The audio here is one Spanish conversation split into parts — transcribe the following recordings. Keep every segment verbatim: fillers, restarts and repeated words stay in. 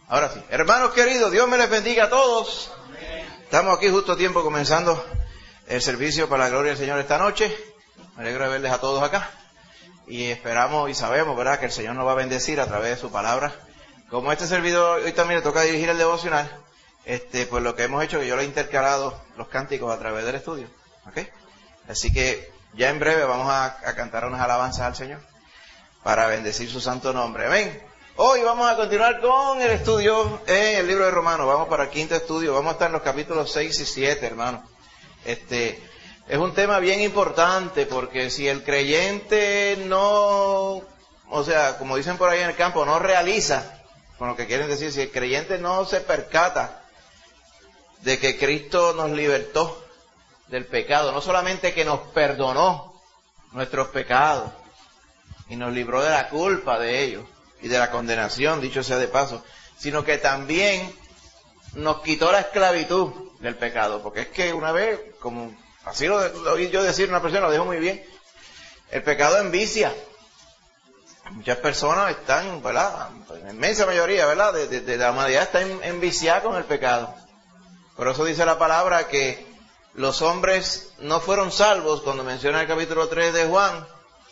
Ahora sí. Hermanos queridos, Dios me les bendiga a todos. Estamos aquí justo a tiempo comenzando el servicio para la gloria del Señor esta noche. Me alegro de verles a todos acá. Y esperamos y sabemos, ¿verdad?, que el Señor nos va a bendecir a través de su palabra. Como este servidor hoy también le toca dirigir el devocional, este, pues lo que hemos hecho es que yo le he intercalado los cánticos a través del estudio. ¿Ok? Así que ya en breve vamos a, a cantar unas alabanzas al Señor para bendecir su santo nombre. Amén. Hoy vamos a continuar con el estudio en el libro de Romanos. Vamos para el quinto estudio. Vamos a estar en los capítulos seis y siete, hermano. Este, es un tema bien importante porque si el creyente no, o sea, como dicen por ahí en el campo, no realiza, con lo que quieren decir, si el creyente no se percata de que Cristo nos libertó del pecado, no solamente que nos perdonó nuestros pecados y nos libró de la culpa de ellos y de la condenación, dicho sea de paso, sino que también nos quitó la esclavitud del pecado, porque es que una vez, como así lo, lo oí yo decir una persona, lo dijo muy bien, el pecado envicia. Muchas personas están, ¿verdad?, la inmensa mayoría, ¿verdad?, de, de, de la humanidad está en, enviciada con el pecado. Por eso dice la palabra que los hombres no fueron salvos, cuando menciona el capítulo tres de Juan,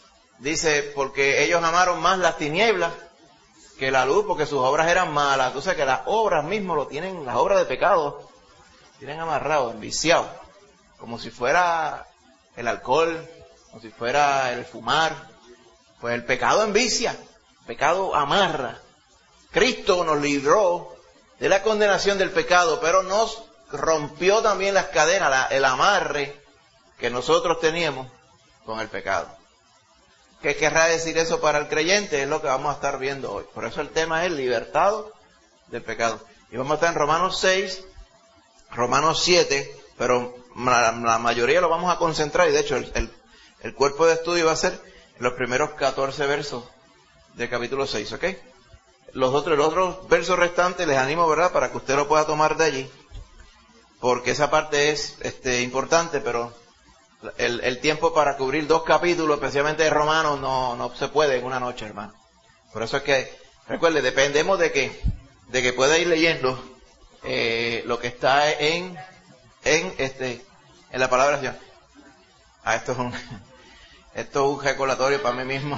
dice, porque ellos amaron más las tinieblas que la luz, porque sus obras eran malas. Entonces que las obras mismas lo tienen, las obras de pecado, tienen amarrado, enviciado, como si fuera el alcohol, como si fuera el fumar. Pues el pecado envicia, el pecado amarra. Cristo nos libró de la condenación del pecado, pero nos rompió también las cadenas, la, el amarre que nosotros teníamos con el pecado. ¿Qué querrá decir eso para el creyente? Es lo que vamos a estar viendo hoy. Por eso el tema es libertado del pecado. Y vamos a estar en Romanos seis, Romanos siete, pero la, la mayoría lo vamos a concentrar, y de hecho el, el, el cuerpo de estudio va a ser en los primeros catorce versos del capítulo seis, ¿ok? Los otros, los otros versos restantes les animo, ¿verdad?, para que usted lo pueda tomar de allí, porque esa parte es este, importante, pero El, el tiempo para cubrir dos capítulos, especialmente de Romanos, no, no se puede en una noche, hermano. Por eso es que, recuerde, dependemos de que, de que pueda ir leyendo eh, lo que está en, en este, en la palabra del Señor. Ah, esto es un, esto es un recordatorio para mí mismo.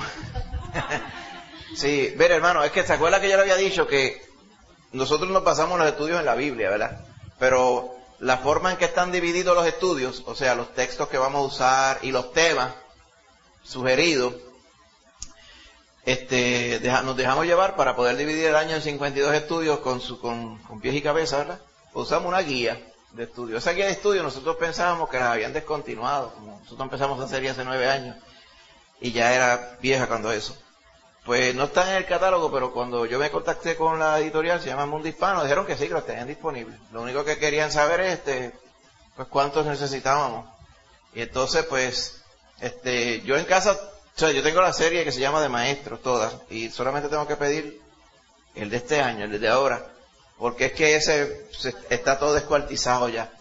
Sí, ver, hermano, es que se acuerda que yo le había dicho que nosotros nos pasamos los estudios en la Biblia, ¿verdad? Pero la forma en que están divididos los estudios, o sea, los textos que vamos a usar y los temas sugeridos, este, deja, nos dejamos llevar para poder dividir el año en cincuenta y dos estudios con, su, con, con pies y cabeza, ¿verdad? Usamos una guía de estudio. Esa guía de estudio nosotros pensábamos que la habían descontinuado, como nosotros empezamos a hacer ya hace nueve años y ya era vieja cuando eso. Pues no está en el catálogo, pero cuando yo me contacté con la editorial, se llama Mundo Hispano, dijeron que sí, que los tenían disponibles. Lo único que querían saber es, este, pues cuántos necesitábamos. Y entonces, pues, este, yo en casa, o sea, yo tengo la serie que se llama de maestros, todas, y solamente tengo que pedir el de este año, el de ahora, porque es que ese se, está todo descuartizado ya.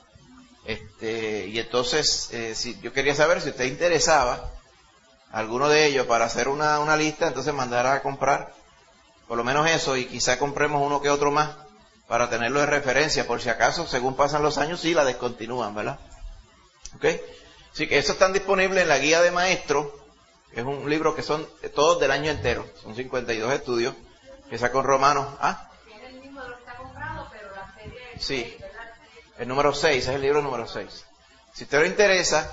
Este, y entonces, eh, si yo quería saber si usted interesaba alguno de ellos para hacer una, una lista, entonces mandar a comprar por lo menos eso, y quizá compremos uno que otro más para tenerlo de referencia, por si acaso, según pasan los años, sí la descontinúan, ¿verdad? ¿Ok? Así que eso están disponibles en la guía de maestro, que es un libro que son todos del año entero, son cincuenta y dos estudios, empieza con Romanos. ¿Ah? Tiene el mismo de lo que está comprado, pero la serie es Sí, seis, ¿verdad? el número seis, es el libro número seis. Si usted le interesa,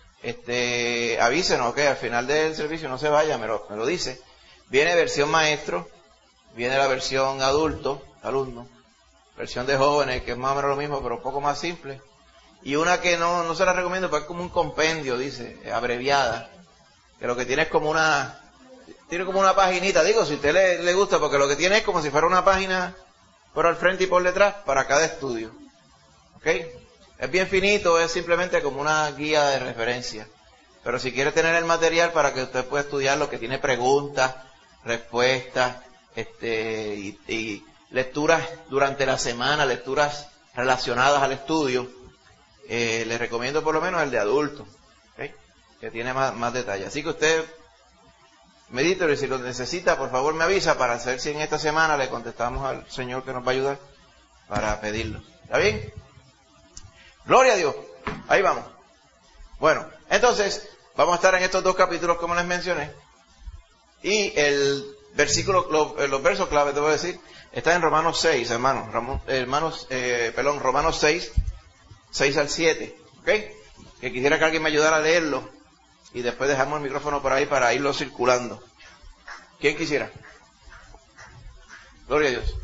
Este, avísenos, que al final del servicio no se vaya, me lo, me lo dice. Viene versión maestro, viene la versión adulto, alumno, versión de jóvenes, que es más o menos lo mismo, pero un poco más simple. Y una que no, no se la recomiendo, porque es como un compendio, dice, abreviada, que lo que tiene es como una, tiene como una paginita, digo, si a usted le, le gusta, porque lo que tiene es como si fuera una página por al frente y por detrás para cada estudio. ¿Ok? Es bien finito, es simplemente como una guía de referencia. Pero si quiere tener el material para que usted pueda estudiar lo que tiene preguntas, respuestas, este, y, y lecturas durante la semana, lecturas relacionadas al estudio, eh, le recomiendo por lo menos el de adulto, ¿okay?, que tiene más, más detalle. Así que usted medítelo y si lo necesita, por favor me avisa para saber si en esta semana le contestamos al Señor que nos va a ayudar para pedirlo. ¿Está bien? Gloria a Dios. Ahí vamos. Bueno, entonces, vamos a estar en estos dos capítulos como les mencioné. Y el versículo, los, los versos clave, debo decir, está en Romanos seis, hermanos. Ramón, hermanos, eh, perdón, Romanos seis, seis al siete. ¿Ok? Que quisiera que alguien me ayudara a leerlo. Y después dejamos el micrófono por ahí para irlo circulando. ¿Quién quisiera? Gloria a Dios.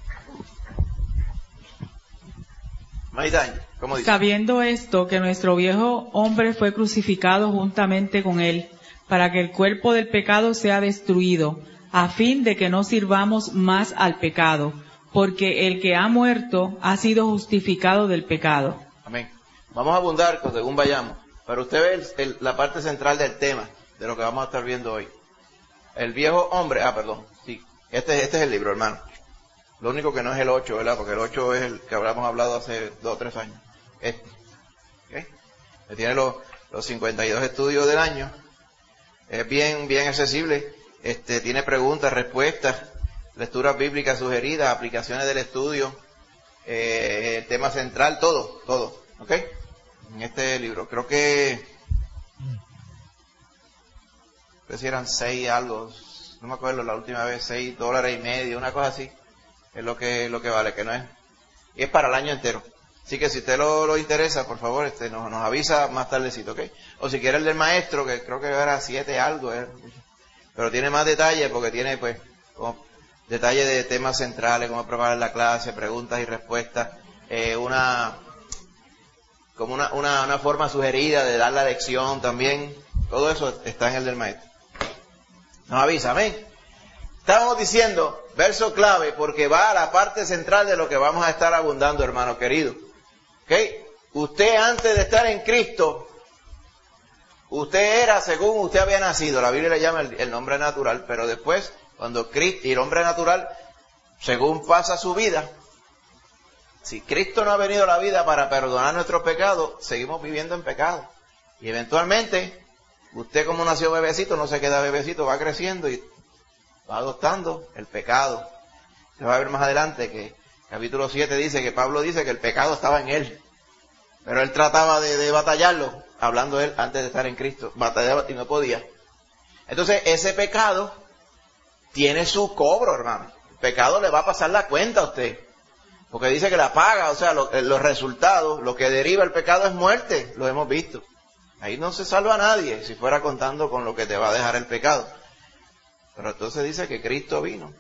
Maitán, ¿cómo dice? Sabiendo esto, que nuestro viejo hombre fue crucificado juntamente con él, para que el cuerpo del pecado sea destruido, a fin de que no sirvamos más al pecado, porque el que ha muerto ha sido justificado del pecado. Amén. Vamos a abundar según vayamos. Pero usted ve el, el, la parte central del tema, de lo que vamos a estar viendo hoy. El viejo hombre, ah, perdón, sí, este, este es el libro, hermano. Lo único que no es el ocho, ¿verdad? Porque el ocho es el que habíamos hablado hace dos o tres años. Este, ¿okay? Tiene los, los cincuenta y dos estudios del año. Es bien, bien accesible. Este, tiene preguntas, respuestas, lecturas bíblicas sugeridas, aplicaciones del estudio, eh, el tema central, todo, todo, ¿ok? En este libro. Creo que, creo que eran seis algo, no me acuerdo la última vez, seis dólares y medio, una cosa así, es lo que, lo que vale, que no es, y es para el año entero. Así que si usted lo, lo interesa, por favor, este, nos, nos avisa más tardecito, ¿ok? O si quiere el del maestro, que creo que era siete algo, ¿eh? Pero tiene más detalles, porque tiene, pues, como detalles de temas centrales, cómo preparar la clase, preguntas y respuestas, eh, una, como una, una, una forma sugerida de dar la lección también. Todo eso está en el del maestro. Nos avisa, amén. Estábamos diciendo, verso clave, porque va a la parte central de lo que vamos a estar abundando, hermano querido. ¿Ok? Usted antes de estar en Cristo, usted era según usted había nacido. La Biblia le llama el, el nombre natural, pero después, cuando Cristo, y el hombre natural, según pasa su vida, si Cristo no ha venido a la vida para perdonar nuestros pecados, seguimos viviendo en pecado. Y eventualmente, usted como nació bebecito, no se queda bebecito, va creciendo y va adoptando el pecado. Se va a ver más adelante que capítulo siete dice que Pablo dice que el pecado estaba en él. Pero él trataba de, de batallarlo, hablando él antes de estar en Cristo. Batallaba y no podía. Entonces, ese pecado tiene su cobro, hermano. El pecado le va a pasar la cuenta a usted. Porque dice que la paga, o sea, lo, los resultados, lo que deriva el pecado es muerte, lo hemos visto. Ahí no se salva a nadie, si fuera contando con lo que te va a dejar el pecado. Pero entonces dice que Cristo vino.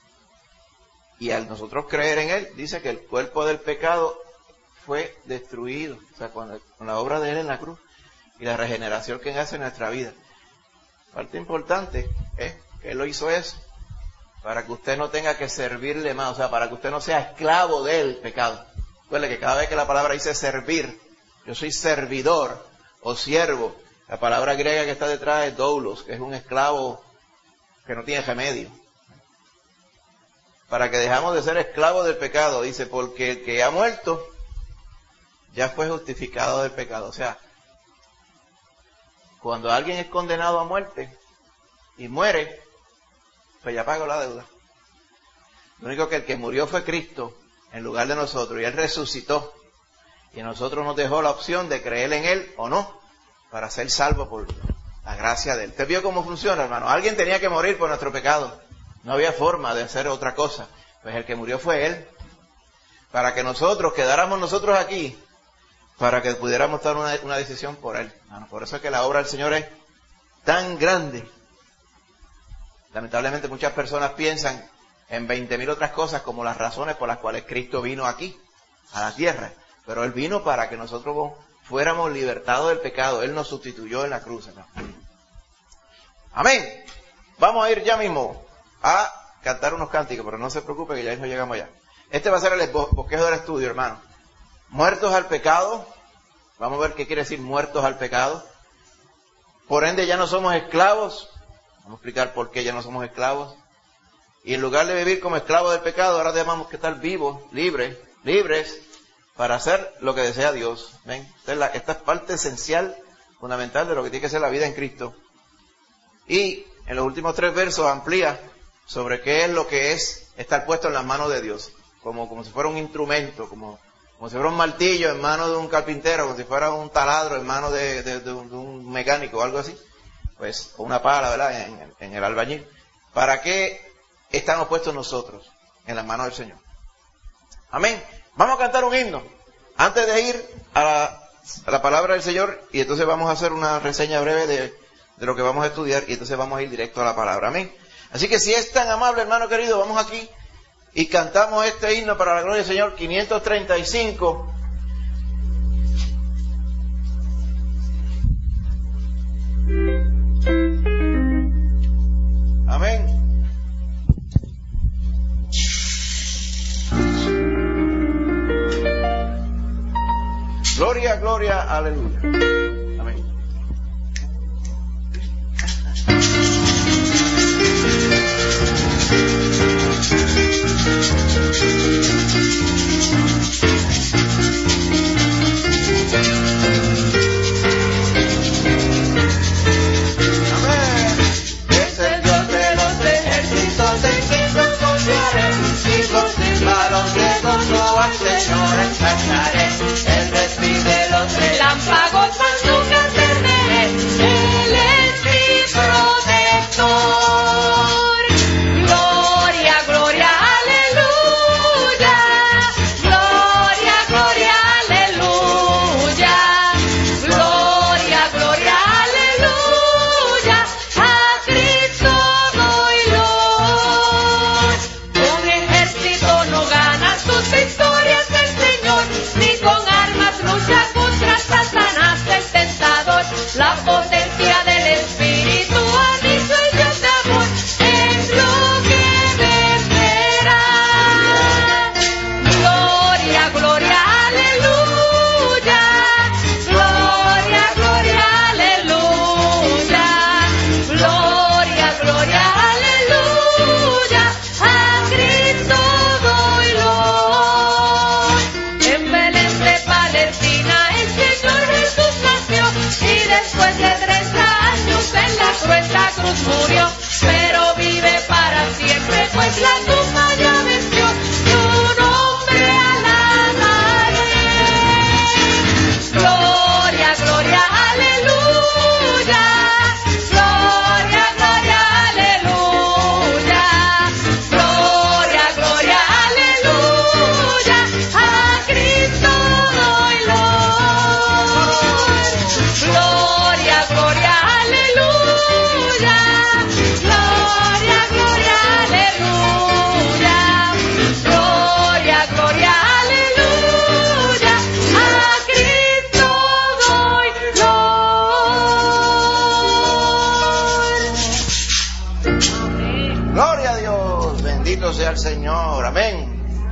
Y al nosotros creer en Él, dice que el cuerpo del pecado fue destruido. O sea, con, con la obra de Él en la cruz y la regeneración que Él hace en nuestra vida. Parte importante es que Él lo hizo eso. Para que usted no tenga que servirle más, o sea, para que usted no sea esclavo del pecado. Recuerde que cada vez que la palabra dice servir, yo soy servidor o siervo. La palabra griega que está detrás es doulos, que es un esclavo que no tiene remedio. Para que dejamos de ser esclavos del pecado, dice, porque el que ha muerto ya fue justificado del pecado. O sea, cuando alguien es condenado a muerte y muere, pues ya pagó la deuda. Lo único que el que murió fue Cristo en lugar de nosotros, y Él resucitó. Y a nosotros nos dejó la opción de creer en Él o no, para ser salvos por la gracia de Él. ¿Usted vio cómo funciona, hermano? Alguien tenía que morir por nuestro pecado. No había forma de hacer otra cosa. Pues el que murió fue Él. Para que nosotros quedáramos nosotros aquí, para que pudiéramos tomar una, una decisión por Él. Hermano, por eso es que la obra del Señor es tan grande. Lamentablemente muchas personas piensan en veinte mil otras cosas como las razones por las cuales Cristo vino aquí, a la tierra. Pero Él vino para que nosotros fuéramos libertados del pecado. Él nos sustituyó en la cruz, ¿no? Amén. Vamos a ir ya mismo a cantar unos cánticos, pero no se preocupe que ya mismo llegamos allá. Este va a ser el bosquejo del estudio, hermano. Muertos al pecado. Vamos a ver qué quiere decir muertos al pecado. Por ende ya no somos esclavos. Vamos a explicar por qué ya no somos esclavos. Y en lugar de vivir como esclavos del pecado, ahora tenemos que estar vivos, libres, libres, para hacer lo que desea Dios. ¿Ven? Esta es, la, esta es parte esencial, fundamental de lo que tiene que ser la vida en Cristo. Y en los últimos tres versos amplía sobre qué es lo que es estar puesto en las manos de Dios, como, como si fuera un instrumento, como, como si fuera un martillo en manos de un carpintero, como si fuera un taladro en manos de, de, de, un, de un mecánico o algo así, pues, o una pala, ¿verdad?, en, en el albañil. ¿Para qué estamos puestos nosotros en las manos del Señor? Amén. Vamos a cantar un himno antes de ir a la, a la palabra del Señor, y entonces vamos a hacer una reseña breve de, de lo que vamos a estudiar, y entonces vamos a ir directo a la palabra. Amén. Así que si es tan amable, hermano querido, vamos aquí y cantamos este himno para la gloria del Señor, quinientos treinta y cinco. Amén. Gloria, gloria, aleluya. Amén. Es el Dios de los ejércitos, en quien yo confiaré, y con címbalos de gozo al Señor ensalzaré. Él despide los relámpagos, mas nunca perderé. Él es mi protector. Gloria, gloria, aleluya. Gloria, gloria, aleluya. Gloria, gloria, aleluya. A Cristo doy loor. Con ejército no gana sus victorias el Señor, ni con armas lucha contra Satanás el tentador. La potencia del Espíritu a mí soy Dios de amor, es lo que vencerá. Gloria, gloria, aleluya. Gloria, gloria, aleluya. Gloria, gloria, aleluya. A Cristo doy loor. En Belén de Palestina el Señor Jesús nació, y después de treinta años en la cruenta cruz murió, pero vive para siempre, pues la tumba ya venció. Su nombre alabaré. Gloria, gloria, aleluya. Gloria, gloria, aleluya. Gloria, gloria, aleluya. A Cristo doy loor. Gloria, gloria, aleluya. Gloria, gloria, aleluya. Gloria, gloria, aleluya. A Cristo doy loor. Amén. Gloria a Dios, bendito sea el Señor, amén.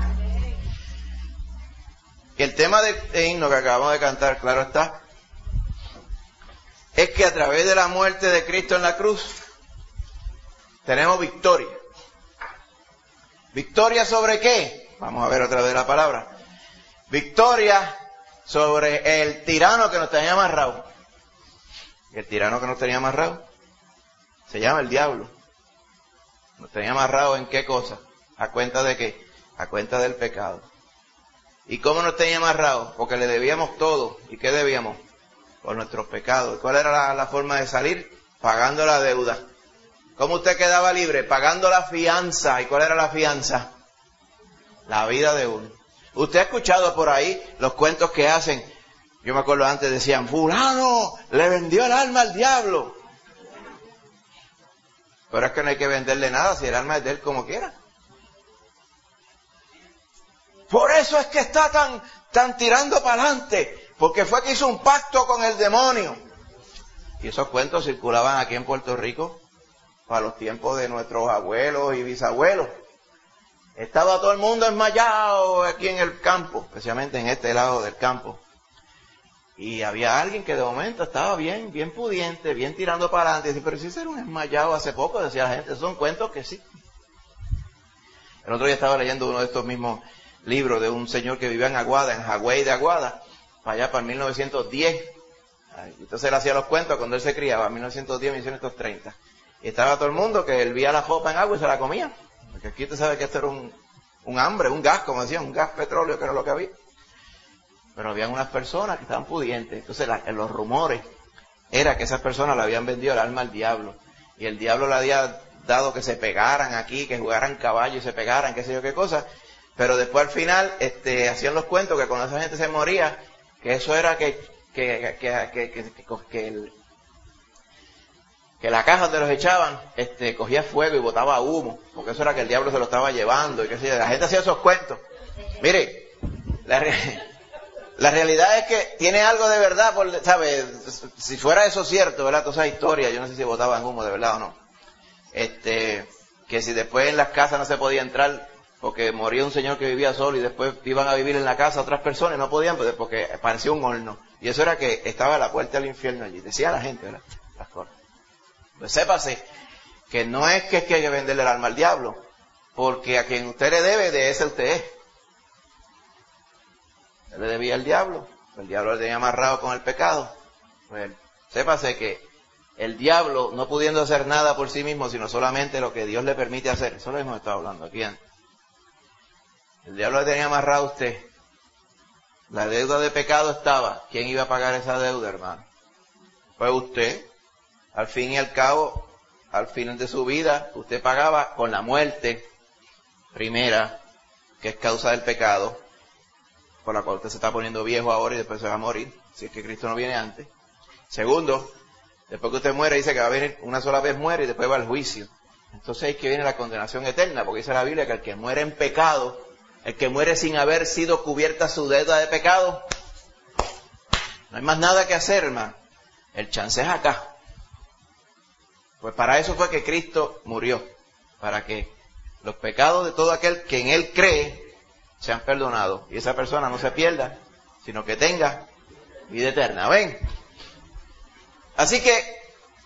Y el tema del himno que acabamos de cantar, claro está, es que a través de la muerte de Cristo en la cruz tenemos victoria. ¿Victoria sobre qué? Vamos a ver otra vez la palabra. Victoria sobre el tirano que nos tenía amarrado. Y el tirano que nos tenía amarrado se llama el diablo. Nos tenía amarrado ¿en qué cosa? ¿A cuenta de qué? A cuenta del pecado. ¿Y cómo nos tenía amarrado? Porque le debíamos todo. ¿Y qué debíamos? Por nuestros pecados. ¿Y cuál era la, la forma de salir? Pagando la deuda. ¿Cómo usted quedaba libre? Pagando la fianza. ¿Y cuál era la fianza? La vida de uno. Usted ha escuchado por ahí los cuentos que hacen. Yo me acuerdo antes decían, fulano le vendió el alma al diablo. Pero es que no hay que venderle nada si el alma es de él como quiera. Por eso es que está tan, tan tirando para adelante, porque fue que hizo un pacto con el demonio. Y esos cuentos circulaban aquí en Puerto Rico para los tiempos de nuestros abuelos y bisabuelos. Estaba todo el mundo enmayado aquí en el campo, especialmente en este lado del campo. Y había alguien que de momento estaba bien, bien pudiente, bien tirando para adelante. Y decía, pero si ese era un enmayado hace poco, decía la gente. Esos son cuentos que sí. El otro día estaba leyendo uno de estos mismos libros de un señor que vivía en Aguada, en Hawái de Aguada, para allá para mil novecientos diez. Entonces él hacía los cuentos cuando él se criaba, mil novecientos diez, mil novecientos treinta. y estaba todo el mundo que hervía la ropa en agua y se la comía. Porque aquí usted sabe que esto era un, un hambre, un gas, como decían, un gas petróleo, que era lo que había. Pero habían unas personas que estaban pudientes. Entonces la, los rumores era que esas personas le habían vendido el alma al diablo. Y el diablo le había dado que se pegaran aquí, que jugaran caballo y se pegaran, qué sé yo qué cosa. Pero después al final este, hacían los cuentos que cuando esa gente se moría, que eso era que, que, que, que, que, que, que, el, que la caja donde los echaban este, cogía fuego y botaba humo. Porque eso era que el diablo se lo estaba llevando. Y qué sé yo. La gente hacía esos cuentos. Mire, la realidad... La realidad es que tiene algo de verdad, por, ¿sabe? Si fuera eso cierto, ¿verdad? Toda esa historia, yo no sé si botaban humo de verdad o no. Este, que si después en las casas no se podía entrar porque moría un señor que vivía solo y después iban a vivir en la casa otras personas y no podían porque parecía un horno. Y eso era que estaba la puerta al infierno allí. Decía la gente, ¿verdad? Las cosas. Pues sépase que no es que, es que hay que venderle el alma al diablo, porque a quien usted le debe, de ese usted es. Le debía al diablo, el diablo le tenía amarrado con el pecado. Pues sépase que el diablo, no pudiendo hacer nada por sí mismo, sino solamente lo que Dios le permite hacer, eso lo hemos estado hablando aquí antes. El diablo le tenía amarrado a usted. La deuda de pecado estaba. ¿Quién iba a pagar esa deuda, hermano? Pues usted. Al fin y al cabo, al final de su vida, usted pagaba con la muerte primera, que es causa del pecado, por la cual usted se está poniendo viejo ahora y después se va a morir, si es que Cristo no viene antes. Segundo, después que usted muere, dice que va a venir una sola vez muere y después va al juicio. Entonces ahí que viene la condenación eterna, porque dice la Biblia que el que muere en pecado, el que muere sin haber sido cubierta su deuda de pecado, no hay más nada que hacer, hermano. El chance es acá. Pues para eso fue que Cristo murió, para que los pecados de todo aquel que en Él cree sean perdonados y esa persona no se pierda, sino que tenga vida eterna. ¿Ven? Así que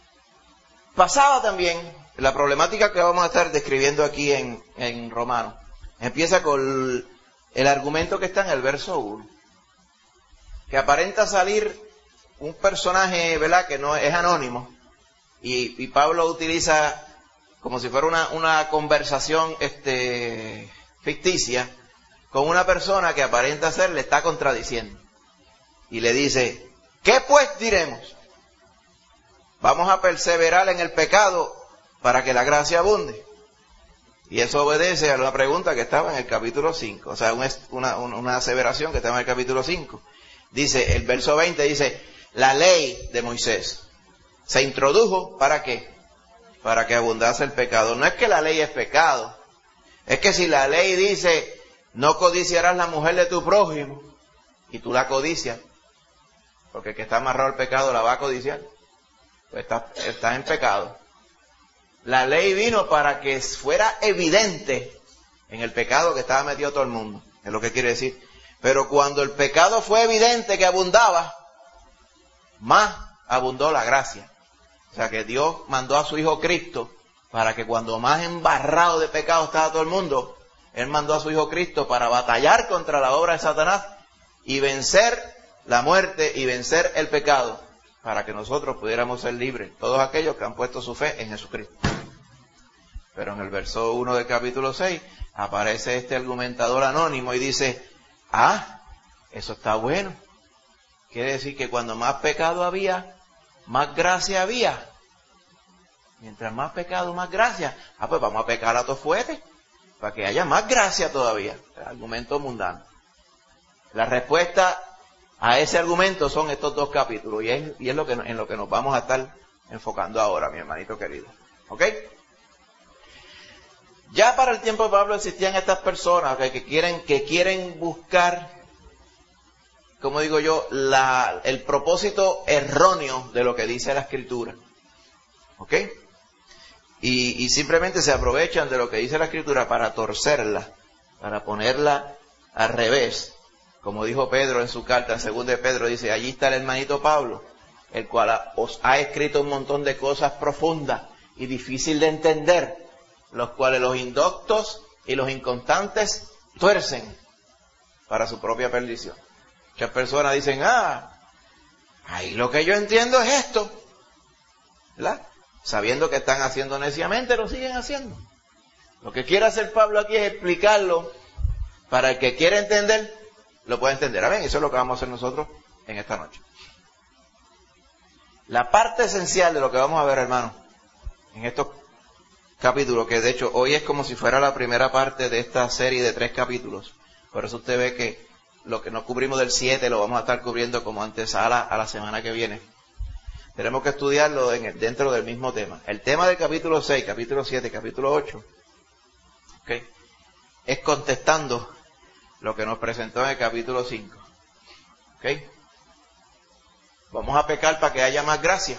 pasaba también la problemática que vamos a estar describiendo aquí en, en Romanos. Empieza con el argumento que está en el verso uno, que aparenta salir un personaje, ¿verdad?, que no es anónimo, y, y Pablo utiliza como si fuera una, una conversación este, ficticia con una persona que aparenta ser, le está contradiciendo. Y le dice, ¿qué pues diremos? Vamos a perseverar en el pecado para que la gracia abunde. Y eso obedece a la pregunta que estaba en el capítulo cinco. O sea, una, una, una aseveración que estaba en el capítulo cinco. Dice, el verso veinte dice, la ley de Moisés se introdujo, ¿para qué? Para que abundase el pecado. No es que la ley es pecado. Es que si la ley dice, no codiciarás la mujer de tu prójimo, y tú la codicias, porque el que está amarrado al pecado la va a codiciar, pues estás está en pecado. La ley vino para que fuera evidente en el pecado que estaba metido todo el mundo, es lo que quiere decir. Pero cuando el pecado fue evidente que abundaba, más abundó la gracia. O sea que Dios mandó a su Hijo Cristo para que cuando más embarrado de pecado estaba todo el mundo, Él mandó a su Hijo Cristo para batallar contra la obra de Satanás y vencer la muerte y vencer el pecado, para que nosotros pudiéramos ser libres, todos aquellos que han puesto su fe en Jesucristo. Pero en el verso uno del capítulo seis aparece este argumentador anónimo y dice, ah, eso está bueno. Quiere decir que cuando más pecado había, más gracia había. Mientras más pecado, más gracia. Ah, pues vamos a pecar a todos fuertes, para que haya más gracia todavía. El argumento mundano. La respuesta a ese argumento son estos dos capítulos, y es, y es lo que, en lo que nos vamos a estar enfocando ahora, mi hermanito querido. ¿Ok? Ya para el tiempo de Pablo existían estas personas que, que, quieren, que quieren buscar, como digo yo, la, el propósito erróneo de lo que dice la Escritura. ¿Ok? Y, y simplemente se aprovechan de lo que dice la Escritura para torcerla, para ponerla al revés. Como dijo Pedro en su carta, en segunda de Pedro, dice, allí está el hermanito Pablo, el cual os ha escrito un montón de cosas profundas y difíciles de entender, los cuales los indoctos y los inconstantes tuercen para su propia perdición. Muchas personas dicen, ah, ahí lo que yo entiendo es esto, ¿verdad? sabiendo que están haciendo neciamente, lo siguen haciendo. Lo que quiere hacer Pablo aquí es explicarlo para el que quiere entender, lo puede entender. Amén. Eso es lo que vamos a hacer nosotros en esta noche. La parte esencial de lo que vamos a ver, hermanos, en estos capítulos, que de hecho hoy es como si fuera la primera parte de esta serie de tres capítulos. Por eso usted ve que lo que no cubrimos del siete lo vamos a estar cubriendo como antesala a la semana que viene. Tenemos que estudiarlo en el, dentro del mismo tema. El tema del capítulo seis, capítulo siete, capítulo ocho, ¿okay?, es contestando lo que nos presentó en el capítulo cinco. ¿Okay? Vamos a pecar para que haya más gracia.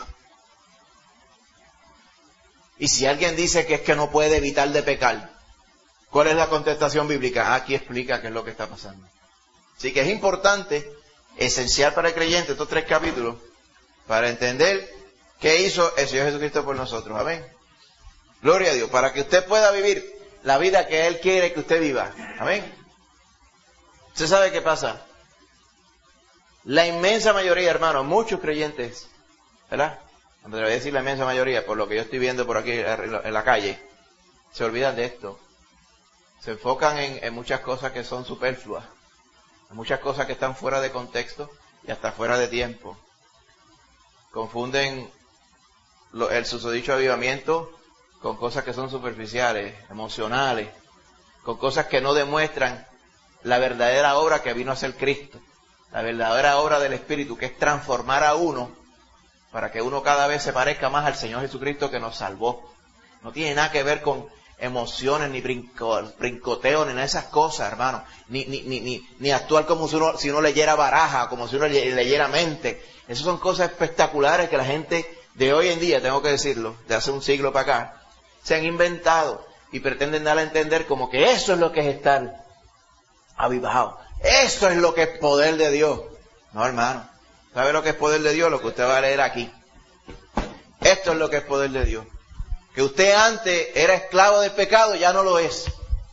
Y si alguien dice que es que no puede evitar de pecar, ¿cuál es la contestación bíblica? Aquí explica qué es lo que está pasando. Así que es importante, esencial para el creyente, estos tres capítulos, para entender qué hizo el Señor Jesucristo por nosotros. Amén. Gloria a Dios. Para que usted pueda vivir la vida que Él quiere que usted viva. Amén. ¿Usted sabe qué pasa? La inmensa mayoría, hermanos, muchos creyentes, ¿verdad? Me voy a decir la inmensa mayoría, por lo que yo estoy viendo por aquí en la calle, se olvidan de esto. Se enfocan en, en muchas cosas que son superfluas, en muchas cosas que están fuera de contexto y hasta fuera de tiempo. Confunden lo, el susodicho avivamiento con cosas que son superficiales, emocionales, con cosas que no demuestran la verdadera obra que vino a hacer Cristo, la verdadera obra del Espíritu, que es transformar a uno para que uno cada vez se parezca más al Señor Jesucristo que nos salvó. No tiene nada que ver con emociones, ni brinco, brincoteo, ni nada de esas cosas, hermano. Ni, ni, ni, ni, ni actuar como si uno, si uno leyera baraja, como si uno leyera mente. Esas son cosas espectaculares que la gente de hoy en día, tengo que decirlo, de hace un siglo para acá, se han inventado y pretenden dar a entender como que eso es lo que es estar avivado. Eso es lo que es poder de Dios. No, hermano. ¿Sabe lo que es poder de Dios? Lo que usted va a leer aquí. Esto es lo que es poder de Dios. Que usted antes era esclavo del pecado, ya no lo es.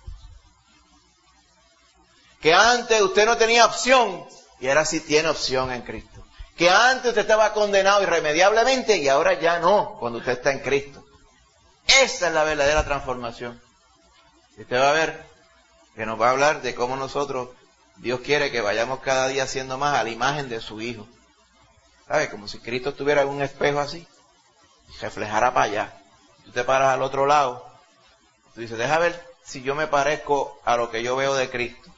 Que antes usted no tenía opción y ahora sí tiene opción en Cristo. Que antes usted estaba condenado irremediablemente y ahora ya no, cuando usted está en Cristo. Esa es la verdadera transformación. Y usted va a ver que nos va a hablar de cómo nosotros, Dios quiere que vayamos cada día siendo más a la imagen de su Hijo. ¿Sabe? Como si Cristo tuviera un espejo así, reflejara para allá. Tú te paras al otro lado, tú dices, deja ver si yo me parezco a lo que yo veo de Cristo.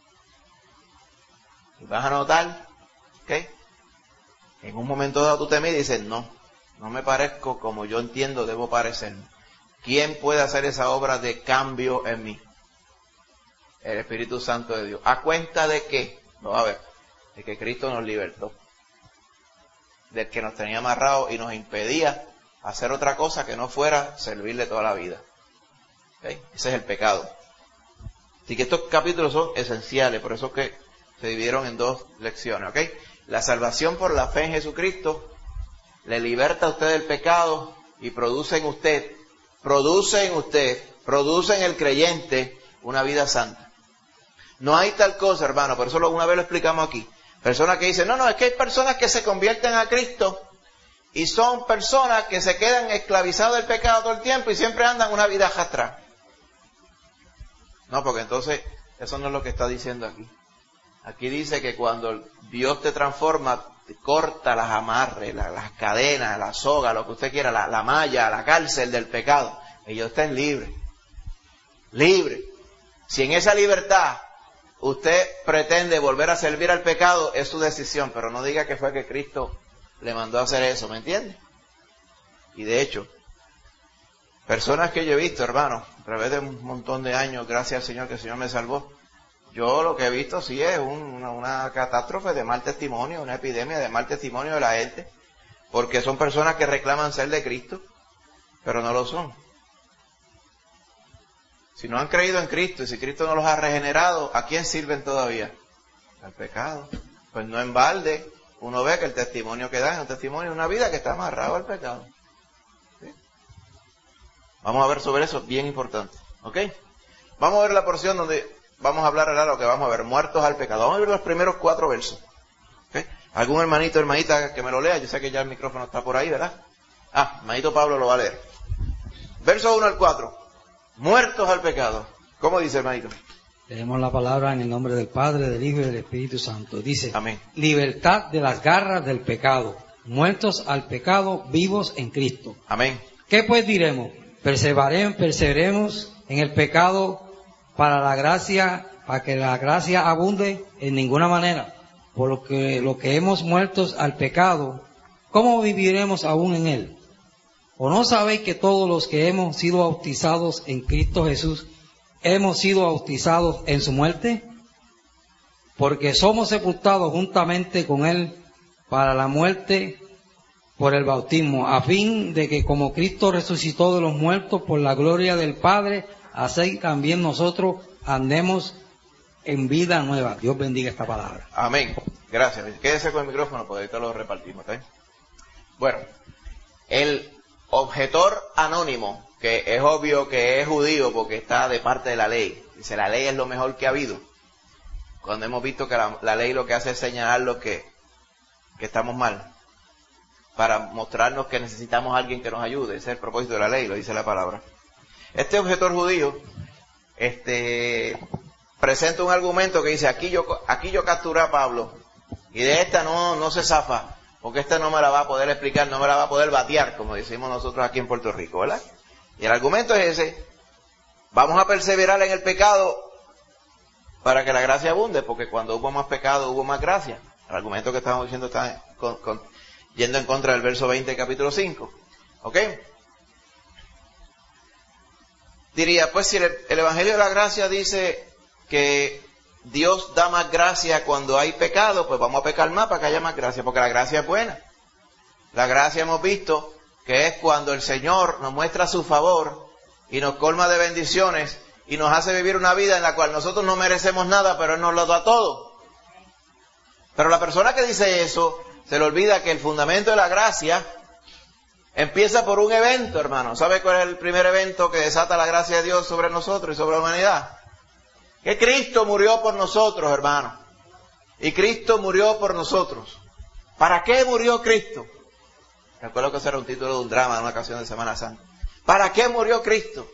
Y vas a notar, ¿ok? En un momento dado tú te miras y dices, no, no me parezco como yo entiendo debo parecerme. ¿Quién puede hacer esa obra de cambio en mí? El Espíritu Santo de Dios. ¿A cuenta de qué? No, a ver, de que Cristo nos libertó. Del que nos tenía amarrado y nos impedía hacer otra cosa que no fuera servirle toda la vida. ¿Okay? Ese es el pecado. Así que estos capítulos son esenciales, por eso es que se dividieron en dos lecciones. ¿Okay? La salvación por la fe en Jesucristo le liberta a usted del pecado y produce en usted, produce en usted, produce en el creyente una vida santa. No hay tal cosa, hermano, por eso una vez lo explicamos aquí. Personas que dicen, no, no, es que hay personas que se convierten a Cristo y son personas que se quedan esclavizadas del pecado todo el tiempo y siempre andan una vida arrastrada. No, porque entonces eso no es lo que está diciendo aquí. Aquí dice que cuando Dios te transforma, te corta las amarres, las, las cadenas, la soga, lo que usted quiera, la, la malla, la cárcel del pecado. Ellos estén libres. Libre. Si en esa libertad usted pretende volver a servir al pecado, es su decisión, pero no diga que fue que Cristo le mandó a hacer eso, ¿me entiende? Y de hecho, personas que yo he visto, hermano, a través de un montón de años, gracias al Señor que el Señor me salvó, yo lo que he visto sí es un, una, una catástrofe de mal testimonio, una epidemia de mal testimonio de la gente, porque son personas que reclaman ser de Cristo, pero no lo son. Si no han creído en Cristo y si Cristo no los ha regenerado, ¿a quién sirven todavía? Al pecado. Pues no en balde, uno ve que el testimonio que dan es un testimonio de una vida que está amarrado al pecado. ¿Sí? Vamos a ver sobre eso, bien importante. ¿Ok? Vamos a ver la porción donde vamos a hablar ahora lo que vamos a ver, muertos al pecado. Vamos a ver los primeros cuatro versos. ¿Ok? ¿Algún hermanito, hermanita que me lo lea? Yo sé que ya el micrófono está por ahí, ¿verdad? Ah, Maito Pablo lo va a leer. Versos uno al cuatro. Muertos al pecado. ¿Cómo dice, hermanito? Leemos la palabra en el nombre del Padre, del Hijo y del Espíritu Santo. Dice, amén. Libertad de las garras del pecado, muertos al pecado, vivos en Cristo. Amén. ¿Qué pues diremos? Perseveremos, perseveremos en el pecado para la gracia, para que la gracia abunde en ninguna manera. Por lo que, lo que hemos muertos al pecado, ¿cómo viviremos aún en él? ¿O no sabéis que todos los que hemos sido bautizados en Cristo Jesús, hemos sido bautizados en su muerte? Porque somos sepultados juntamente con él para la muerte por el bautismo, a fin de que como Cristo resucitó de los muertos por la gloria del Padre, así también nosotros andemos en vida nueva. Dios bendiga esta palabra. Amén. Gracias. Quédese con el micrófono porque ahorita lo repartimos. ¿Está bien? Bueno, el objetor anónimo, que es obvio que es judío porque está de parte de la ley. Dice, la ley es lo mejor que ha habido. Cuando hemos visto que la, la ley lo que hace es señalar lo que, que estamos mal, para mostrarnos que necesitamos a alguien que nos ayude. Ese es el propósito de la ley, lo dice la palabra. Este objetor judío este, presenta un argumento que dice, aquí yo, aquí yo capturé a Pablo, y de esta no, no se zafa, porque esta no me la va a poder explicar, no me la va a poder batear, como decimos nosotros aquí en Puerto Rico, ¿verdad? Y el argumento es ese, vamos a perseverar en el pecado para que la gracia abunde, porque cuando hubo más pecado hubo más gracia. El argumento que estamos diciendo está con, con, yendo en contra del verso veinte del capítulo cinco. ¿Ok? Diría, pues si el, el Evangelio de la Gracia dice que Dios da más gracia cuando hay pecado, pues vamos a pecar más para que haya más gracia, porque la gracia es buena. La gracia hemos visto que es cuando el Señor nos muestra su favor y nos colma de bendiciones y nos hace vivir una vida en la cual nosotros no merecemos nada, pero Él nos lo da todo. Pero la persona que dice eso, se le olvida que el fundamento de la gracia empieza por un evento, hermano. ¿Sabe cuál es el primer evento que desata la gracia de Dios sobre nosotros y sobre la humanidad? Que Cristo murió por nosotros, hermano. Y Cristo murió por nosotros. ¿Para qué murió Cristo? Recuerdo que ese era un título de un drama en una ocasión de Semana Santa. ¿Para qué murió Cristo?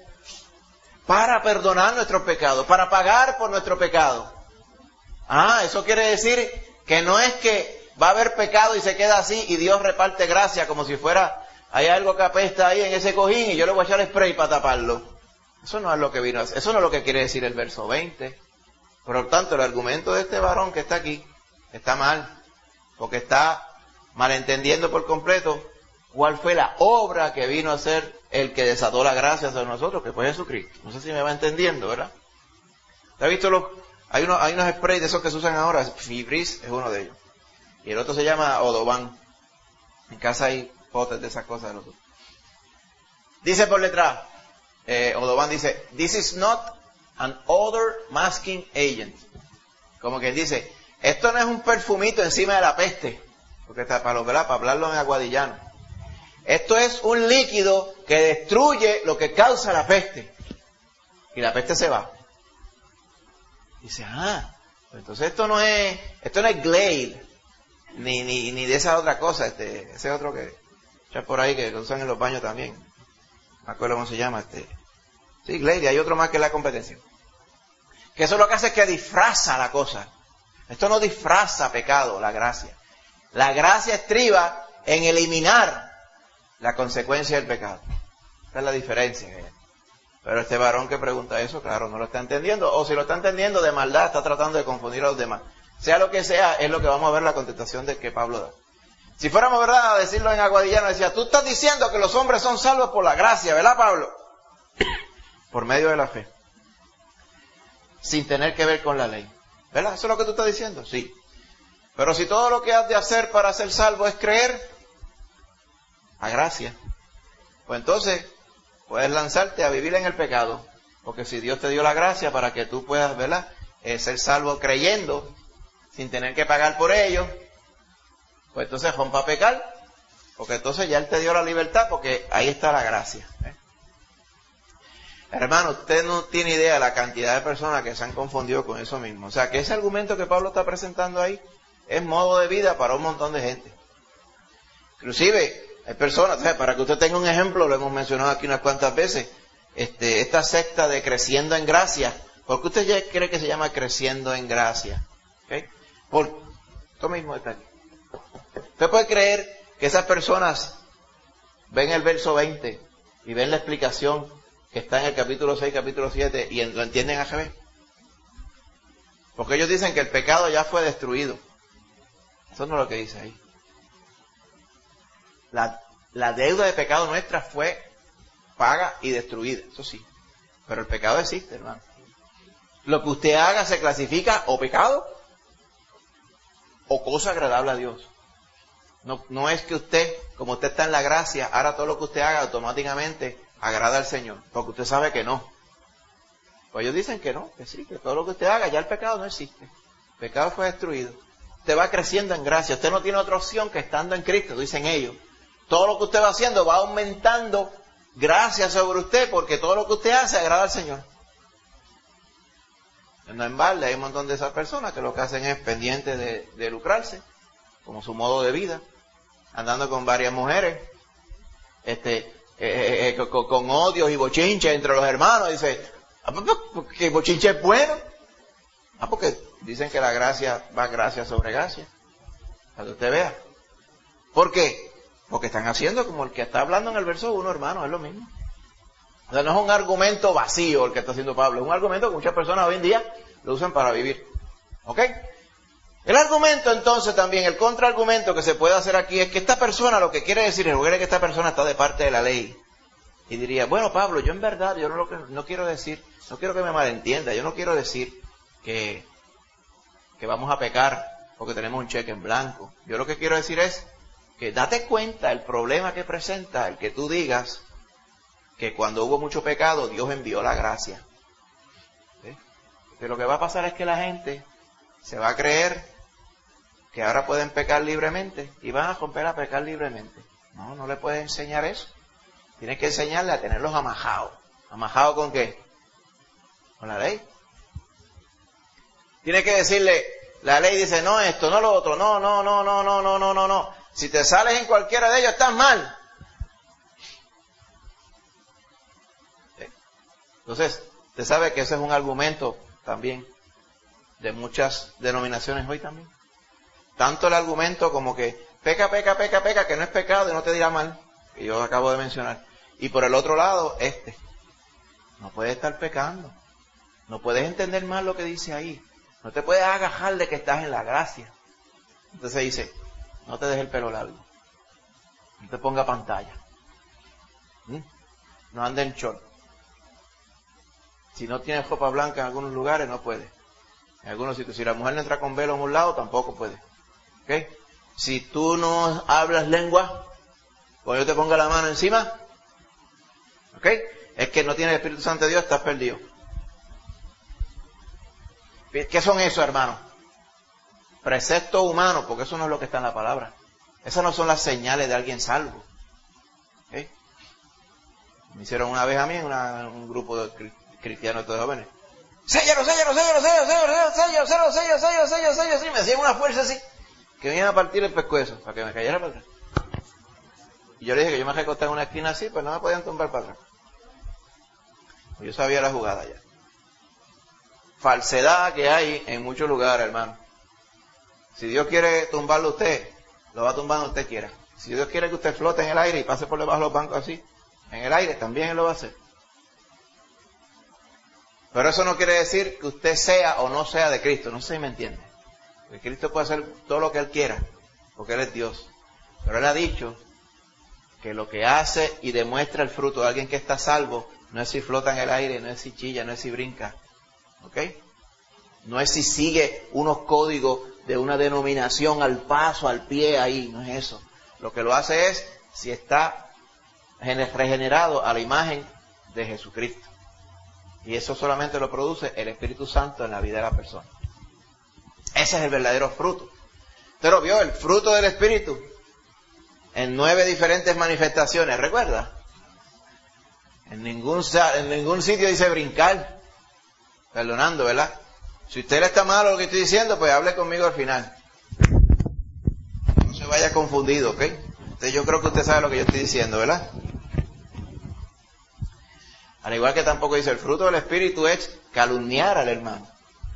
Para perdonar nuestros pecados, para pagar por nuestro pecado. Ah, eso quiere decir que no es que va a haber pecado y se queda así y Dios reparte gracia como si fuera, hay algo que apesta ahí en ese cojín y yo le voy a echar spray para taparlo. Eso no es lo que vino a hacer, eso no es lo que quiere decir el verso veinte. Por lo tanto, el argumento de este varón que está aquí está mal, porque está malentendiendo por completo cuál fue la obra que vino a hacer el que desató la gracia sobre nosotros, que fue Jesucristo. No sé si me va entendiendo, ¿verdad? ¿Te has visto los, hay unos, hay unos sprays de esos que se usan ahora? Fibris es uno de ellos. Y el otro se llama Odoban. En casa hay potes de esas cosas de los otros. Dice por letra, eh, Odoban dice, this is not an odor masking agent. Como que dice, esto no es un perfumito encima de la peste. Porque está para, los, ¿verdad? Para hablarlo en aguadillano. Esto es un líquido que destruye lo que causa la peste. Y la peste se va. Dice, ah, pues entonces esto no es, esto no es Glade, ni, ni, ni de esa otra cosa, este, ese otro que echar por ahí que lo usan en los baños también. No me acuerdo cómo se llama, este. Sí, Glade, y hay otro más que es la competencia. Que eso lo que hace es que disfraza la cosa. Esto no disfraza pecado, la gracia. La gracia estriba en eliminar la consecuencia del pecado. Esa es la diferencia. Pero este varón que pregunta eso, claro, no lo está entendiendo. O si lo está entendiendo de maldad, está tratando de confundir a los demás. Sea lo que sea, es lo que vamos a ver la contestación de que Pablo da. Si fuéramos, ¿verdad?, a decirlo en aguadillano, decía, tú estás diciendo que los hombres son salvos por la gracia, ¿verdad, Pablo? Por medio de la fe. Sin tener que ver con la ley. ¿Verdad? ¿Eso es lo que tú estás diciendo? Sí. Pero si todo lo que has de hacer para ser salvo es creer, a gracia, pues entonces puedes lanzarte a vivir en el pecado. Porque si Dios te dio la gracia para que tú puedas, ¿verdad?, eh, ser salvo creyendo, sin tener que pagar por ello, pues entonces rompa a pecar, porque entonces ya Él te dio la libertad, porque ahí está la gracia. ¿eh? Hermano, usted no tiene idea de la cantidad de personas que se han confundido con eso mismo. O sea, que ese argumento que Pablo está presentando ahí es modo de vida para un montón de gente. Inclusive, Hay personas, ¿sabes? Para que usted tenga un ejemplo, lo hemos mencionado aquí unas cuantas veces, este, esta secta de Creciendo en Gracia. ¿Por qué usted ya cree que se llama Creciendo en Gracia? ¿Okay? Por, esto mismo está aquí. Usted puede creer que esas personas ven el verso veinte y ven la explicación que está en el capítulo seis, capítulo siete y lo entienden a revés. Porque ellos dicen que el pecado ya fue destruido. Eso no es lo que dice ahí. La, la deuda de pecado nuestra fue paga y destruida, eso sí. Pero el pecado existe, hermano. Lo que usted haga se clasifica o pecado o cosa agradable a Dios. No, no es que usted, como usted está en la gracia, ahora todo lo que usted haga automáticamente agrada al Señor. Porque usted sabe que no. Pues ellos dicen que no, que sí, que todo lo que usted haga, ya el pecado no existe. El pecado fue destruido. Usted va creciendo en gracia. Usted no tiene otra opción que estando en Cristo, dicen ellos. Todo lo que usted va haciendo va aumentando gracia sobre usted, porque todo lo que usted hace agrada al Señor. No en balde, hay un montón de esas personas que lo que hacen es pendiente de, de lucrarse, como su modo de vida, andando con varias mujeres, este, eh, eh, con, con odios y bochinches entre los hermanos. Dice, ¿que bochinche es bueno? Ah, porque dicen que la gracia va gracia sobre gracia, para que usted vea. ¿Por qué? Porque están haciendo como el que está hablando en el verso uno, hermano, es lo mismo. O sea, no es un argumento vacío el que está haciendo Pablo, es un argumento que muchas personas hoy en día lo usan para vivir. ¿Ok? El argumento entonces también, el contraargumento que se puede hacer aquí es que esta persona lo que quiere decir es que esta persona está de parte de la ley. Y diría, bueno Pablo, yo en verdad, yo no, lo que, no quiero decir, no quiero que me malentienda, yo no quiero decir que, que vamos a pecar porque tenemos un cheque en blanco. Yo lo que quiero decir es que date cuenta el problema que presenta el que tú digas que cuando hubo mucho pecado Dios envió la gracia. ¿Sí? Porque lo que va a pasar es que la gente se va a creer que ahora pueden pecar libremente y van a romper a pecar libremente. No, no le puedes enseñar eso. Tienes que enseñarle a tenerlos amajados. ¿Amajados con qué? Con la ley. Tienes que decirle, la ley dice, no esto, no lo otro, no, no, no, no, no, no, no, no, no. Si te sales en cualquiera de ellos, estás mal. Entonces, usted sabe que ese es un argumento también de muchas denominaciones hoy también. Tanto el argumento como que peca, peca, peca, peca, que no es pecado y no te dirá mal, que yo acabo de mencionar. Y por el otro lado, este. No puedes estar pecando. No puedes entender mal lo que dice ahí. No te puedes agajar de que estás en la gracia. Entonces dice, no te dejes el pelo largo. No te ponga pantalla. ¿Mm? No ande en short. Si no tienes ropa blanca en algunos lugares, no puede. En algunos sitios, si la mujer no entra con velo en un lado, tampoco puede. ¿Okay? Si tú no hablas lengua, cuando yo te ponga la mano encima, ¿ok? Es que no tienes el Espíritu Santo de Dios, estás perdido. ¿Qué son esos, hermanos? Preceptos humanos, porque eso no es lo que está en la palabra. Esas no son las señales de alguien salvo. ¿Okay? Me hicieron una vez a mí, una, un grupo de cristianos de jóvenes. Séllalo, séllalo, séllalo, séllalo, séllalo, séllalo, séllalo, séllalo, séllalo, séllalo, séllalo, séllalo. Me hacían una fuerza así, que me iban a partir el pescuezo, para que me cayera para atrás. Y yo le dije que yo me recosté en una esquina así, pues no me podían tumbar para atrás. Yo sabía la jugada ya. Falsedad que hay en muchos lugares, hermano. Si Dios quiere tumbarlo a usted, lo va a tumbar donde usted quiera. Si Dios quiere que usted flote en el aire y pase por debajo de los bancos así, en el aire, también Él lo va a hacer. Pero eso no quiere decir que usted sea o no sea de Cristo. No sé si me entiende. Porque Cristo puede hacer todo lo que Él quiera, porque Él es Dios. Pero Él ha dicho que lo que hace y demuestra el fruto de alguien que está salvo no es si flota en el aire, no es si chilla, no es si brinca. ¿Ok? No es si sigue unos códigos de una denominación al paso, al pie ahí, no es eso. Lo que lo hace es si está regenerado a la imagen de Jesucristo. Y eso solamente lo produce el Espíritu Santo en la vida de la persona. Ese es el verdadero fruto. Usted lo vio, el fruto del Espíritu, en nueve diferentes manifestaciones, ¿recuerda? En ningún, en ningún sitio dice brincar, perdonando, ¿verdad? Si usted le está malo lo que estoy diciendo, pues hable conmigo al final. No se vaya confundido, ¿ok? Usted Entonces yo creo que usted sabe lo que yo estoy diciendo, ¿verdad? Al igual que tampoco dice, el fruto del Espíritu es calumniar al hermano.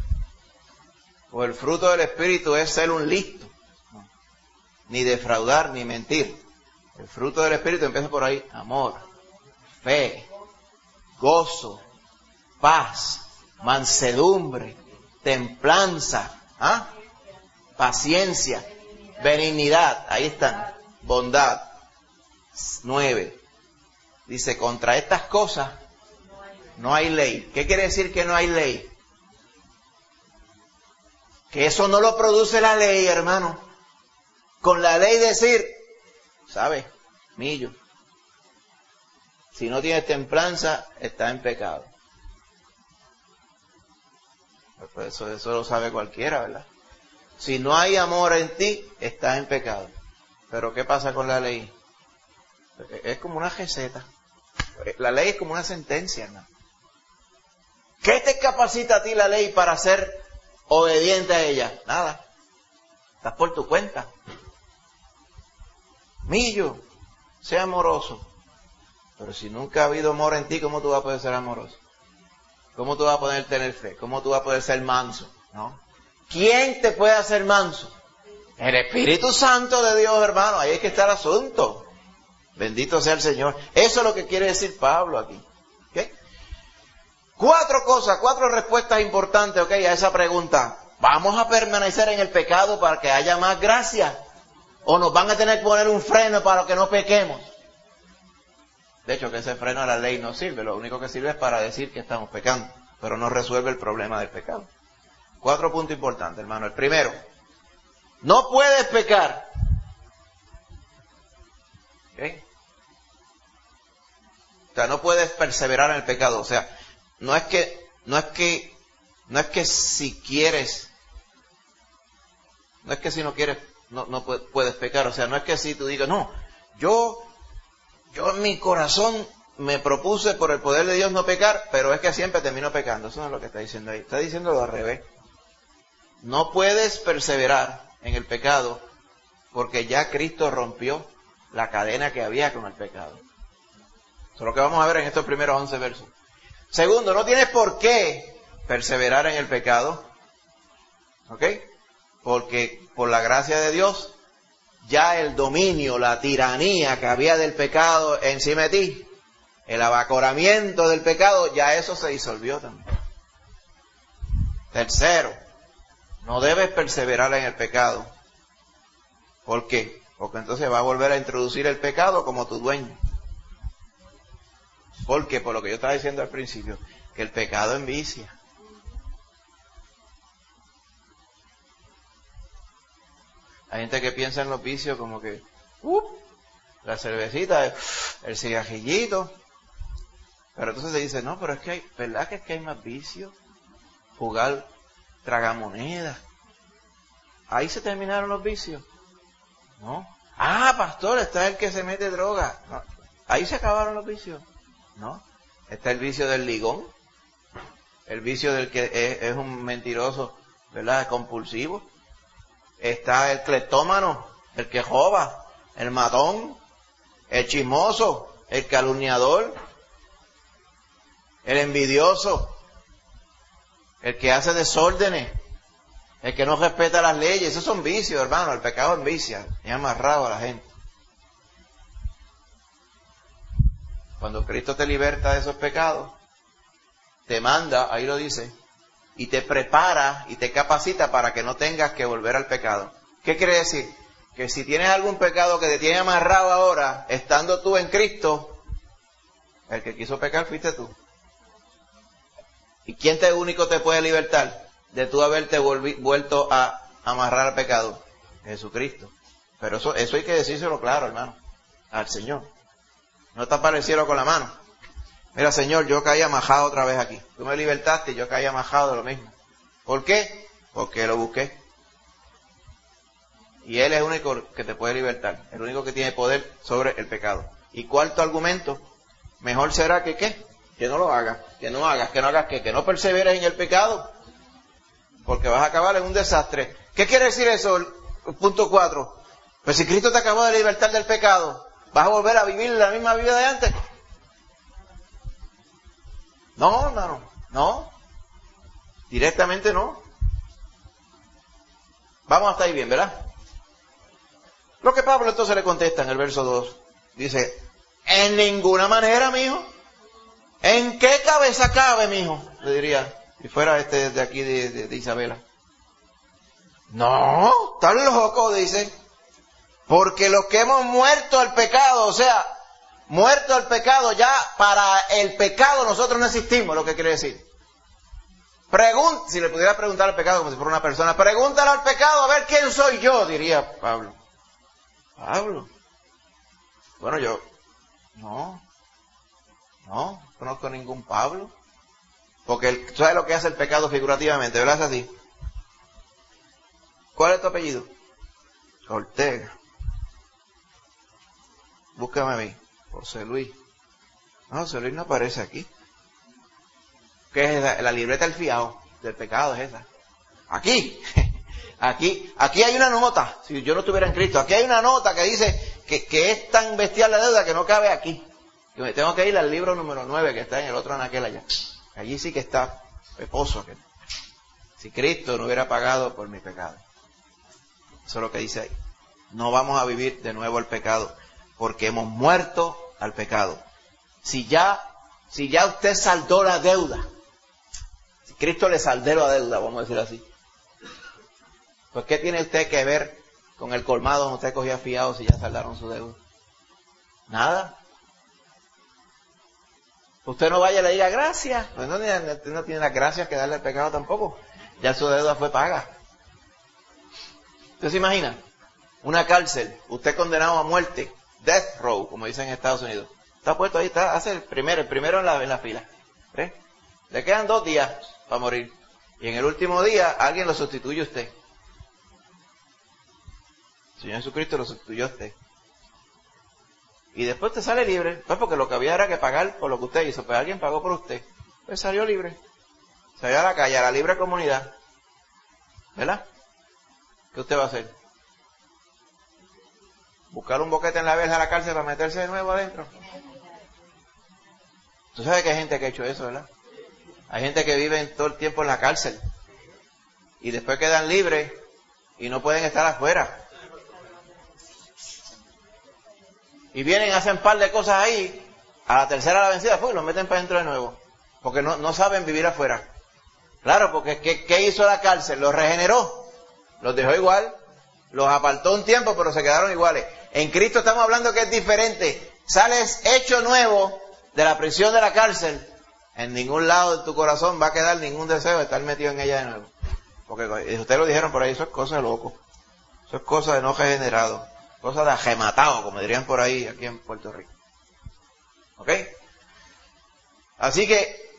O el fruto del Espíritu es ser un listo. No. Ni defraudar, ni mentir. El fruto del Espíritu empieza por ahí. Amor, fe, gozo, paz, mansedumbre, templanza, ¿ah? paciencia, benignidad. Ahí están. Bondad. Nueve. Dice, contra estas cosas no hay ley. ¿Qué quiere decir que no hay ley? Que eso no lo produce la ley, hermano. Con la ley decir, ¿sabes? Millo. Si no tienes templanza, estás en pecado. Pues eso, eso lo sabe cualquiera, ¿verdad? Si no hay amor en ti, estás en pecado. Pero ¿qué pasa con la ley? Es como una receta. La ley es como una sentencia, hermano. ¿Qué te capacita a ti la ley para ser obediente a ella? Nada. Estás por tu cuenta. Millo, sea amoroso. Pero si nunca ha habido amor en ti, ¿cómo tú vas a poder ser amoroso? ¿Cómo tú vas a poder tener fe? ¿Cómo tú vas a poder ser manso? ¿No? ¿Quién te puede hacer manso? El Espíritu Santo de Dios, hermano. Ahí es que está el asunto. Bendito sea el Señor. Eso es lo que quiere decir Pablo aquí. ¿Okay? Cuatro cosas, cuatro respuestas importantes, ¿ok? A esa pregunta. ¿Vamos a permanecer en el pecado para que haya más gracia? ¿O nos van a tener que poner un freno para que no pequemos? De hecho, que ese freno a la ley no sirve. Lo único que sirve es para decir que estamos pecando. Pero no resuelve el problema del pecado. Cuatro puntos importantes, hermano. El primero, no puedes pecar. ¿Ok? O sea, no puedes perseverar en el pecado. O sea, no es que, no es que, no es que si quieres, no es que si no quieres, no, no puedes pecar. O sea, no es que si tú digas, no, yo, yo en mi corazón me propuse por el poder de Dios no pecar, pero es que siempre termino pecando. Eso no es lo que está diciendo ahí. Está diciendo al revés. No puedes perseverar en el pecado porque ya Cristo rompió la cadena que había con el pecado. Eso es lo que vamos a ver en estos primeros once versos. Segundo, no tienes por qué perseverar en el pecado. ¿Ok? Porque por la gracia de Dios, ya el dominio, la tiranía que había del pecado encima de ti, el abacoramiento del pecado, ya eso se disolvió también. Tercero, no debes perseverar en el pecado. ¿Por qué? Porque entonces va a volver a introducir el pecado como tu dueño. Porque, por lo que yo estaba diciendo al principio, que el pecado envicia. Hay gente que piensa en los vicios como que, uh, la cervecita, el cigajillito. Pero entonces se dice, no, pero es que hay, ¿verdad que es que hay más vicios? Jugar tragamonedas. Ahí se terminaron los vicios. ¿No? Ah, pastor, está el que se mete droga. No, ahí se acabaron los vicios. ¿No? Está el vicio del ligón, el vicio del que es, es un mentiroso, ¿verdad? Compulsivo. Está el cleptómano, el que roba, el matón, el chismoso, el calumniador, el envidioso, el que hace desórdenes, el que no respeta las leyes. Esos son vicios, hermano. El pecado envicia y ha amarrado a la gente. Cuando Cristo te liberta de esos pecados, te manda, ahí lo dice, y te prepara y te capacita para que no tengas que volver al pecado. ¿Qué quiere decir? Que si tienes algún pecado que te tiene amarrado ahora, estando tú en Cristo, el que quiso pecar fuiste tú. ¿Y quién te único te puede libertar de tú haberte volvi, vuelto a amarrar al pecado? Jesucristo. Pero eso, eso hay que decírselo claro, hermano, al Señor. No tapar el cielo con la mano. Mira, Señor, yo caí amajado otra vez aquí. Tú me libertaste y yo caí amajado de lo mismo. ¿Por qué? Porque lo busqué. Y Él es el único que te puede libertar. El único que tiene poder sobre el pecado. Y cuarto argumento, mejor será que ¿qué? Que no lo hagas. Que no hagas, que no hagas ¿qué? Que no perseveres en el pecado. Porque vas a acabar en un desastre. ¿Qué quiere decir eso? El punto cuatro. Pues si Cristo te acabó de libertar del pecado, ¿vas a volver a vivir la misma vida de antes? No, no, no, no. Directamente no. Vamos hasta ahí bien, ¿verdad? Lo que Pablo entonces le contesta en el verso dos. Dice, en ninguna manera, mijo. ¿En qué cabeza cabe, mijo? Le diría, si fuera este de aquí de, de, de Isabela. No, estás loco, dice. Porque los que hemos muerto al pecado, o sea, muerto al pecado, ya para el pecado nosotros no existimos, lo que quiere decir. Pregunta, si le pudiera preguntar al pecado como si fuera una persona, pregúntale al pecado a ver quién soy yo, diría Pablo. Pablo. Bueno, yo, no, no, no conozco ningún Pablo. Porque el, ¿sabes lo que hace el pecado figurativamente? ¿Verdad? Es así. ¿Cuál es tu apellido? Ortega. Búscame a mí. José Luis. No, José Luis no aparece aquí. ¿Qué es esa? La libreta del fiado del pecado es esa. Aquí. Aquí, aquí hay una nota. Si yo no estuviera en Cristo, aquí hay una nota que dice que, que es tan bestial la deuda que no cabe aquí. Yo me tengo que ir al libro número nueve que está en el otro anaquel allá. Allí sí que está peposo aquel. Si Cristo no hubiera pagado por mi pecado. Eso es lo que dice ahí. No vamos a vivir de nuevo el pecado, porque hemos muerto al pecado. Si ya, si ya usted saldó la deuda, si Cristo le saldó la deuda, vamos a decir así, pues ¿qué tiene usted que ver con el colmado donde usted cogía fiado si ya saldaron su deuda? Nada. Usted no vaya y le diga gracias. Pues no, no tiene las gracias que darle al pecado tampoco. Ya su deuda fue paga. ¿Usted se imagina? Una cárcel, usted condenado a muerte, death row, como dicen en Estados Unidos. Está puesto ahí, está, hace el primero, el primero en la, en la fila. ¿Ves? Le quedan dos días para morir. Y en el último día, alguien lo sustituye a usted. El Señor Jesucristo lo sustituyó a usted. Y después te sale libre, pues porque lo que había era que pagar por lo que usted hizo, pues alguien pagó por usted. Pues salió libre. Salió a la calle, a la libre comunidad. ¿Verdad? ¿Qué usted va a hacer? ¿Buscar un boquete en la verja de la cárcel para meterse de nuevo adentro? Tú sabes que hay gente que ha hecho eso, ¿verdad? Hay gente que vive todo el tiempo en la cárcel y después quedan libres y no pueden estar afuera. Y vienen, hacen un par de cosas ahí, a la tercera la vencida, pues los meten para adentro de nuevo. Porque no, no saben vivir afuera. Claro, porque ¿qué, qué hizo la cárcel? Los regeneró. Los dejó igual. Los apartó un tiempo, pero se quedaron iguales. En Cristo estamos hablando que es diferente. Sales hecho nuevo de la prisión de la cárcel. En ningún lado de tu corazón va a quedar ningún deseo de estar metido en ella de nuevo. Porque ustedes lo dijeron por ahí, eso es cosa de loco. Eso es cosa de no regenerado. Cosa de ajematado, como dirían por ahí aquí en Puerto Rico. ¿Ok? Así que,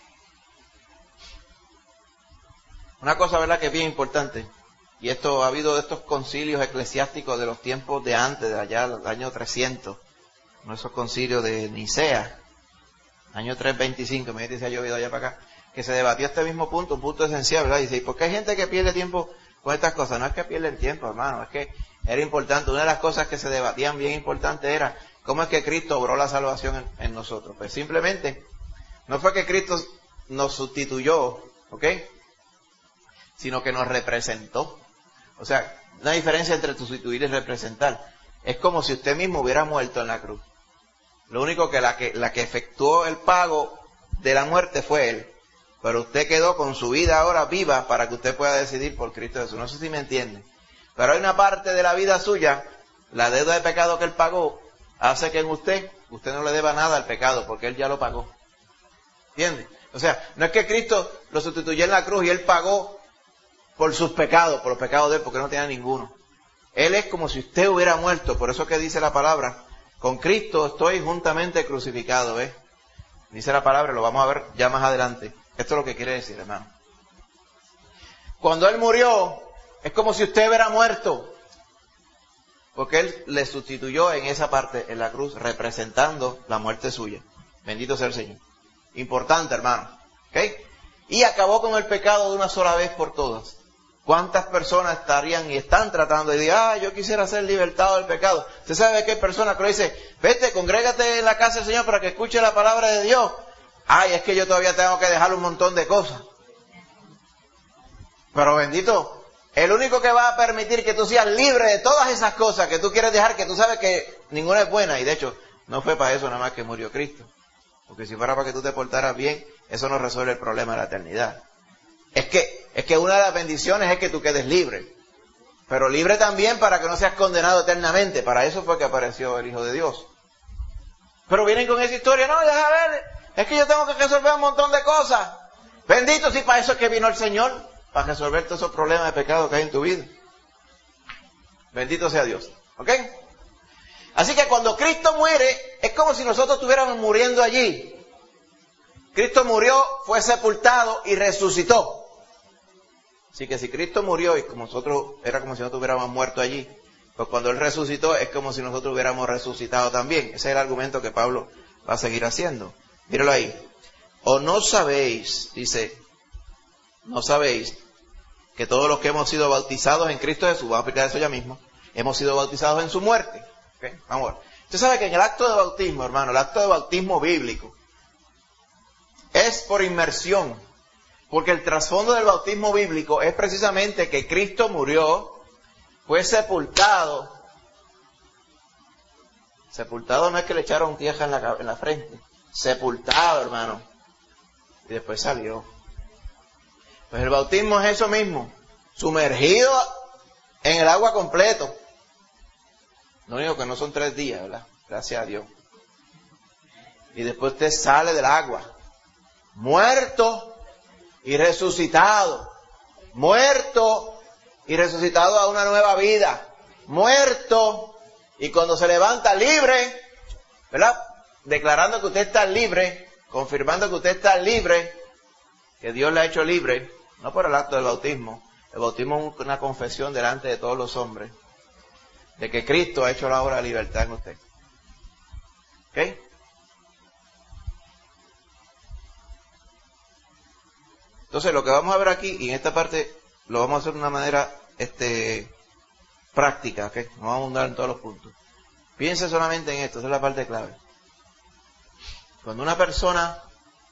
una cosa, ¿verdad?, que es bien importante. Y esto ha habido de estos concilios eclesiásticos de los tiempos de antes, de allá, del año trescientos. No esos concilios de Nicea, año trescientos veinticinco, me dice, ha llovido allá para acá, que se debatió este mismo punto, un punto esencial, ¿verdad? Y dice, ¿y por qué hay gente que pierde tiempo con estas cosas? No es que pierden tiempo, hermano, es que era importante. Una de las cosas que se debatían bien importante era, ¿cómo es que Cristo obró la salvación en, en nosotros? Pues simplemente, no fue que Cristo nos sustituyó, ¿ok?, sino que nos representó. O sea, una diferencia entre sustituir y representar. Es como si usted mismo hubiera muerto en la cruz. Lo único que la que, la que efectuó el pago de la muerte fue Él. Pero usted quedó con su vida ahora viva para que usted pueda decidir por Cristo Jesús. No sé si me entiende. Pero hay una parte de la vida suya, la deuda de pecado que Él pagó, hace que en usted, usted no le deba nada al pecado, porque Él ya lo pagó. ¿Entiende? O sea, no es que Cristo lo sustituyó en la cruz y Él pagó por sus pecados, por los pecados de Él, porque no tenía ninguno. Él es como si usted hubiera muerto, por eso que dice la palabra, con Cristo estoy juntamente crucificado, ¿ves? Dice la palabra, lo vamos a ver ya más adelante. Esto es lo que quiere decir, hermano. Cuando Él murió, es como si usted hubiera muerto, porque Él le sustituyó en esa parte, en la cruz, representando la muerte suya. Bendito sea el Señor. Importante, hermano. ¿Ok? Y acabó con el pecado de una sola vez por todas. ¿Cuántas personas estarían y están tratando de decir, ah, yo quisiera ser libertado del pecado? Usted sabe que hay personas que le dicen, vete, congrégate en la casa del Señor para que escuche la palabra de Dios. Ay, es que yo todavía tengo que dejar un montón de cosas. Pero bendito, el único que va a permitir que tú seas libre de todas esas cosas que tú quieres dejar, que tú sabes que ninguna es buena, y de hecho, no fue para eso nada más que murió Cristo. Porque si fuera para que tú te portaras bien, eso no resuelve el problema de la eternidad. Es que, es que una de las bendiciones es que tú quedes libre. Pero libre también para que no seas condenado eternamente. Para eso fue que apareció el Hijo de Dios. Pero vienen con esa historia, no, deja ver, es que yo tengo que resolver un montón de cosas. Bendito si para eso es que vino el Señor, para resolver todos esos problemas de pecado que hay en tu vida. Bendito sea Dios. ¿Ok? Así que cuando Cristo muere, es como si nosotros estuviéramos muriendo allí. Cristo murió, fue sepultado y resucitó. Así que si Cristo murió y como nosotros, era como si nosotros hubiéramos muerto allí, pues cuando Él resucitó es como si nosotros hubiéramos resucitado también. Ese es el argumento que Pablo va a seguir haciendo. Míralo ahí. O no sabéis, dice, no sabéis que todos los que hemos sido bautizados en Cristo Jesús, vamos a aplicar eso ya mismo, hemos sido bautizados en su muerte. ¿Okay? Vamos a ver. Usted sabe que en el acto de bautismo, hermano, el acto de bautismo bíblico, es por inmersión. Porque el trasfondo del bautismo bíblico es precisamente que Cristo murió, fue sepultado. Sepultado no es que le echaron tierra en la, en la frente. Sepultado, hermano. Y después salió. Pues el bautismo es eso mismo. Sumergido en el agua completo. Lo único que no son tres días, ¿verdad? Gracias a Dios. Y después usted sale del agua. Muerto y resucitado, muerto y resucitado a una nueva vida, muerto y cuando se levanta libre, ¿verdad? Declarando que usted está libre, confirmando que usted está libre, que Dios le ha hecho libre, no por el acto del bautismo. El bautismo es una confesión delante de todos los hombres de que Cristo ha hecho la obra de libertad en usted. ¿Ok? Entonces, lo que vamos a ver aquí, y en esta parte lo vamos a hacer de una manera este, práctica, ¿ok? No vamos a abundar en todos los puntos. Piense solamente en esto, esa es la parte clave. Cuando una persona,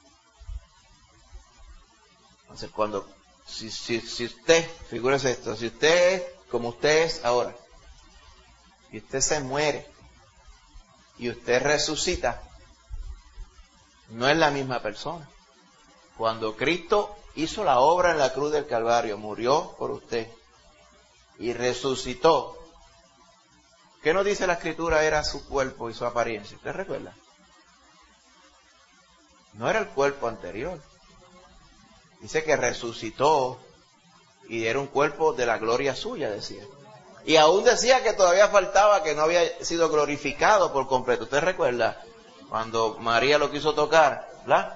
entonces cuando, si, si, si usted, figúrese esto, si usted es como usted es ahora, y usted se muere, y usted resucita, no es la misma persona. Cuando Cristo hizo la obra en la cruz del Calvario, murió por usted y resucitó, ¿qué nos dice la Escritura? Era su cuerpo y su apariencia. ¿Usted recuerda? No era el cuerpo anterior. Dice que resucitó y era un cuerpo de la gloria suya, decía. Y aún decía que todavía faltaba, que no había sido glorificado por completo. ¿Usted recuerda? Cuando María lo quiso tocar, ¿verdad?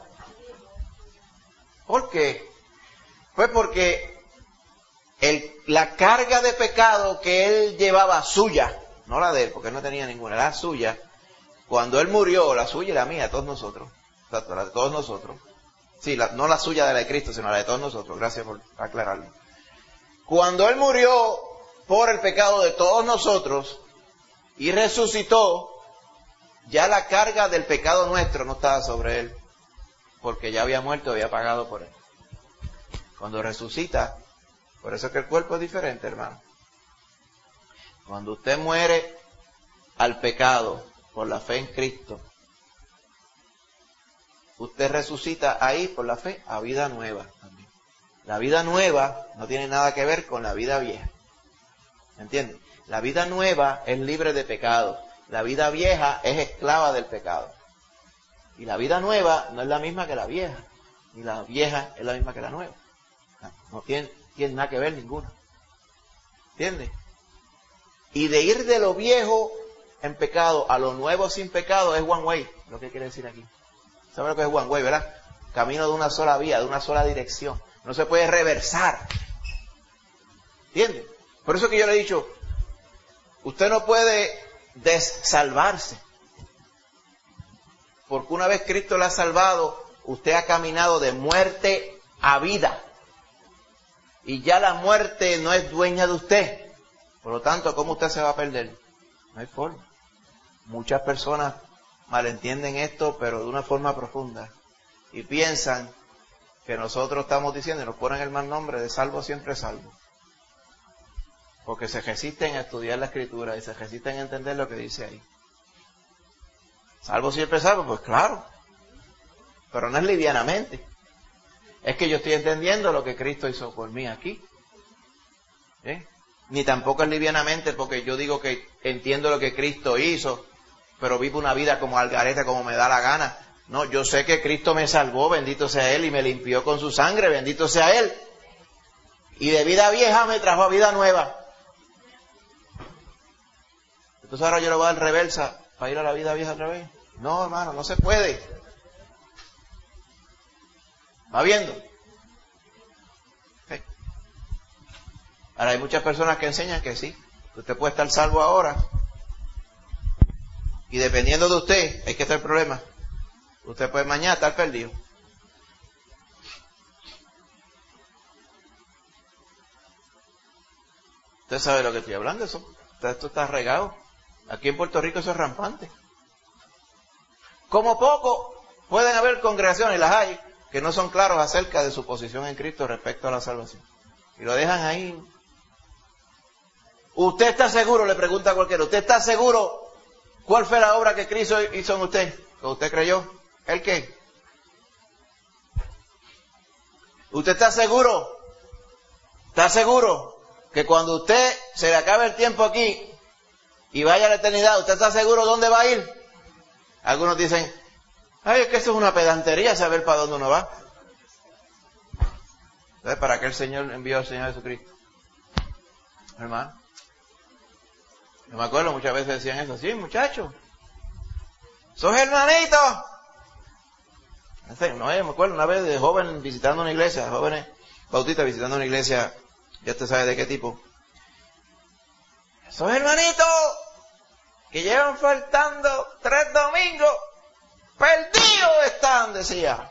¿Por qué? Pues porque el, la carga de pecado que él llevaba suya, no la de él, porque él no tenía ninguna, la suya, cuando él murió, la suya y la mía, todos nosotros, la de todos nosotros, sí, la, no la suya de la de Cristo, sino la de todos nosotros, gracias por aclararlo. Cuando él murió por el pecado de todos nosotros y resucitó, ya la carga del pecado nuestro no estaba sobre él, porque ya había muerto y había pagado por él. Cuando resucita, por eso es que el cuerpo es diferente, hermano. Cuando usted muere al pecado por la fe en Cristo, usted resucita ahí por la fe a vida nueva también. La vida nueva no tiene nada que ver con la vida vieja. ¿Me entiende? La vida nueva es libre de pecado. La vida vieja es esclava del pecado. Y la vida nueva no es la misma que la vieja. Ni la vieja es la misma que la nueva. No tiene, tiene nada que ver ninguna. ¿Entiendes? Y de ir de lo viejo en pecado a lo nuevo sin pecado es one way. Lo que quiere decir aquí. ¿Sabe lo que es one way, verdad? Camino de una sola vía, de una sola dirección. No se puede reversar. ¿Entiendes? Por eso que yo le he dicho, usted no puede desalvarse. Porque una vez Cristo la ha salvado, usted ha caminado de muerte a vida. Y ya la muerte no es dueña de usted. Por lo tanto, ¿cómo usted se va a perder? No hay forma. Muchas personas malentienden esto, pero de una forma profunda. Y piensan que nosotros estamos diciendo, y nos ponen el mal nombre de salvo siempre salvo. Porque se resisten a estudiar la Escritura y se resisten a entender lo que dice ahí. Salvo siempre salvo, pues claro. Pero no es livianamente. Es que yo estoy entendiendo lo que Cristo hizo por mí aquí. ¿Eh? Ni tampoco es livianamente porque yo digo que entiendo lo que Cristo hizo, pero vivo una vida como algarete, como me da la gana. No, yo sé que Cristo me salvó, bendito sea Él, y me limpió con su sangre, bendito sea Él. Y de vida vieja me trajo a vida nueva. Entonces ahora yo le voy a dar reversa para ir a la vida vieja otra vez. No, hermano, no se puede. ¿Va viendo? Okay. Ahora hay muchas personas que enseñan que sí, que usted puede estar salvo ahora. Y dependiendo de usted, es que está el problema. Usted puede mañana estar perdido. Usted sabe de lo que estoy hablando, eso. Esto está regado. Aquí en Puerto Rico eso es rampante. Como poco pueden haber congregaciones, las hay, que no son claros acerca de su posición en Cristo respecto a la salvación. Y lo dejan ahí. ¿Usted está seguro? Le pregunta a cualquiera. ¿Usted está seguro cuál fue la obra que Cristo hizo en usted? ¿Que usted creyó? ¿El qué? ¿Usted está seguro? ¿Está seguro que cuando usted se le acabe el tiempo aquí y vaya a la eternidad, usted está seguro dónde va a ir? Algunos dicen, ay, es que eso es una pedantería saber para dónde uno va. Entonces, ¿para qué el Señor envió al Señor Jesucristo? Hermano. Yo me acuerdo, muchas veces decían eso. Sí, muchachos. ¡Sos hermanito! No, yo me acuerdo una vez de joven visitando una iglesia, jóvenes bautistas visitando una iglesia, ya usted sabe de qué tipo. ¡Sos hermanito! Que llevan faltando tres domingos. ¡Perdidos están!, decía.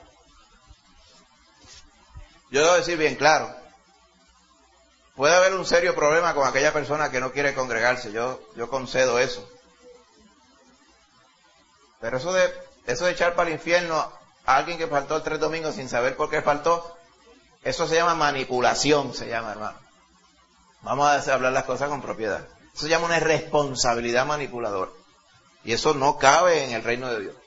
Yo debo decir bien claro. Puede haber un serio problema con aquella persona que no quiere congregarse. Yo, yo concedo eso. Pero eso de, eso de echar para el infierno a alguien que faltó el tres domingos sin saber por qué faltó, eso se llama manipulación, se llama, hermano. Vamos a hablar las cosas con propiedad. Eso se llama una responsabilidad manipuladora. Y eso no cabe en el reino de Dios.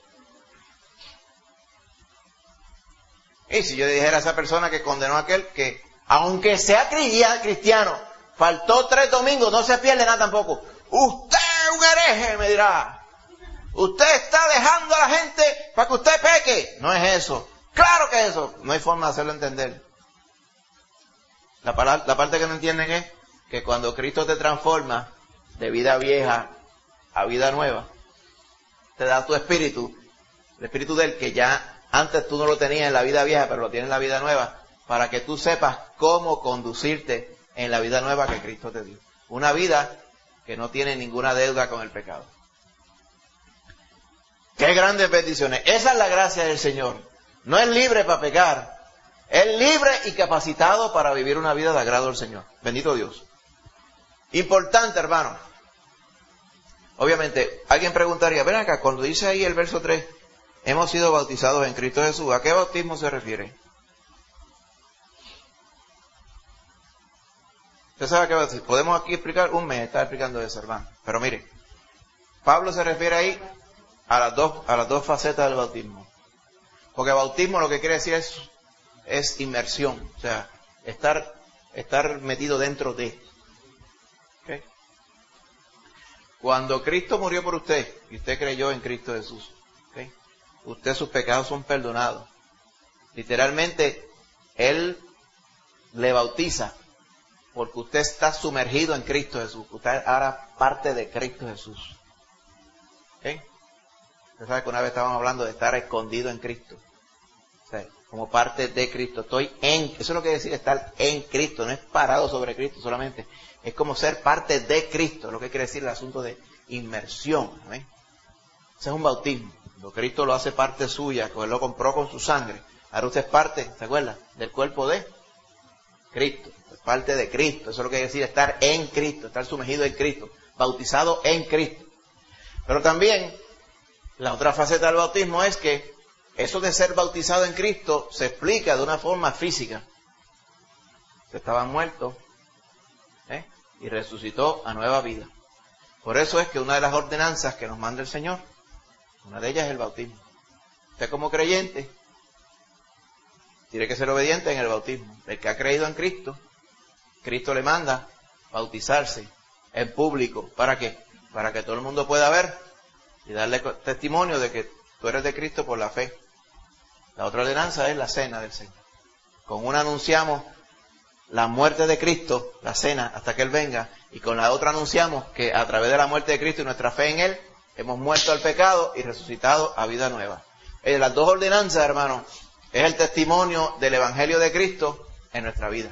Y si yo dijera a esa persona que condenó a aquel que, aunque sea cristiano, faltó tres domingos, no se pierde nada tampoco. Usted es un hereje, me dirá. Usted está dejando a la gente para que usted peque. No es eso. Claro que es eso. No hay forma de hacerlo entender. La, palabra, la parte que no entienden es que cuando Cristo te transforma de vida vieja a vida nueva, te da tu espíritu, el espíritu del que ya antes tú no lo tenías en la vida vieja, pero lo tienes en la vida nueva, para que tú sepas cómo conducirte en la vida nueva que Cristo te dio. Una vida que no tiene ninguna deuda con el pecado. ¡Qué grandes bendiciones! Esa es la gracia del Señor. No es libre para pecar, es libre y capacitado para vivir una vida de agrado al Señor. Bendito Dios. Importante, hermano. Obviamente, alguien preguntaría, ven acá, cuando dice ahí el verso tres, hemos sido bautizados en Cristo Jesús, ¿a qué bautismo se refiere? Usted sabe a qué podemos aquí explicar, un mes está explicando eso, hermano. Pero mire, Pablo se refiere ahí a las dos, a las dos facetas del bautismo. Porque bautismo lo que quiere decir es, es inmersión, o sea, estar, estar metido dentro de. ¿Okay? Cuando Cristo murió por usted, y usted creyó en Cristo Jesús, ¿okay? Usted, sus pecados son perdonados. Literalmente, Él le bautiza, porque usted está sumergido en Cristo Jesús. Usted ahora parte de Cristo Jesús. ¿Okay? Usted sabe que una vez estábamos hablando de estar escondido en Cristo. O sea, como parte de Cristo. Estoy en, eso es lo que quiere decir estar en Cristo. No es parado sobre Cristo solamente. Es como ser parte de Cristo. Lo que quiere decir el asunto de inmersión. ¿Ven? Ese es un bautismo. Cuando Cristo lo hace parte suya, que Él lo compró con su sangre. Ahora usted es parte, ¿se acuerda? Del cuerpo de Cristo, es parte de Cristo. Eso es lo que quiere decir estar en Cristo, estar sumergido en Cristo, bautizado en Cristo. Pero también, la otra faceta del bautismo es que eso de ser bautizado en Cristo se explica de una forma física. Se estaba muerto, ¿eh? y resucitó a nueva vida. Por eso es que una de las ordenanzas que nos manda el Señor, una de ellas es el bautismo. Usted como creyente tiene que ser obediente en el bautismo. El que ha creído en Cristo, Cristo le manda bautizarse en público. ¿Para qué? Para que todo el mundo pueda ver y darle testimonio de que tú eres de Cristo por la fe. La otra ordenanza es la cena del Señor. Con una anunciamos la muerte de Cristo, la cena, hasta que Él venga, y con la otra anunciamos que a través de la muerte de Cristo y nuestra fe en Él, hemos muerto al pecado y resucitado a vida nueva. Eh, las dos ordenanzas, hermanos, es el testimonio del Evangelio de Cristo en nuestra vida.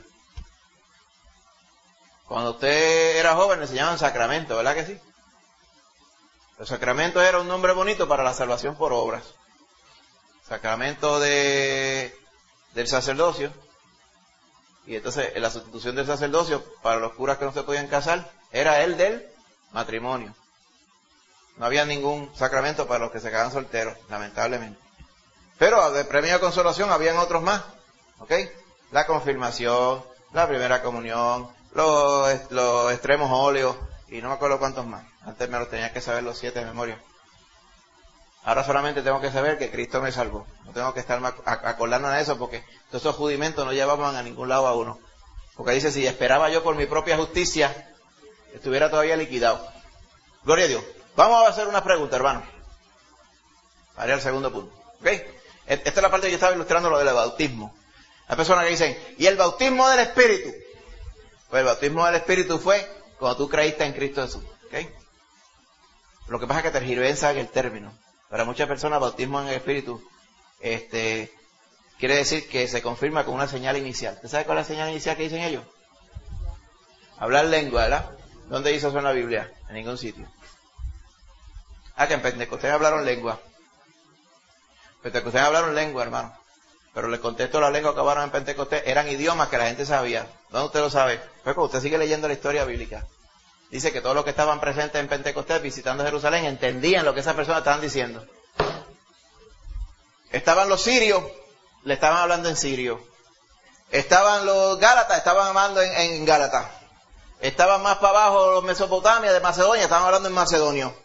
Cuando usted era joven le enseñaban sacramento, ¿verdad que sí? Los sacramentos era un nombre bonito para la salvación por obras. Sacramento de, del sacerdocio. Y entonces la sustitución del sacerdocio para los curas que no se podían casar era el del matrimonio. No había ningún sacramento para los que se quedaban solteros, lamentablemente. Pero de premio de consolación habían otros más, ¿ok? La confirmación, la primera comunión, los, los extremos óleos, y no me acuerdo cuántos más. Antes me los tenía que saber los siete de memoria. Ahora solamente tengo que saber que Cristo me salvó. No tengo que estar acordando de eso porque todos esos judimentos no llevaban a ningún lado a uno. Porque dice, si esperaba yo por mi propia justicia, estuviera todavía liquidado. Gloria a Dios. Vamos a hacer una pregunta, hermano. Para ir al segundo punto. ¿Ok? Esta es la parte que yo estaba ilustrando, lo del bautismo. Hay personas que dicen, ¿y el bautismo del Espíritu? Pues el bautismo del Espíritu fue cuando tú creíste en Cristo Jesús. ¿Ok? Lo que pasa es que tergiversan el término. Para muchas personas, bautismo en el Espíritu este, quiere decir que se confirma con una señal inicial. ¿Usted sabe cuál es la señal inicial que dicen ellos? Hablar lengua, ¿verdad? ¿Dónde dice eso en la Biblia? En ningún sitio. Ah, que en Pentecostés hablaron lengua. Pentecostés hablaron lengua, hermano. Pero le contesto, la lengua que hablaron en Pentecostés eran idiomas que la gente sabía. ¿Dónde usted lo sabe? Pues cuando usted sigue leyendo la historia bíblica. Dice que todos los que estaban presentes en Pentecostés visitando Jerusalén entendían lo que esas personas estaban diciendo. Estaban los sirios, le estaban hablando en sirio. Estaban los gálatas, estaban hablando en, en Gálata. Estaban más para abajo los Mesopotamia de Macedonia, estaban hablando en macedonio.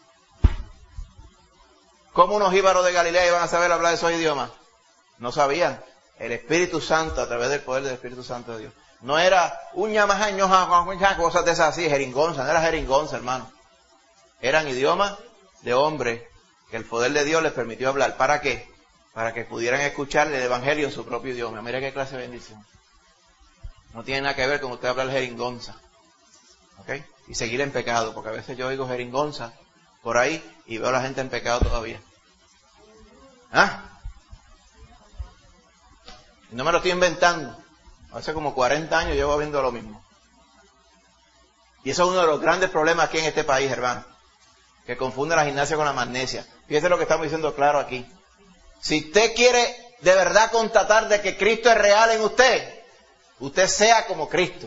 ¿Cómo unos jíbaros de Galilea iban a saber hablar esos idiomas? No sabían. El Espíritu Santo, a través del poder del Espíritu Santo de Dios. No era un ñamajaño, cosas de esas así, jeringonza, no era jeringonza, hermano. Eran idiomas de hombres que el poder de Dios les permitió hablar. ¿Para qué? Para que pudieran escuchar el Evangelio en su propio idioma. Mira qué clase de bendición. No tiene nada que ver con usted hablar jeringonza. ¿Ok? Y seguir en pecado, porque a veces yo oigo jeringonza por ahí y veo a la gente en pecado todavía. ¿Ah? No me lo estoy inventando. Hace como cuarenta años llevo viendo lo mismo. Y eso es uno de los grandes problemas aquí en este país, hermano. Que confunde la gimnasia con la magnesia. Fíjese lo que estamos diciendo claro aquí. Si usted quiere de verdad constatar de que Cristo es real en usted, usted sea como Cristo.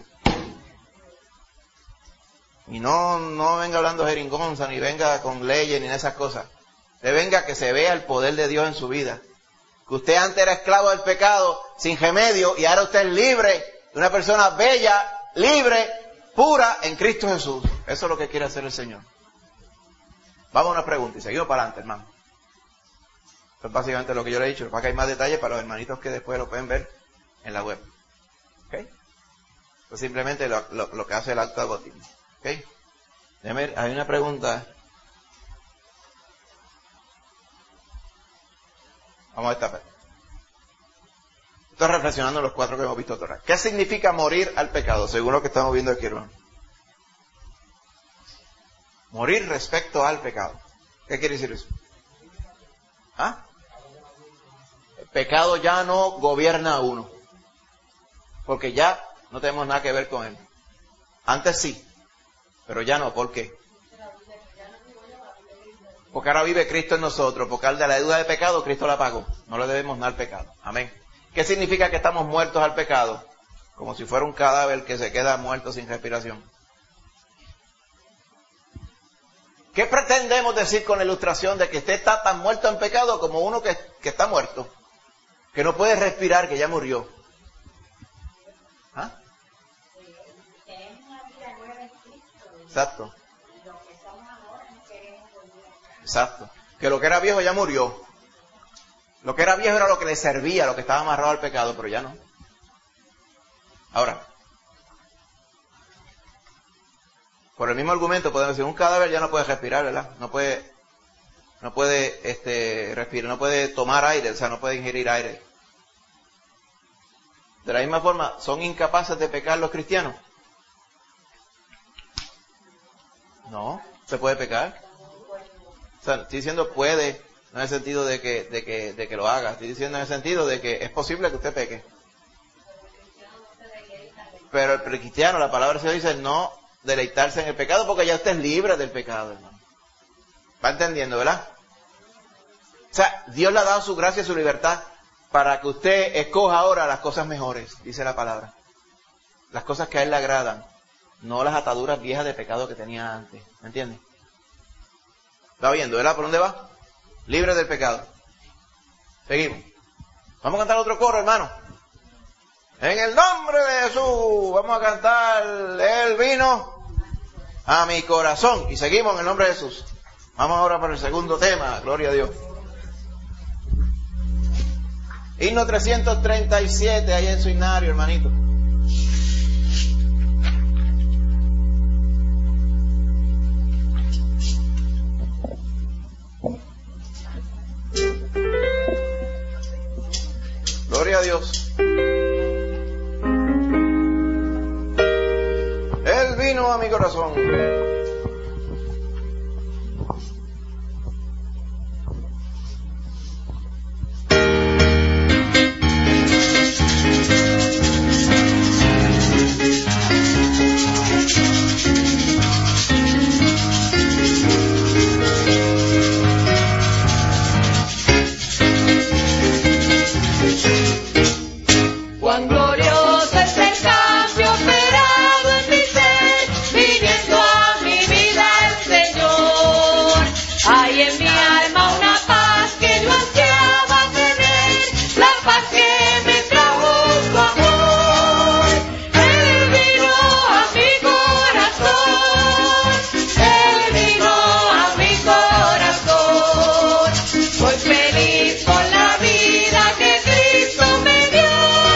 Y no, no venga hablando jeringonza, ni venga con leyes, ni esas cosas. Usted venga que se vea el poder de Dios en su vida. Que usted antes era esclavo del pecado, sin remedio, y ahora usted es libre, una persona bella, libre, pura, en Cristo Jesús. Eso es lo que quiere hacer el Señor. Vamos a una pregunta y seguimos para adelante, hermano. Esto es básicamente lo que yo le he dicho. Para que hay más detalles para los hermanitos que después lo pueden ver en la web. ¿Ok? Pues simplemente lo, lo, lo que hace el acto de bautismo. ¿Ok? Déjame ver, hay una pregunta. Vamos a esta parte. Estoy reflexionando en los cuatro que hemos visto ahora. ¿Qué significa morir al pecado? Según lo que estamos viendo aquí, hermano. Morir respecto al pecado. ¿Qué quiere decir eso? ¿Ah? El pecado ya no gobierna a uno. Porque ya no tenemos nada que ver con él. Antes sí, pero ya no. ¿Por qué? Porque ahora vive Cristo en nosotros. Porque al de la deuda de pecado, Cristo la pagó. No le debemos nada al pecado. Amén. ¿Qué significa que estamos muertos al pecado? como si fuera un cadáver que se queda muerto sin respiración. ¿Qué pretendemos decir con la ilustración de que usted está tan muerto en pecado como uno que, que está muerto? Que no puede respirar, que ya murió. ¿Ah? Exacto. Exacto. Que lo que era viejo ya murió. Lo que era viejo era lo que le servía, lo que estaba amarrado al pecado, pero ya no. Ahora, por el mismo argumento podemos decir, un cadáver ya no puede respirar, ¿verdad? No puede, no puede, este, respirar, no puede tomar aire, o sea, no puede ingerir aire. De la misma forma, ¿son incapaces de pecar los cristianos? No, se puede pecar. O sea, estoy diciendo puede, no en el sentido de que, de que, de que lo haga, estoy diciendo en el sentido de que es posible que usted peque. Pero el cristiano, la palabra se dice no deleitarse en el pecado porque ya usted es libre del pecado, hermano. ¿Va entendiendo, verdad? O sea, Dios le ha dado su gracia y su libertad para que usted escoja ahora las cosas mejores, dice la palabra. Las cosas que a Él le agradan, no las ataduras viejas de pecado que tenía antes. ¿Me entiende? ¿Está viendo, verdad? ¿Por dónde va? Libre del pecado. Seguimos. Vamos a cantar otro coro, hermano. En el nombre de Jesús, vamos a cantar Él vino a mi corazón. Y seguimos en el nombre de Jesús. Vamos ahora para el segundo tema, gloria a Dios. Himno trescientos treinta y siete, ahí en su himnario, hermanito. Gloria a Dios. Él vino a mi corazón. Cuán glorioso es el cambio operado en mi ser, viniendo a mi vida el Señor. Hay en mi alma una paz que yo ansiaba tener, la paz que me trajo su amor. Él vino a mi corazón, Él vino a mi corazón. Soy feliz con la vida que Cristo me dio.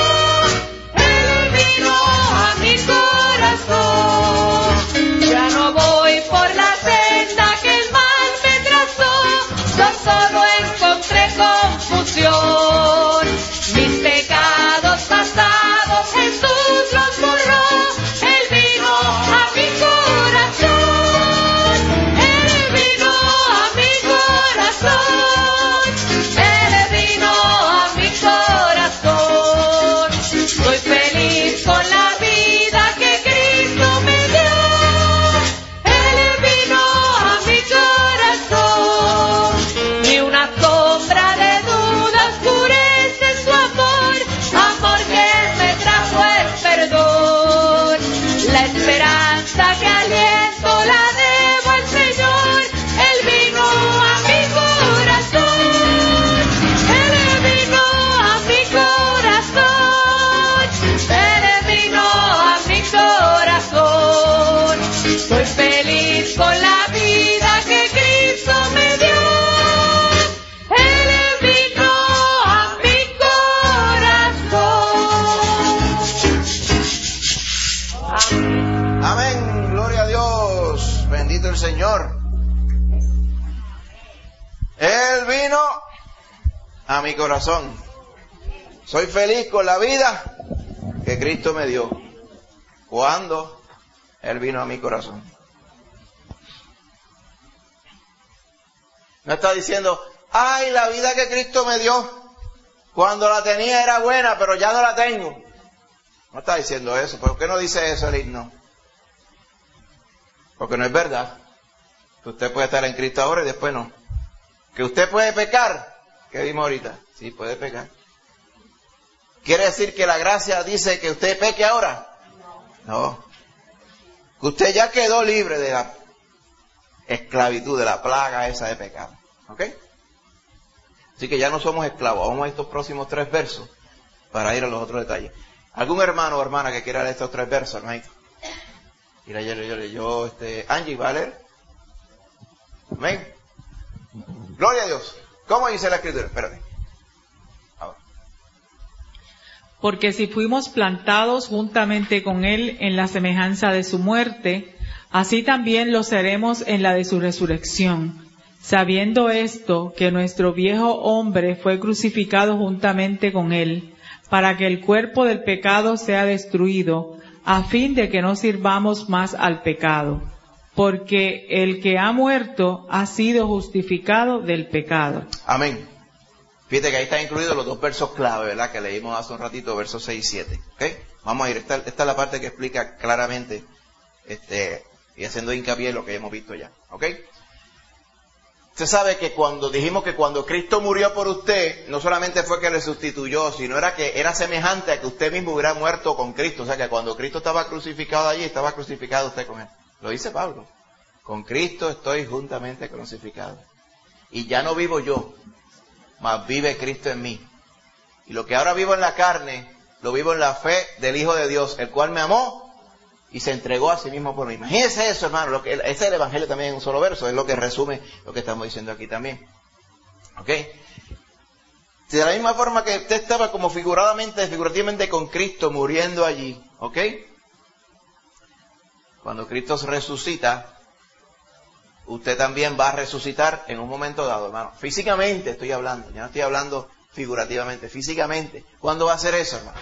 Ya no voy por la senda que el mal me trazó, yo solo encontré confusión. Mis pecados pasados Jesús los borró, Él vino a mi corazón, Él vino a mi corazón, Él vino a mi corazón. Soy feliz con la vida que Cristo me dio. Él vino a mi corazón. Ni una sombra de duda oscurece su amor, amor que me trajo el perdón. La esperanza que aliento la debo al Señor. Él vino a mi corazón. Él vino a mi corazón. Él vino a mi corazón. Soy feliz con la vida que Cristo me dio. Él vino a mi corazón. Amén, gloria a Dios, bendito el Señor. Él vino a mi corazón. Soy feliz con la vida que Cristo me dio. ¿Cuándo? Él vino a mi corazón. No está diciendo, ay, la vida que Cristo me dio, cuando la tenía era buena, pero ya no la tengo. No está diciendo eso. ¿Por qué no dice eso el himno? Porque no es verdad. Que usted puede estar en Cristo ahora y después no. Que usted puede pecar, que vimos ahorita. Sí, puede pecar. ¿Quiere decir que la gracia dice que usted peque ahora? No. Que usted ya quedó libre de la esclavitud, de la plaga esa de pecado. ¿Ok? Así que ya no somos esclavos. Vamos a estos próximos tres versos para ir a los otros detalles. ¿Algún hermano o hermana que quiera leer estos tres versos, hermanito? Mira, yo, yo, yo, yo, este, Angie, ¿va a leer? Amén. Gloria a Dios. ¿Cómo dice la Escritura? Espérate. Ahora. Porque si fuimos plantados juntamente con Él en la semejanza de su muerte, así también lo seremos en la de su resurrección. Sabiendo esto, que nuestro viejo hombre fue crucificado juntamente con Él, para que el cuerpo del pecado sea destruido, a fin de que no sirvamos más al pecado. Porque el que ha muerto ha sido justificado del pecado. Amén. Fíjate que ahí están incluidos los dos versos clave, ¿verdad? Que leímos hace un ratito, versos seis y siete. ¿Ok? Vamos a ir. Esta, esta es la parte que explica claramente, este, y haciendo hincapié en lo que hemos visto ya. ¿Ok? Usted sabe que cuando dijimos que cuando Cristo murió por usted, no solamente fue que le sustituyó, sino era que era semejante a que usted mismo hubiera muerto con Cristo. O sea que cuando Cristo estaba crucificado allí, estaba crucificado usted con Él. Lo dice Pablo. Con Cristo estoy juntamente crucificado. Y ya no vivo yo, mas vive Cristo en mí. Y lo que ahora vivo en la carne, lo vivo en la fe del Hijo de Dios, el cual me amó y se entregó a sí mismo por mí. Imagínese eso, hermano. Lo que, ese es el Evangelio también en un solo verso. Es lo que resume lo que estamos diciendo aquí también. ¿Ok? De la misma forma que usted estaba como figuradamente, figurativamente con Cristo muriendo allí. ¿Ok? Cuando Cristo resucita, usted también va a resucitar en un momento dado, hermano. Físicamente estoy hablando. Ya no estoy hablando figurativamente. Físicamente. ¿Cuándo va a ser eso, hermano?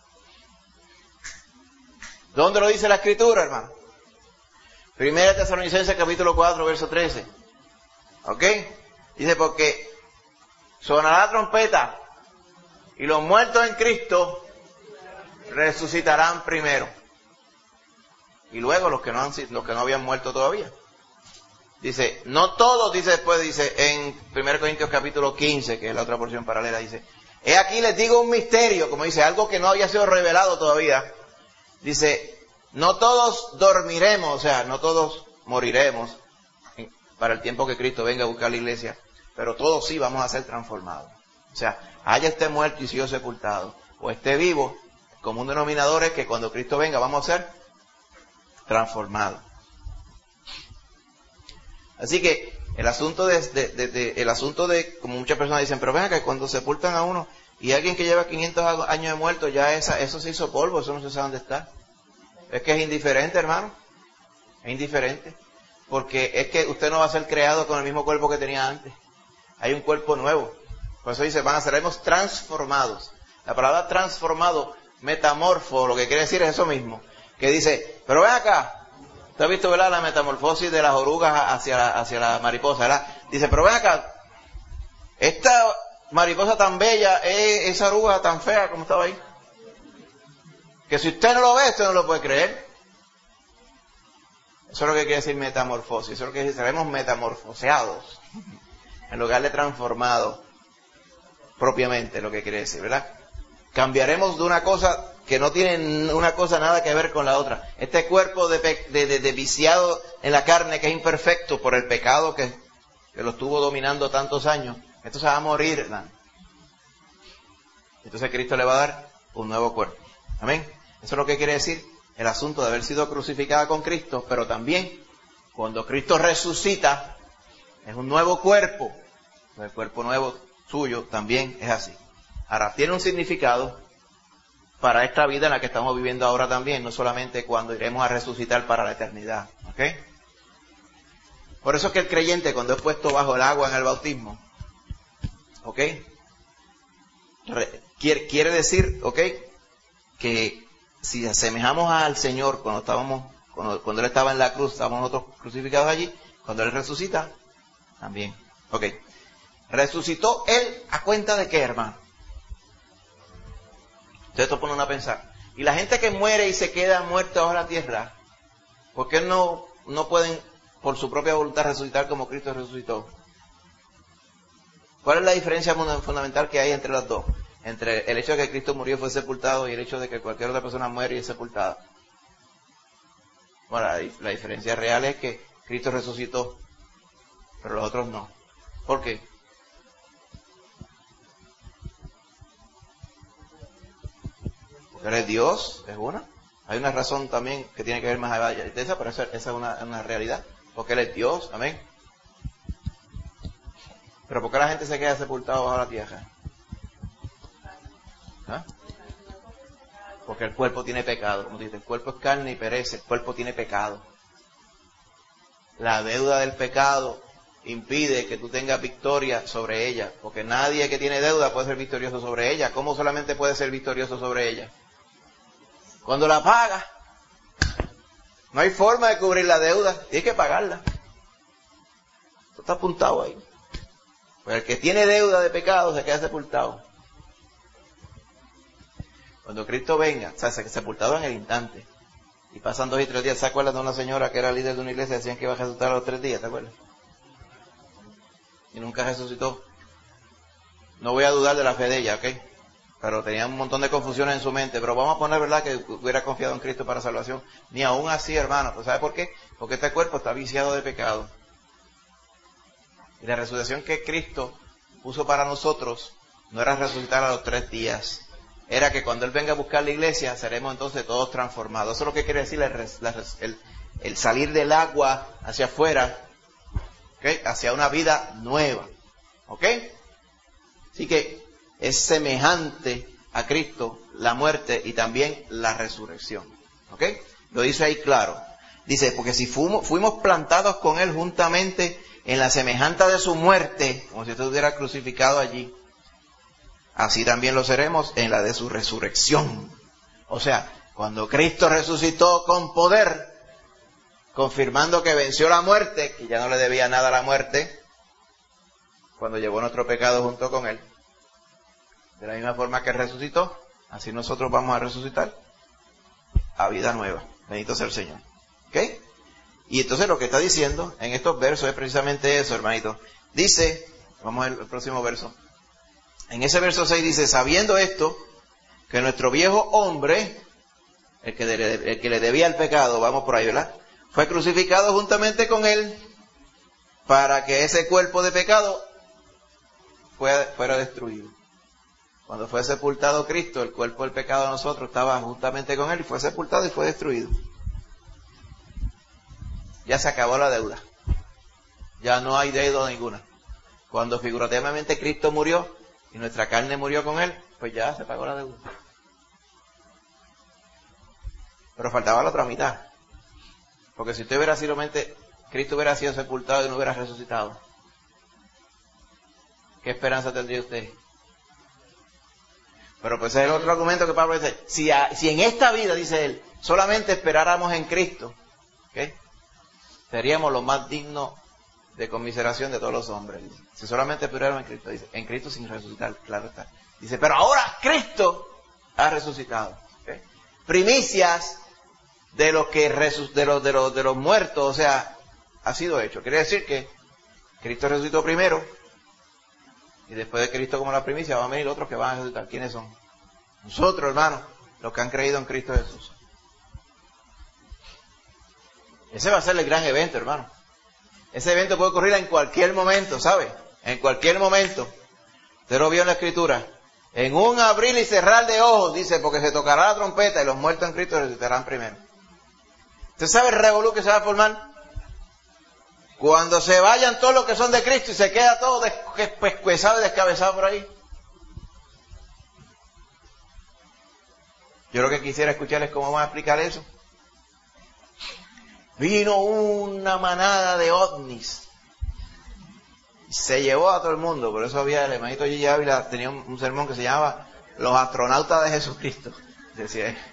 ¿Dónde lo dice la Escritura, hermano? Primera Tesalonicenses capítulo cuatro, verso trece. ¿Ok? Dice, porque sonará trompeta y los muertos en Cristo resucitarán primero. Y luego los que no han, los que no habían muerto todavía. Dice, no todos, dice después, dice en Primera Corintios capítulo quince, que es la otra porción paralela, dice, he aquí les digo un misterio, como dice, algo que no había sido revelado todavía. Dice, no todos dormiremos, o sea, no todos moriremos para el tiempo que Cristo venga a buscar la iglesia, pero todos sí vamos a ser transformados. O sea, haya esté muerto y sido sepultado, o esté vivo, el común denominador es que cuando Cristo venga vamos a ser transformados. Así que el asunto de, de, de, de el asunto de, como muchas personas dicen, pero ven acá, cuando sepultan a uno y alguien que lleva quinientos años de muerto, ya esa, eso se hizo polvo, eso no se sabe dónde está. Es que es indiferente, hermano. Es indiferente. Porque es que usted no va a ser creado con el mismo cuerpo que tenía antes. Hay un cuerpo nuevo. Por eso dice, van a seremos transformados. La palabra transformado, metamorfo, lo que quiere decir es eso mismo. Que dice, pero ven acá. ¿Usted ha visto, verdad, la metamorfosis de las orugas hacia la, hacia la mariposa, verdad? Dice, pero ven acá. Esta mariposa tan bella, es esa oruga tan fea como estaba ahí. Que si usted no lo ve, usted no lo puede creer. Eso es lo que quiere decir metamorfosis. Eso es lo que quiere decir, seremos metamorfoseados. En lugar de transformados. Propiamente, lo que quiere decir, ¿verdad? Cambiaremos de una cosa que no tiene una cosa nada que ver con la otra. Este cuerpo de, de, de, de viciado en la carne, que es imperfecto por el pecado que, que lo estuvo dominando tantos años, esto se va a morir, hermano. Entonces Cristo le va a dar un nuevo cuerpo. Amén. Eso es lo que quiere decir el asunto de haber sido crucificada con Cristo, pero también cuando Cristo resucita, es un nuevo cuerpo. El cuerpo nuevo suyo también es así. Ahora, tiene un significado para esta vida en la que estamos viviendo ahora también, no solamente cuando iremos a resucitar para la eternidad. ¿Ok? Por eso es que el creyente, cuando es puesto bajo el agua en el bautismo, ¿ok? Re, quiere, quiere decir, ¿ok? Que si asemejamos al Señor cuando estábamos, cuando, cuando Él estaba en la cruz, estábamos nosotros crucificados allí, cuando Él resucita, también. Ok. ¿Resucitó Él a cuenta de qué, hermano? Ustedes lo ponen a pensar. Y la gente que muere y se queda muerta bajo la tierra, ¿por qué no, no pueden por su propia voluntad resucitar como Cristo resucitó? ¿Cuál es la diferencia fundamental que hay entre las dos? entre el hecho de que Cristo murió y fue sepultado y el hecho de que cualquier otra persona muere y es sepultada? Bueno, la, la diferencia real es que Cristo resucitó, pero los otros no. ¿Por qué? Porque Él es Dios, es una. Hay una razón también que tiene que ver más allá de esa, pero esa, esa es una, una realidad. Porque Él es Dios, amén. Pero ¿por qué la gente se queda sepultada bajo la tierra? ¿Ah? Porque el cuerpo tiene pecado. Como dice, el cuerpo es carne y perece, el cuerpo tiene pecado. La deuda del pecado impide que tú tengas victoria sobre ella, porque nadie que tiene deuda puede ser victorioso sobre ella. ¿Cómo solamente puede ser victorioso sobre ella? Cuando la paga. No hay forma de cubrir la deuda, tienes que pagarla. Esto está apuntado ahí. Pues el que tiene deuda de pecado se queda sepultado. Cuando Cristo venga, o sea, se sepultado en el instante. Y pasan dos y tres días. ¿Se acuerdan de una señora que era líder de una iglesia? Decían que iba a resucitar a los tres días, ¿te acuerdas? Y nunca resucitó. No voy a dudar de la fe de ella, ¿ok? Pero tenía un montón de confusiones en su mente. Pero vamos a poner, ¿verdad?, que hubiera confiado en Cristo para salvación. Ni aún así, hermano. ¿Pues sabe por qué? Porque este cuerpo está viciado de pecado. Y la resurrección que Cristo puso para nosotros no era resucitar a los tres días. Era que cuando Él venga a buscar la iglesia, seremos entonces todos transformados. Eso es lo que quiere decir el, el, el salir del agua hacia afuera, ¿okay?, hacia una vida nueva. ¿Ok? Así que es semejante a Cristo la muerte y también la resurrección. ¿Ok? Lo dice ahí claro. Dice, porque si fuimos, fuimos plantados con Él juntamente en la semejanza de su muerte, como si usted estuviera crucificado allí, así también lo seremos en la de su resurrección. O sea, cuando Cristo resucitó con poder, confirmando que venció la muerte, que ya no le debía nada a la muerte, cuando llevó nuestro pecado junto con Él, de la misma forma que resucitó, así nosotros vamos a resucitar a vida nueva. Bendito sea el Señor. ¿Ok? Y entonces lo que está diciendo en estos versos es precisamente eso, hermanito. Dice, vamos al próximo verso. En ese verso seis dice, sabiendo esto, que nuestro viejo hombre, el que, de, el que le debía el pecado, vamos por ahí, ¿verdad?, fue crucificado juntamente con Él, para que ese cuerpo de pecado fuera, fuera destruido. Cuando fue sepultado Cristo, el cuerpo del pecado de nosotros estaba juntamente con Él, y fue sepultado y fue destruido. Ya se acabó la deuda. Ya no hay deuda ninguna. Cuando figurativamente Cristo murió y nuestra carne murió con Él, pues ya se pagó la deuda. Pero faltaba la otra mitad. Porque si usted hubiera sido mente, Cristo hubiera sido sepultado y no hubiera resucitado, ¿qué esperanza tendría usted? Pero pues ese es el otro argumento que Pablo dice. Si, a, si en esta vida, dice él, solamente esperáramos en Cristo, ¿okay?, seríamos los más dignos de conmiseración de todos los hombres. Dice. Si solamente esperáramos en Cristo, dice, en Cristo sin resucitar, claro está. Dice, pero ahora Cristo ha resucitado. ¿Okay? Primicias de los que resu- de los de los de los muertos, o sea, ha sido hecho. Quiere decir que Cristo resucitó primero, y después de Cristo como la primicia van a venir otros que van a resucitar. ¿Quiénes son? Nosotros, hermanos, los que han creído en Cristo Jesús. Ese va a ser el gran evento, hermano. Ese evento puede ocurrir en cualquier momento, ¿sabe? En cualquier momento. Usted lo vio en la Escritura. En un abrir y cerrar de ojos, dice, porque se tocará la trompeta y los muertos en Cristo resucitarán primero. ¿Usted sabe el revolú que se va a formar? Cuando se vayan todos los que son de Cristo y se queda todo pescuezado y descabezado por ahí. Yo lo que quisiera escucharles cómo van a explicar eso. Vino una manada de ovnis. Se llevó a todo el mundo. Por eso había el hermanito Gigi Ávila, tenía un, un sermón que se llamaba Los astronautas de Jesucristo. Decía él.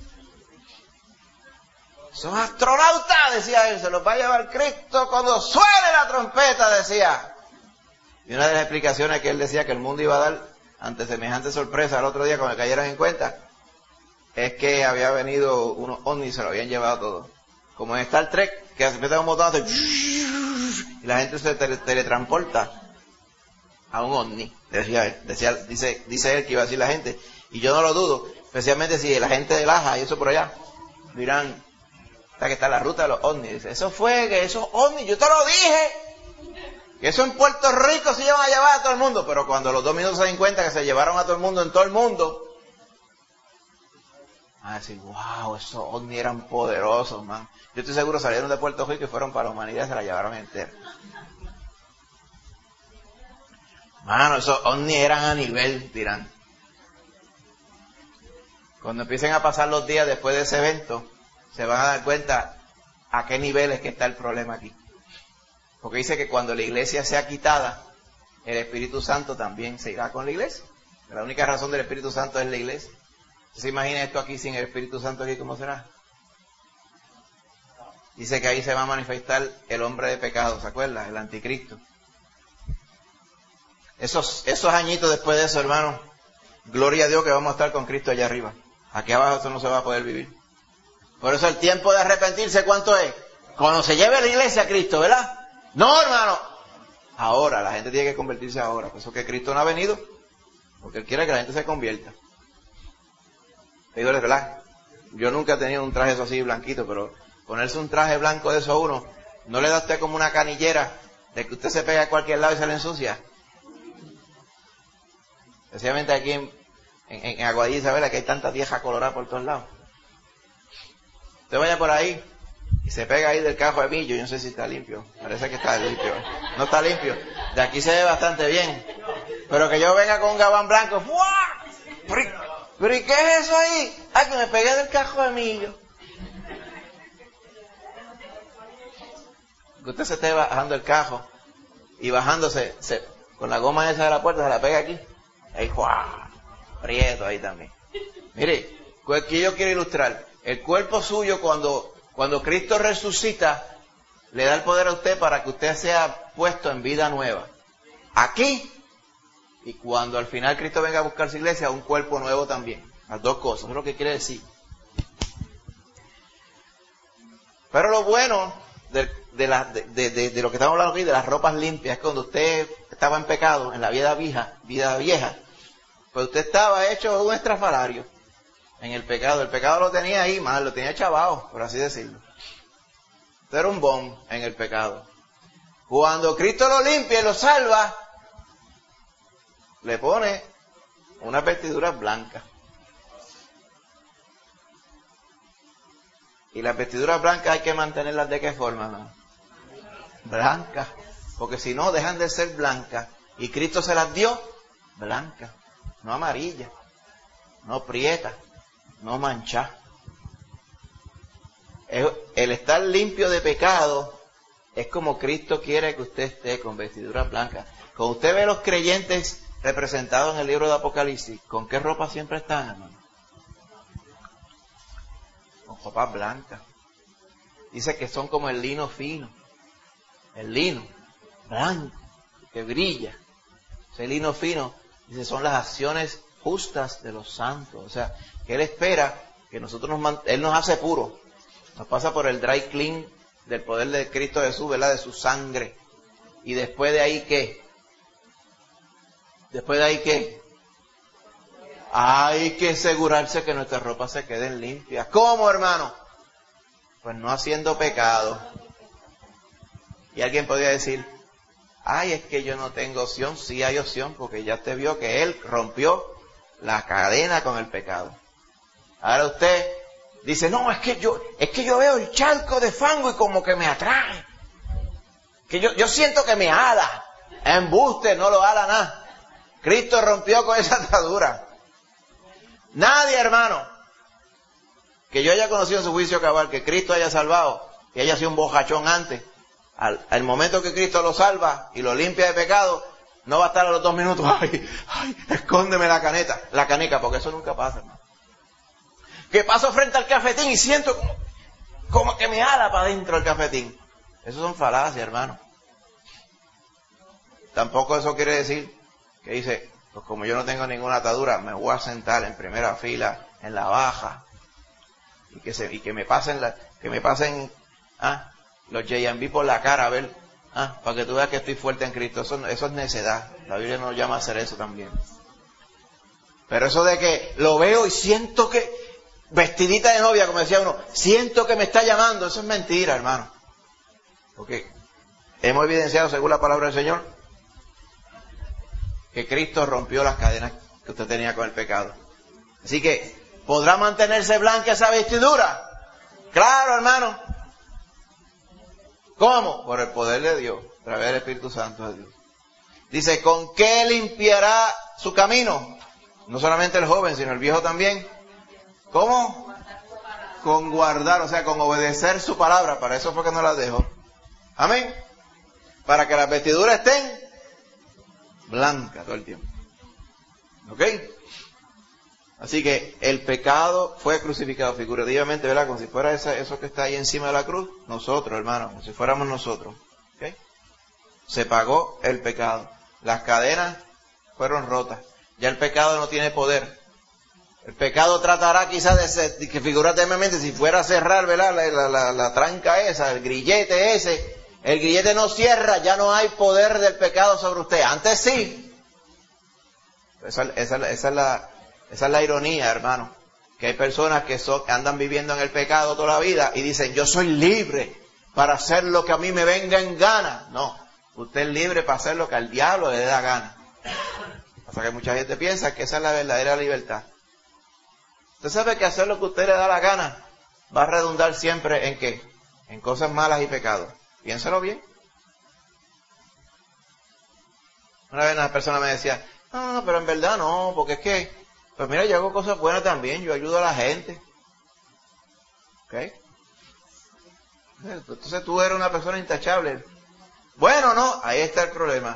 Son astronautas, decía él, se los va a llevar Cristo cuando suene la trompeta, decía. Y una de las explicaciones que él decía que el mundo iba a dar ante semejante sorpresa al otro día cuando cayeron en cuenta, es que había venido unos ovnis y se lo habían llevado todo. Como en Star Trek, que se mete un botón hace y la gente se tele, teletransporta a un ovni, decía él, decía, dice, dice él que iba a decir la gente, y yo no lo dudo, especialmente si la gente de Laja y eso por allá, dirán, hasta que está la ruta de los ovnis, dice, eso fue, que esos ovnis, yo te lo dije, que eso en Puerto Rico se iban a llevar a todo el mundo, pero cuando los dos minutos se den cuenta que se llevaron a todo el mundo en todo el mundo, van a decir, wow, esos ovnis eran poderosos, man. Yo estoy seguro salieron de Puerto Rico y fueron para la humanidad y se la llevaron entera. Mano, esos ovnis eran a nivel, dirán. Cuando empiecen a pasar los días después de ese evento, se van a dar cuenta a qué nivel es que está el problema aquí. Porque dice que cuando la iglesia sea quitada, el Espíritu Santo también se irá con la iglesia. La única razón del Espíritu Santo es la iglesia. ¿Se imagina esto aquí sin el Espíritu Santo aquí? ¿Cómo será? Dice que ahí se va a manifestar el hombre de pecado, ¿se acuerda? El anticristo. Esos, esos añitos después de eso, hermano, gloria a Dios que vamos a estar con Cristo allá arriba. Aquí abajo eso no se va a poder vivir. Por eso el tiempo de arrepentirse, ¿cuánto es? Cuando se lleve a la iglesia a Cristo, ¿verdad? No, hermano. Ahora, la gente tiene que convertirse ahora. Por eso que Cristo no ha venido, porque Él quiere que la gente se convierta. Digo, ¿verdad? Yo nunca he tenido un traje así blanquito, pero ponerse un traje blanco de eso a uno, ¿no le da a usted como una canillera de que usted se pega a cualquier lado y se le ensucia? Especialmente aquí en, en, en Aguadilla, Isabela, que hay tanta vieja colorada por todos lados. Usted vaya por ahí y se pega ahí del cajo de millo, yo no sé si está limpio, parece que está limpio, no está limpio, de aquí se ve bastante bien, pero que yo venga con un gabán blanco, ¡fua! ¿Pero, pero ¿y qué es eso ahí? Ah, que me pegué del cajo de millo. Que usted se esté bajando el cajo y bajándose se, con la goma esa de la puerta, se la pega aquí. Ahí, ¡juá! Prieto ahí también. Mire, que yo quiero ilustrar. El cuerpo suyo, cuando, cuando Cristo resucita, le da el poder a usted para que usted sea puesto en vida nueva. Aquí, y cuando al final Cristo venga a buscar su iglesia, un cuerpo nuevo también. Las dos cosas, es lo que quiere decir. Pero lo bueno de, de, la, de, de, de lo que estamos hablando aquí, de las ropas limpias, es que cuando usted estaba en pecado, en la vida vieja, vida vieja, pues usted estaba hecho un estrafalario en el pecado. El pecado lo tenía ahí mal, lo tenía chavado, por así decirlo. Usted era un bon en el pecado. Cuando Cristo lo limpia y lo salva, le pone unas vestiduras blancas. Y las vestiduras blancas hay que mantenerlas ¿de qué forma, no? Blancas. Porque si no, dejan de ser blancas. Y Cristo se las dio blancas. No amarillas. No prietas. No manchadas. El estar limpio de pecado es como Cristo quiere que usted esté, con vestiduras blancas. Cuando usted ve a los creyentes representados en el libro de Apocalipsis, ¿con qué ropa siempre están, hermano? Con ropa blanca. Dice que son como el lino fino. El lino blanco, que brilla. Ese lino fino, dice, son las acciones justas de los santos. O sea, que Él espera que nosotros nos, Él nos hace puros. Nos pasa por el dry clean del poder de Cristo Jesús, ¿verdad? De su sangre. Y después de ahí, ¿qué? Después de ahí, ¿qué? Hay que asegurarse que nuestras ropas se queden limpias. ¿Cómo, hermano? Pues no haciendo pecado. Y alguien podría decir, ay, es que yo no tengo opción. Sí hay opción, porque ya usted vio que Él rompió la cadena con el pecado. Ahora usted dice, no, es que yo, es que yo veo el charco de fango y como que me atrae. Que yo, yo siento que me ala. Embuste, no lo ala nada. Cristo rompió con esa atadura. Nadie, hermano, que yo haya conocido en su juicio cabal, que Cristo haya salvado, que haya sido un bojachón antes, al, al momento que Cristo lo salva y lo limpia de pecado, no va a estar a los dos minutos, ay, ay, escóndeme la caneta, la caneca, porque eso nunca pasa, hermano. Que paso frente al cafetín y siento como, como que me ala para adentro el cafetín. Eso son falacias, hermano. Tampoco eso quiere decir que dice, pues como yo no tengo ninguna atadura, me voy a sentar en primera fila, en la baja, y que se, y que me pasen la, que me pasen ah, los J and B por la cara, a ver, ah, para que tú veas que estoy fuerte en Cristo. Eso, eso es necedad. La Biblia nos llama a hacer eso también. Pero eso de que lo veo y siento que, vestidita de novia, como decía uno, siento que me está llamando, eso es mentira, hermano. Porque hemos evidenciado, según la palabra del Señor, que Cristo rompió las cadenas que usted tenía con el pecado. Así que, ¿podrá mantenerse blanca esa vestidura? Claro, hermano. ¿Cómo? Por el poder de Dios, a través del Espíritu Santo de Dios. Dice, ¿con qué limpiará su camino? No solamente el joven, sino el viejo también. ¿Cómo? Con guardar, o sea, con obedecer su palabra. Para eso fue que no la dejó. Amén. Para que las vestiduras estén blancas todo el tiempo. ¿Ok? Así que el pecado fue crucificado figurativamente, ¿verdad? Como si fuera esa, eso que está ahí encima de la cruz. Nosotros, hermanos, como si fuéramos nosotros. ¿Ok? Se pagó el pecado. Las cadenas fueron rotas. Ya el pecado no tiene poder. El pecado tratará quizás de ser, que figurativamente, si fuera a cerrar, ¿verdad? La, la, la, la tranca esa, el grillete ese, el grillete no cierra, ya no hay poder del pecado sobre usted. Antes sí. Esa, esa, esa, es, la, esa es la ironía, hermano. Que hay personas que son, andan viviendo en el pecado toda la vida y dicen, yo soy libre para hacer lo que a mí me venga en gana. No, usted es libre para hacer lo que al diablo le da gana. O sea que mucha gente piensa que esa es la verdadera libertad. Usted sabe que hacer lo que a usted le da la gana va a redundar siempre en ¿qué? En cosas malas y pecados. Piénselo bien. Una vez una persona me decía, no, no, pero en verdad no, porque es que, pues mira, yo hago cosas buenas también, yo ayudo a la gente. ¿Ok? Entonces tú eres una persona intachable. Bueno, no, ahí está el problema.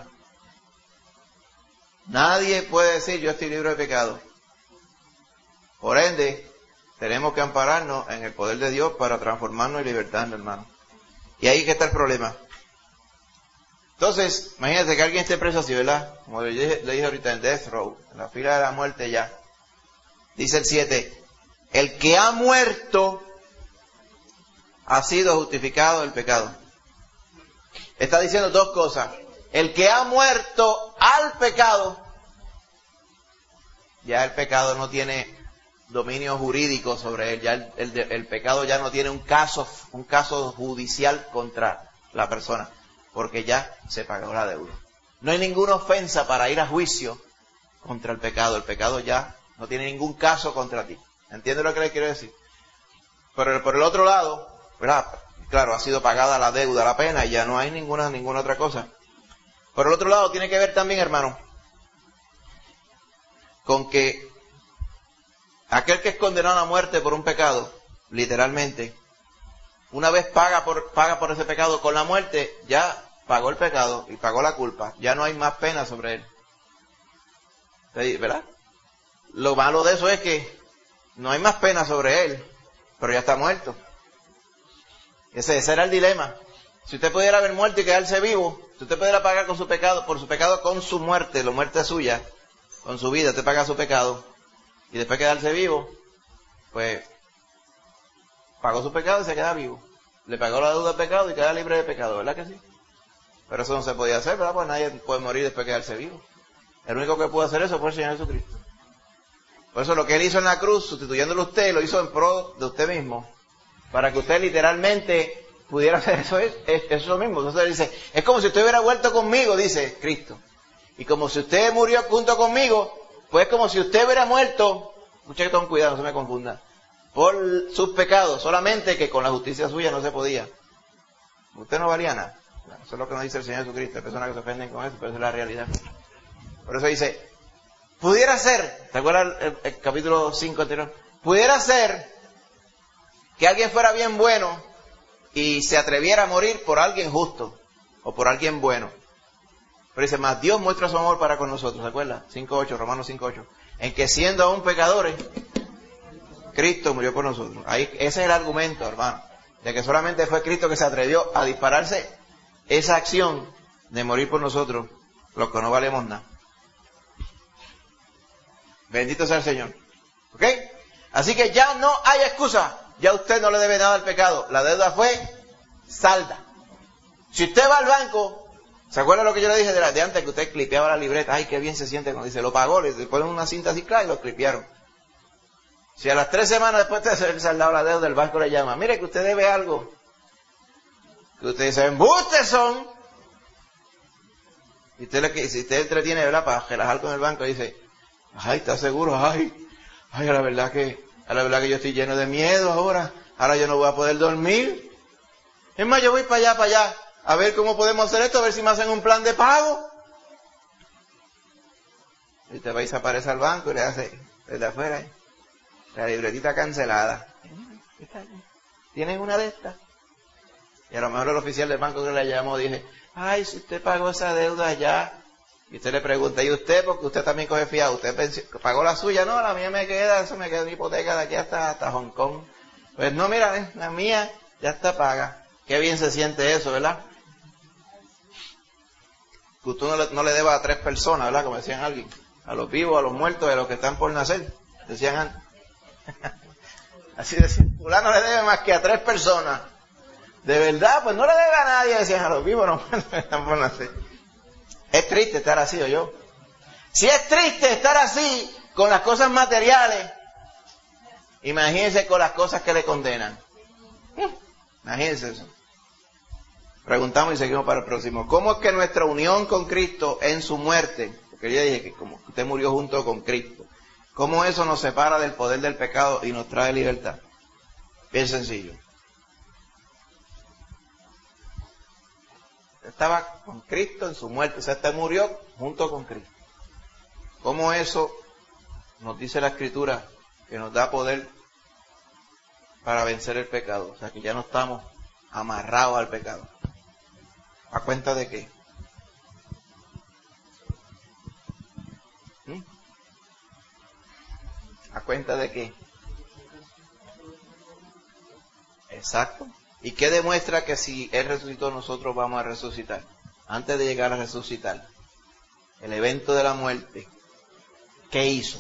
Nadie puede decir yo estoy libre de pecado. Por ende, tenemos que ampararnos en el poder de Dios para transformarnos y libertarnos, hermano. Y ahí que está el problema. Entonces, imagínate que alguien esté preso así, ¿verdad? Como le dije, le dije ahorita en Death Row, en la fila de la muerte ya. Dice el siete, el que ha muerto ha sido justificado del pecado. Está diciendo dos cosas. El que ha muerto al pecado, ya el pecado no tiene dominio jurídico sobre él, ya el, el, el pecado ya no tiene un caso, un caso judicial contra la persona, porque ya se pagó la deuda. No hay ninguna ofensa para ir a juicio contra el pecado, el pecado ya no tiene ningún caso contra ti. ¿Entiendes lo que le quiero decir? Pero por el otro lado, ¿verdad? Claro, ha sido pagada la deuda, la pena, y ya no hay ninguna, ninguna otra cosa. Por el otro lado, tiene que ver también, hermano, con que aquel que es condenado a muerte por un pecado, literalmente, una vez paga por, paga por ese pecado con la muerte, ya pagó el pecado y pagó la culpa. Ya no hay más pena sobre él. ¿Verdad? Lo malo de eso es que no hay más pena sobre él, pero ya está muerto. Ese, ese era el dilema. Si usted pudiera haber muerto y quedarse vivo, si usted pudiera pagar con su pecado, por su pecado con su muerte, la muerte es suya, con su vida, usted paga su pecado, y después quedarse vivo, pues pagó su pecado y se queda vivo. Le pagó la deuda del pecado y queda libre de pecado, ¿verdad que sí? Pero eso no se podía hacer, ¿verdad? Pues nadie puede morir después de quedarse vivo. El único que pudo hacer eso fue el Señor Jesucristo. Por eso lo que Él hizo en la cruz, sustituyéndolo a usted, lo hizo en pro de usted mismo, para que usted literalmente pudiera hacer eso, es, es, eso mismo. Entonces dice, es como si usted hubiera vuelto conmigo, dice Cristo. Y como si usted murió junto conmigo, pues es como si usted hubiera muerto, escuchen con cuidado, no se me confunda, por sus pecados, solamente que con la justicia suya no se podía. Usted no valía nada. Eso es lo que nos dice el Señor Jesucristo. Hay personas que se ofenden con eso, pero esa es la realidad. Por eso dice, pudiera ser, ¿te acuerdas el, el capítulo cinco anterior? Pudiera ser que alguien fuera bien bueno y se atreviera a morir por alguien justo o por alguien bueno. Pero dice, más Dios muestra su amor para con nosotros, ¿se acuerda? cinco ocho, Romanos cinco ocho. En que siendo aún pecadores, Cristo murió por nosotros. Ahí, ese es el argumento, hermano, de que solamente fue Cristo que se atrevió a dispararse esa acción de morir por nosotros, los que no valemos nada. Bendito sea el Señor. ¿Ok? Así que ya no hay excusa. Ya usted no le debe nada al pecado. La deuda fue salda. Si usted va al banco ¿Se acuerda lo que yo le dije de, la, de antes, que usted clipeaba la libreta? Ay, qué bien se siente cuando dice, lo pagó, le ponen una cinta así clara y lo clipearon. Si a las tres semanas después de haber saldado la deuda, el banco le llama, mire que usted debe algo. Que usted dice, embustes son. Y usted, le, si usted entretiene, ¿verdad?, para relajar con el banco, dice, ay, ¿está seguro? Ay, ay, a la verdad que, a la verdad que yo estoy lleno de miedo ahora. Ahora yo no voy a poder dormir. Es más, yo voy para allá, para allá, a ver cómo podemos hacer esto, a ver si me hacen un plan de pago. Y te va y se aparece al banco y le hace, desde afuera, ¿eh?, la libretita cancelada. ¿Tienes una de estas? Y a lo mejor el oficial del banco que le llamó dije, ay, si usted pagó esa deuda ya. Y usted le pregunta, ¿y usted? Porque usted también coge fiado. ¿Usted pagó la suya? No, la mía me queda, eso me queda en hipoteca de aquí hasta, hasta Hong Kong. Pues no, mira, ¿eh?, la mía ya está paga. Qué bien se siente eso, ¿verdad? Que usted no le, no le deba a tres personas, ¿verdad? Como decían alguien. A los vivos, a los muertos, a los que están por nacer. Decían antes. Así decían, fulano le debe más que a tres personas. De verdad, pues no le debe a nadie, decían, a los vivos, no están por nacer. Es triste estar así, ¿o yo? Si es triste estar así con las cosas materiales, imagínense con las cosas que le condenan. Imagínense eso. Preguntamos y seguimos para el próximo. ¿Cómo es que nuestra unión con Cristo en su muerte, porque yo dije que como usted murió junto con Cristo, cómo eso nos separa del poder del pecado y nos trae libertad? Bien sencillo. Estaba con Cristo en su muerte, o sea, usted murió junto con Cristo. ¿Cómo eso nos dice la Escritura que nos da poder para vencer el pecado? O sea, que ya no estamos amarrados al pecado. ¿A cuenta de qué? ¿Mm? ¿A cuenta de qué? Exacto. ¿Y qué demuestra que si Él resucitó, nosotros vamos a resucitar? Antes de llegar a resucitar, el evento de la muerte, ¿qué hizo?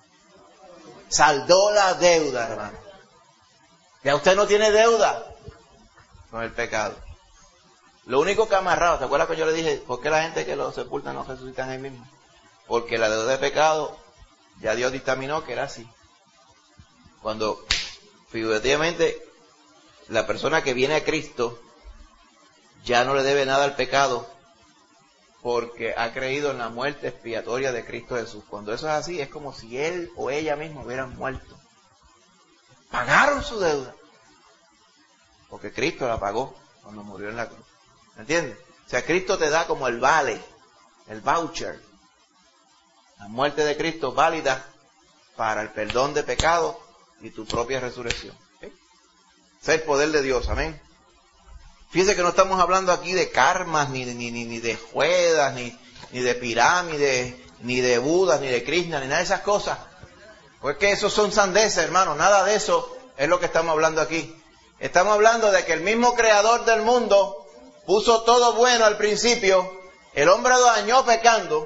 Saldó la deuda, hermano. Ya usted no tiene deuda con el pecado. Lo único que ha amarrado, ¿se acuerda que yo le dije, por qué la gente que lo sepulta no resucitan ahí mismo? Porque la deuda de pecado, ya Dios dictaminó que era así. Cuando, figurativamente, la persona que viene a Cristo ya no le debe nada al pecado porque ha creído en la muerte expiatoria de Cristo Jesús. Cuando eso es así, es como si él o ella misma hubieran muerto. Pagaron su deuda porque Cristo la pagó cuando murió en la cruz. ¿Me entiendes? O sea, Cristo te da como el vale, el voucher. La muerte de Cristo válida para el perdón de pecado y tu propia resurrección. Ese es el poder de Dios, amén. Fíjense que no estamos hablando aquí de karmas, ni, ni, ni, ni de juedas, ni, ni de pirámides, ni de Budas, ni de Krishna, ni nada de esas cosas. Porque esos son sandeces, hermano. Nada de eso es lo que estamos hablando aquí. Estamos hablando de que el mismo creador del mundo puso todo bueno al principio. El hombre lo dañó pecando.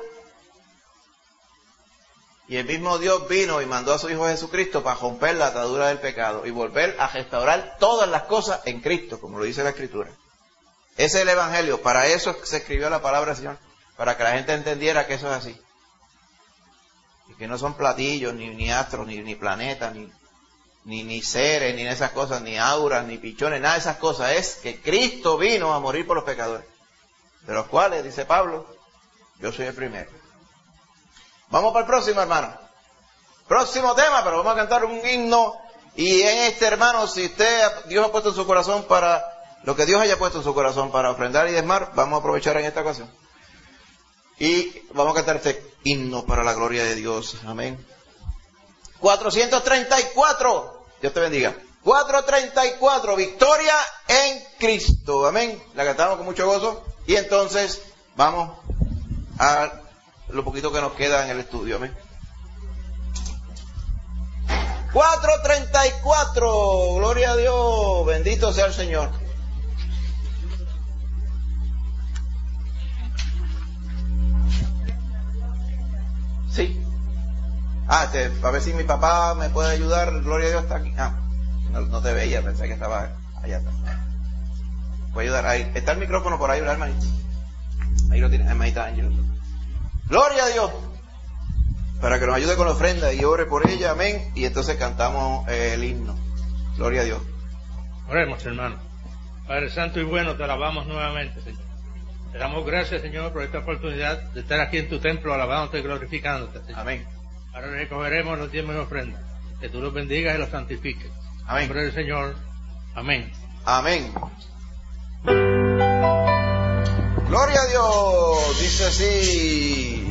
Y el mismo Dios vino y mandó a su Hijo Jesucristo para romper la atadura del pecado y volver a restaurar todas las cosas en Cristo, como lo dice la Escritura. Ese es el Evangelio. Para eso se escribió la palabra del Señor, para que la gente entendiera que eso es así. Y que no son platillos, ni, ni astros, ni, ni planetas, ni, ni, ni seres, ni esas cosas, ni auras, ni pichones, nada de esas cosas. Es que Cristo vino a morir por los pecadores, de los cuales, dice Pablo, yo soy el primero. Vamos para el próximo, hermano. Próximo tema, pero vamos a cantar un himno. Y en este, hermano, si usted, Dios ha puesto en su corazón para, lo que Dios haya puesto en su corazón para ofrendar y desmar, vamos a aprovechar en esta ocasión. Y vamos a cantar este himno para la gloria de Dios. Amén. cuatrocientos treinta y cuatro. Dios te bendiga. cuatrocientos treinta y cuatro. Victoria en Cristo. Amén. La cantamos con mucho gozo. Y entonces vamos a lo poquito que nos queda en el estudio. Amén. cuatrocientos treinta y cuatro. Gloria a Dios. Bendito sea el Señor. Sí. Ah, este, a ver si mi papá me puede ayudar. Gloria a Dios, está aquí. Ah, no, no te veía, pensé que estaba allá atrás. Puede ayudar ahí. Está el micrófono por ahí, ¿verdad, hermanito? Ahí lo tiene, ahí está Ángel. Gloria a Dios. Para que nos ayude con la ofrenda y ore por ella, amén. Y entonces cantamos eh, el himno. Gloria a Dios. Oremos, hermano. Padre Santo y bueno, te alabamos nuevamente, Señor. Te damos gracias, Señor, por esta oportunidad de estar aquí en tu templo, alabándote y glorificándote, Señor. Amén. Ahora recogeremos los diezmos y ofrendas. Que tú los bendigas y los santifiques. Amén. En nombre del Señor. Amén. Amén. Gloria a Dios. Dice así.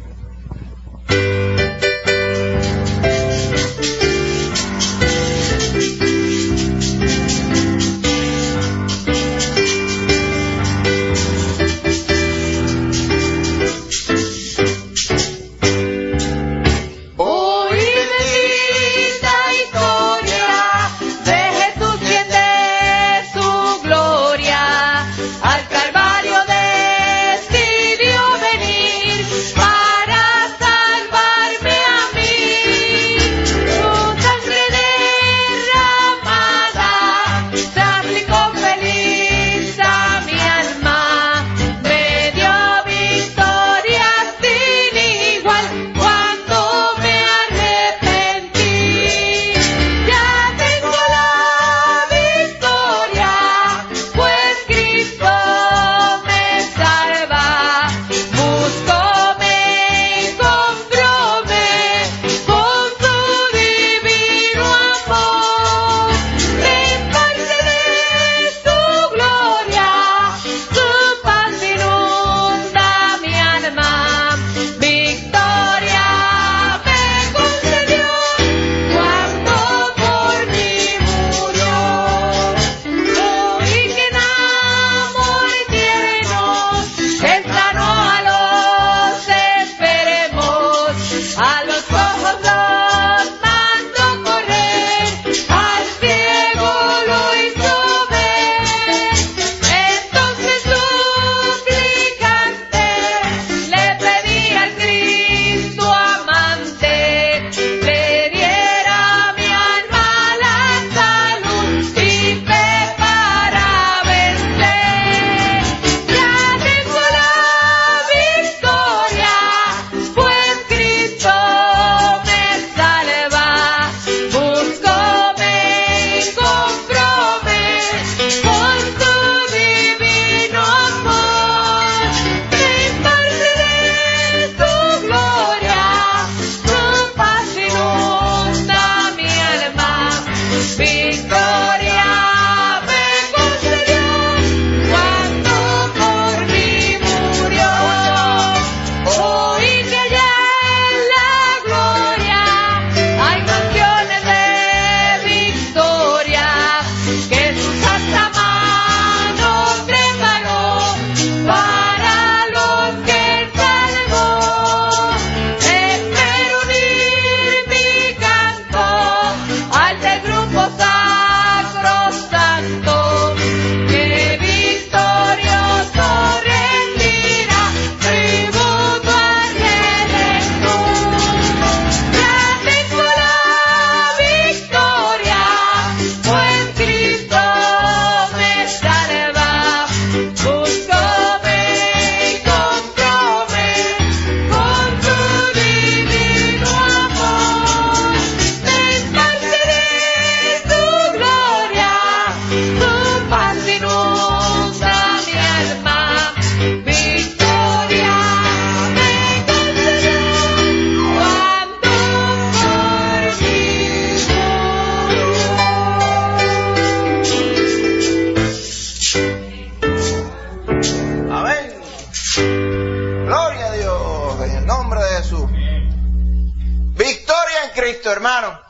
Cristo, hermano.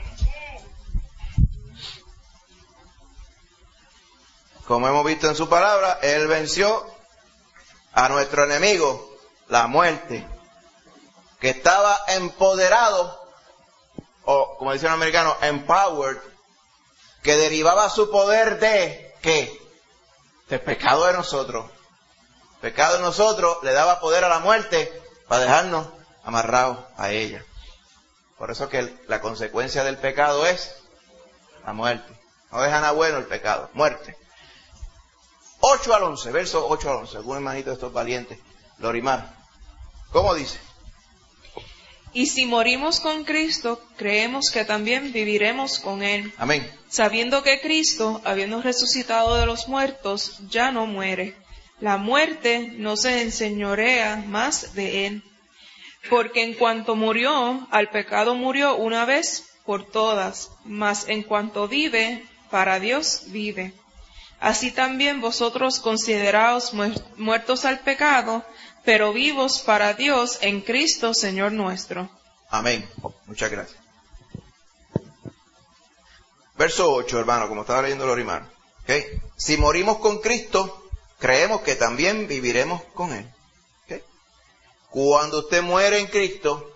Como hemos visto en su palabra, Él venció a nuestro enemigo, la muerte, que estaba empoderado, o como dicen los americanos, empowered, que derivaba su poder de, ¿qué? Del pecado de nosotros. El pecado de nosotros le daba poder a la muerte para dejarnos amarrados a ella. Por eso que el, la consecuencia del pecado es la muerte. No deja nada bueno el pecado, muerte. ocho al once, verso ocho al once. Algún hermanito de estos valientes, Lorimar. ¿Cómo dice? Y si morimos con Cristo, creemos que también viviremos con Él. Amén. Sabiendo que Cristo, habiendo resucitado de los muertos, ya no muere. La muerte no se enseñorea más de Él. Porque en cuanto murió, al pecado murió una vez por todas, mas en cuanto vive, para Dios vive. Así también vosotros consideraos muertos al pecado, pero vivos para Dios en Cristo Señor nuestro. Amén. Muchas gracias. Verso ocho, hermano, como estaba leyendo Lorimar. ¿Okay? Si morimos con Cristo, creemos que también viviremos con Él. ¿Okay? Cuando usted muere en Cristo,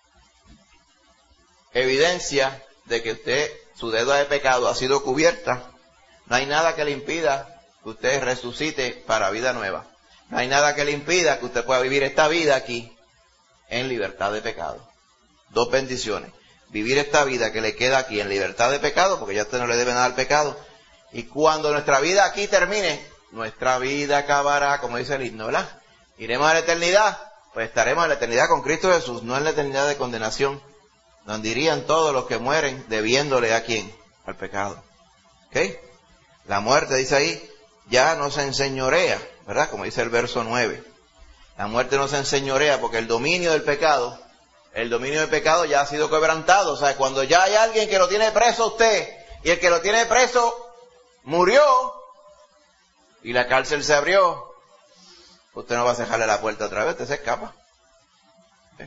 evidencia de que usted, su deuda de pecado ha sido cubierta. No hay nada que le impida que usted resucite para vida nueva. No hay nada que le impida que usted pueda vivir esta vida aquí en libertad de pecado. Dos bendiciones. Vivir esta vida que le queda aquí en libertad de pecado, porque ya usted no le debe nada al pecado. Y cuando nuestra vida aquí termine, nuestra vida acabará, como dice el himno, ¿verdad? Iremos a la eternidad, pues estaremos en la eternidad con Cristo Jesús, no en la eternidad de condenación, donde irían todos los que mueren debiéndole a quién, al pecado. ¿Ok? La muerte, dice ahí, ya no se enseñorea, ¿verdad? Como dice el verso nueve. La muerte no se enseñorea porque el dominio del pecado, el dominio del pecado ya ha sido quebrantado. O sea, cuando ya hay alguien que lo tiene preso a usted, y el que lo tiene preso murió, y la cárcel se abrió, usted no va a cerrarle la puerta otra vez, usted se escapa. ¿Sí?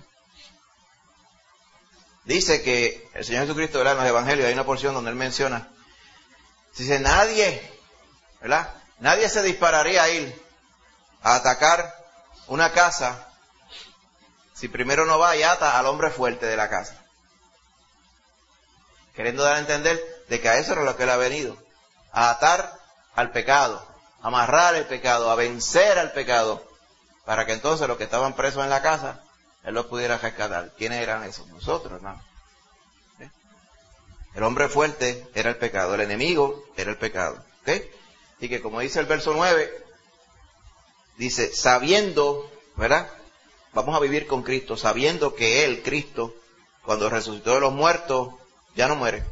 Dice que el Señor Jesucristo, ¿verdad? En los evangelios hay una porción donde Él menciona, dice, nadie, ¿verdad? Nadie se dispararía a ir a atacar una casa si primero no va y ata al hombre fuerte de la casa. Queriendo dar a entender de que a eso era lo que Él ha venido, a atar al pecado, a amarrar el pecado, a vencer al pecado, para que entonces los que estaban presos en la casa, Él los pudiera rescatar. ¿Quiénes eran esos? Nosotros, hermano. ¿Sí? El hombre fuerte era el pecado, el enemigo era el pecado. ¿Okay? Así que como dice el verso nueve, dice, sabiendo, ¿verdad? Vamos a vivir con Cristo, sabiendo que Él, Cristo, cuando resucitó de los muertos, ya no muere.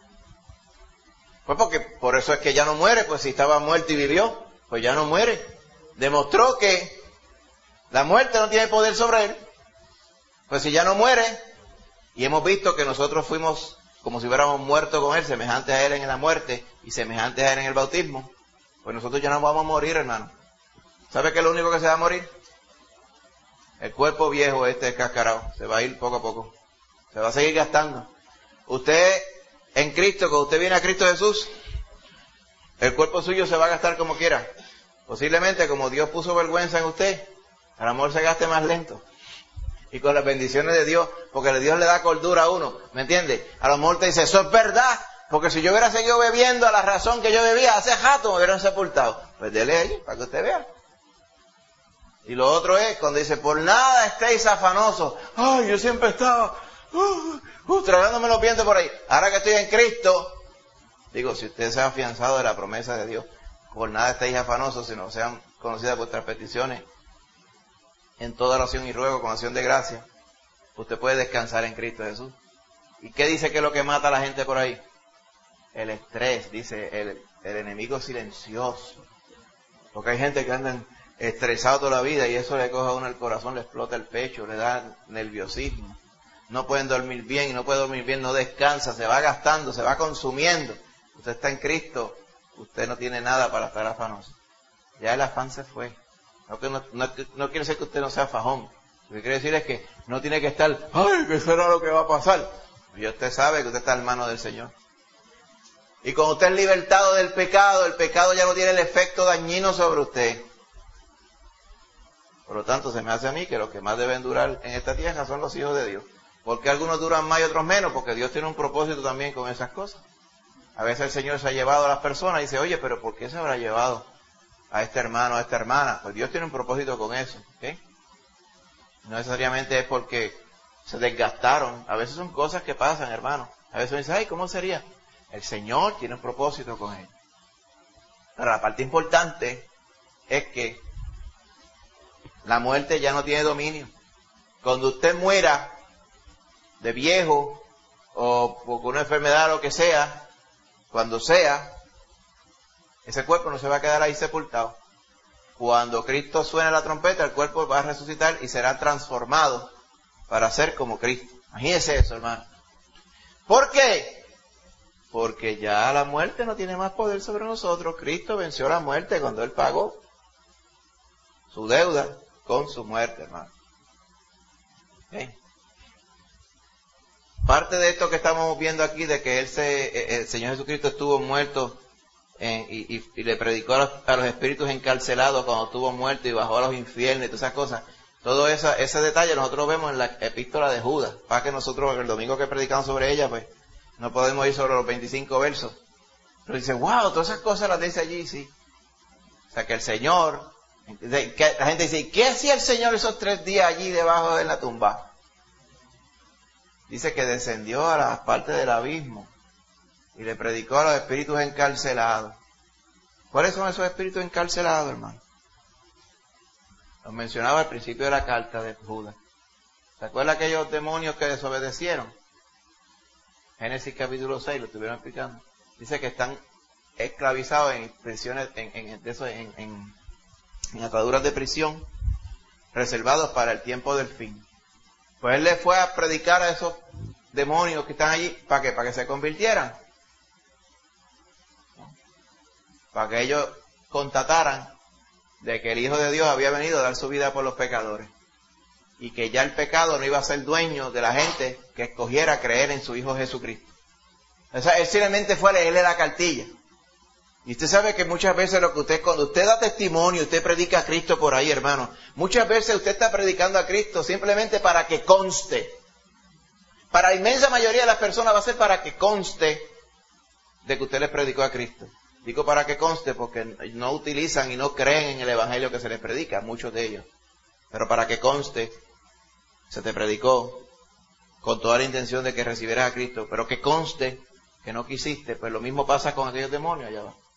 Pues porque, por eso es que ya no muere, pues si estaba muerto y vivió, pues ya no muere. Demostró que la muerte no tiene poder sobre Él. Pues si ya no muere, y hemos visto que nosotros fuimos como si hubiéramos muerto con Él, semejantes a Él en la muerte y semejantes a Él en el bautismo, pues nosotros ya no vamos a morir, hermano. ¿Sabe qué es lo único que se va a morir? El cuerpo viejo este cascarado, se va a ir poco a poco. Se va a seguir gastando. Usted, en Cristo, cuando usted viene a Cristo Jesús, el cuerpo suyo se va a gastar como quiera. Posiblemente, como Dios puso vergüenza en usted, el amor se gaste más lento. Y con las bendiciones de Dios, porque Dios le da cordura a uno, ¿me entiende? A lo mejor te dice, eso es verdad, porque si yo hubiera seguido bebiendo a la razón que yo bebía, hace rato me hubieran sepultado. Pues dele ahí, para que usted vea. Y lo otro es, cuando dice, por nada estéis afanosos. Ay, yo siempre estaba, uh, uh, tragándome los dientes por ahí. Ahora que estoy en Cristo, digo, si usted se ha afianzado de la promesa de Dios, por nada estéis afanosos, sino sean conocidas vuestras peticiones, en toda oración y ruego, con acción de gracia, usted puede descansar en Cristo Jesús. ¿Y qué dice que es lo que mata a la gente por ahí? El estrés, dice el, el enemigo silencioso. Porque hay gente que anda estresado toda la vida y eso le coge a uno el corazón, le explota el pecho, le da nerviosismo. No pueden dormir bien y no puede dormir bien, no descansa, se va gastando, se va consumiendo. Usted está en Cristo, usted no tiene nada para estar afanoso. Ya el afán se fue. No, no, no, no quiere decir que usted no sea fajón. Lo que quiere decir es que no tiene que estar, ay, que eso era lo que va a pasar. Y usted sabe que usted está en manos del Señor. Y cuando usted es libertado del pecado, el pecado ya no tiene el efecto dañino sobre usted. Por lo tanto, se me hace a mí que los que más deben durar en esta tierra son los hijos de Dios. ¿Por qué algunos duran más y otros menos? Porque Dios tiene un propósito también con esas cosas. A veces el Señor se ha llevado a las personas y dice, oye, pero ¿por qué se habrá llevado a este hermano, a esta hermana? Pues Dios tiene un propósito con eso. ¿Okay? No necesariamente es porque se desgastaron. A veces son cosas que pasan, hermano. A veces uno dice, ay, ¿cómo sería? El Señor tiene un propósito con él. Pero la parte importante es que la muerte ya no tiene dominio. Cuando usted muera de viejo o por una enfermedad o lo que sea, cuando sea, ese cuerpo no se va a quedar ahí sepultado. Cuando Cristo suene la trompeta, el cuerpo va a resucitar y será transformado para ser como Cristo. Imagínese eso, hermano. ¿Por qué? Porque ya la muerte no tiene más poder sobre nosotros. Cristo venció la muerte cuando Él pagó su deuda con su muerte, hermano. ¿Okay? Parte de esto que estamos viendo aquí, de que él se, el Señor Jesucristo estuvo muerto en, y, y, y le predicó a los, a los espíritus encarcelados cuando estuvo muerto y bajó a los infiernos y todas esas cosas. Todo esa, ese detalle nosotros lo vemos en la epístola de Judas. Para que nosotros el domingo que predicamos sobre ella, pues no podemos ir sobre los veinticinco versos. Pero dice, wow, todas esas cosas las dice allí, sí. O sea que el Señor, que la gente dice, ¿qué hacía el Señor esos tres días allí debajo de la tumba? Dice que descendió a las partes del abismo y le predicó a los espíritus encarcelados. ¿Cuáles son esos espíritus encarcelados, hermano? Los mencionaba al principio de la carta de Judas. ¿Se acuerdan aquellos demonios que desobedecieron? Génesis capítulo seis, lo estuvieron explicando. Dice que están esclavizados en prisiones, en, en, de eso, en, en, en ataduras de prisión, reservados para el tiempo del fin. Pues él le fue a predicar a esos demonios que están allí, ¿para qué? Para que se convirtieran. Para que ellos constataran de que el Hijo de Dios había venido a dar su vida por los pecadores. Y que ya el pecado no iba a ser dueño de la gente que escogiera creer en su Hijo Jesucristo. O sea, él simplemente fue a leerle la cartilla. Y usted sabe que muchas veces lo que usted, cuando usted da testimonio, usted predica a Cristo por ahí, hermano. Muchas veces usted está predicando a Cristo simplemente para que conste. Para la inmensa mayoría de las personas va a ser para que conste de que usted les predicó a Cristo. Digo para que conste porque no utilizan y no creen en el evangelio que se les predica, muchos de ellos. Pero para que conste, se te predicó con toda la intención de que recibieras a Cristo. Pero que conste que no quisiste, pues lo mismo pasa con aquellos demonios allá abajo.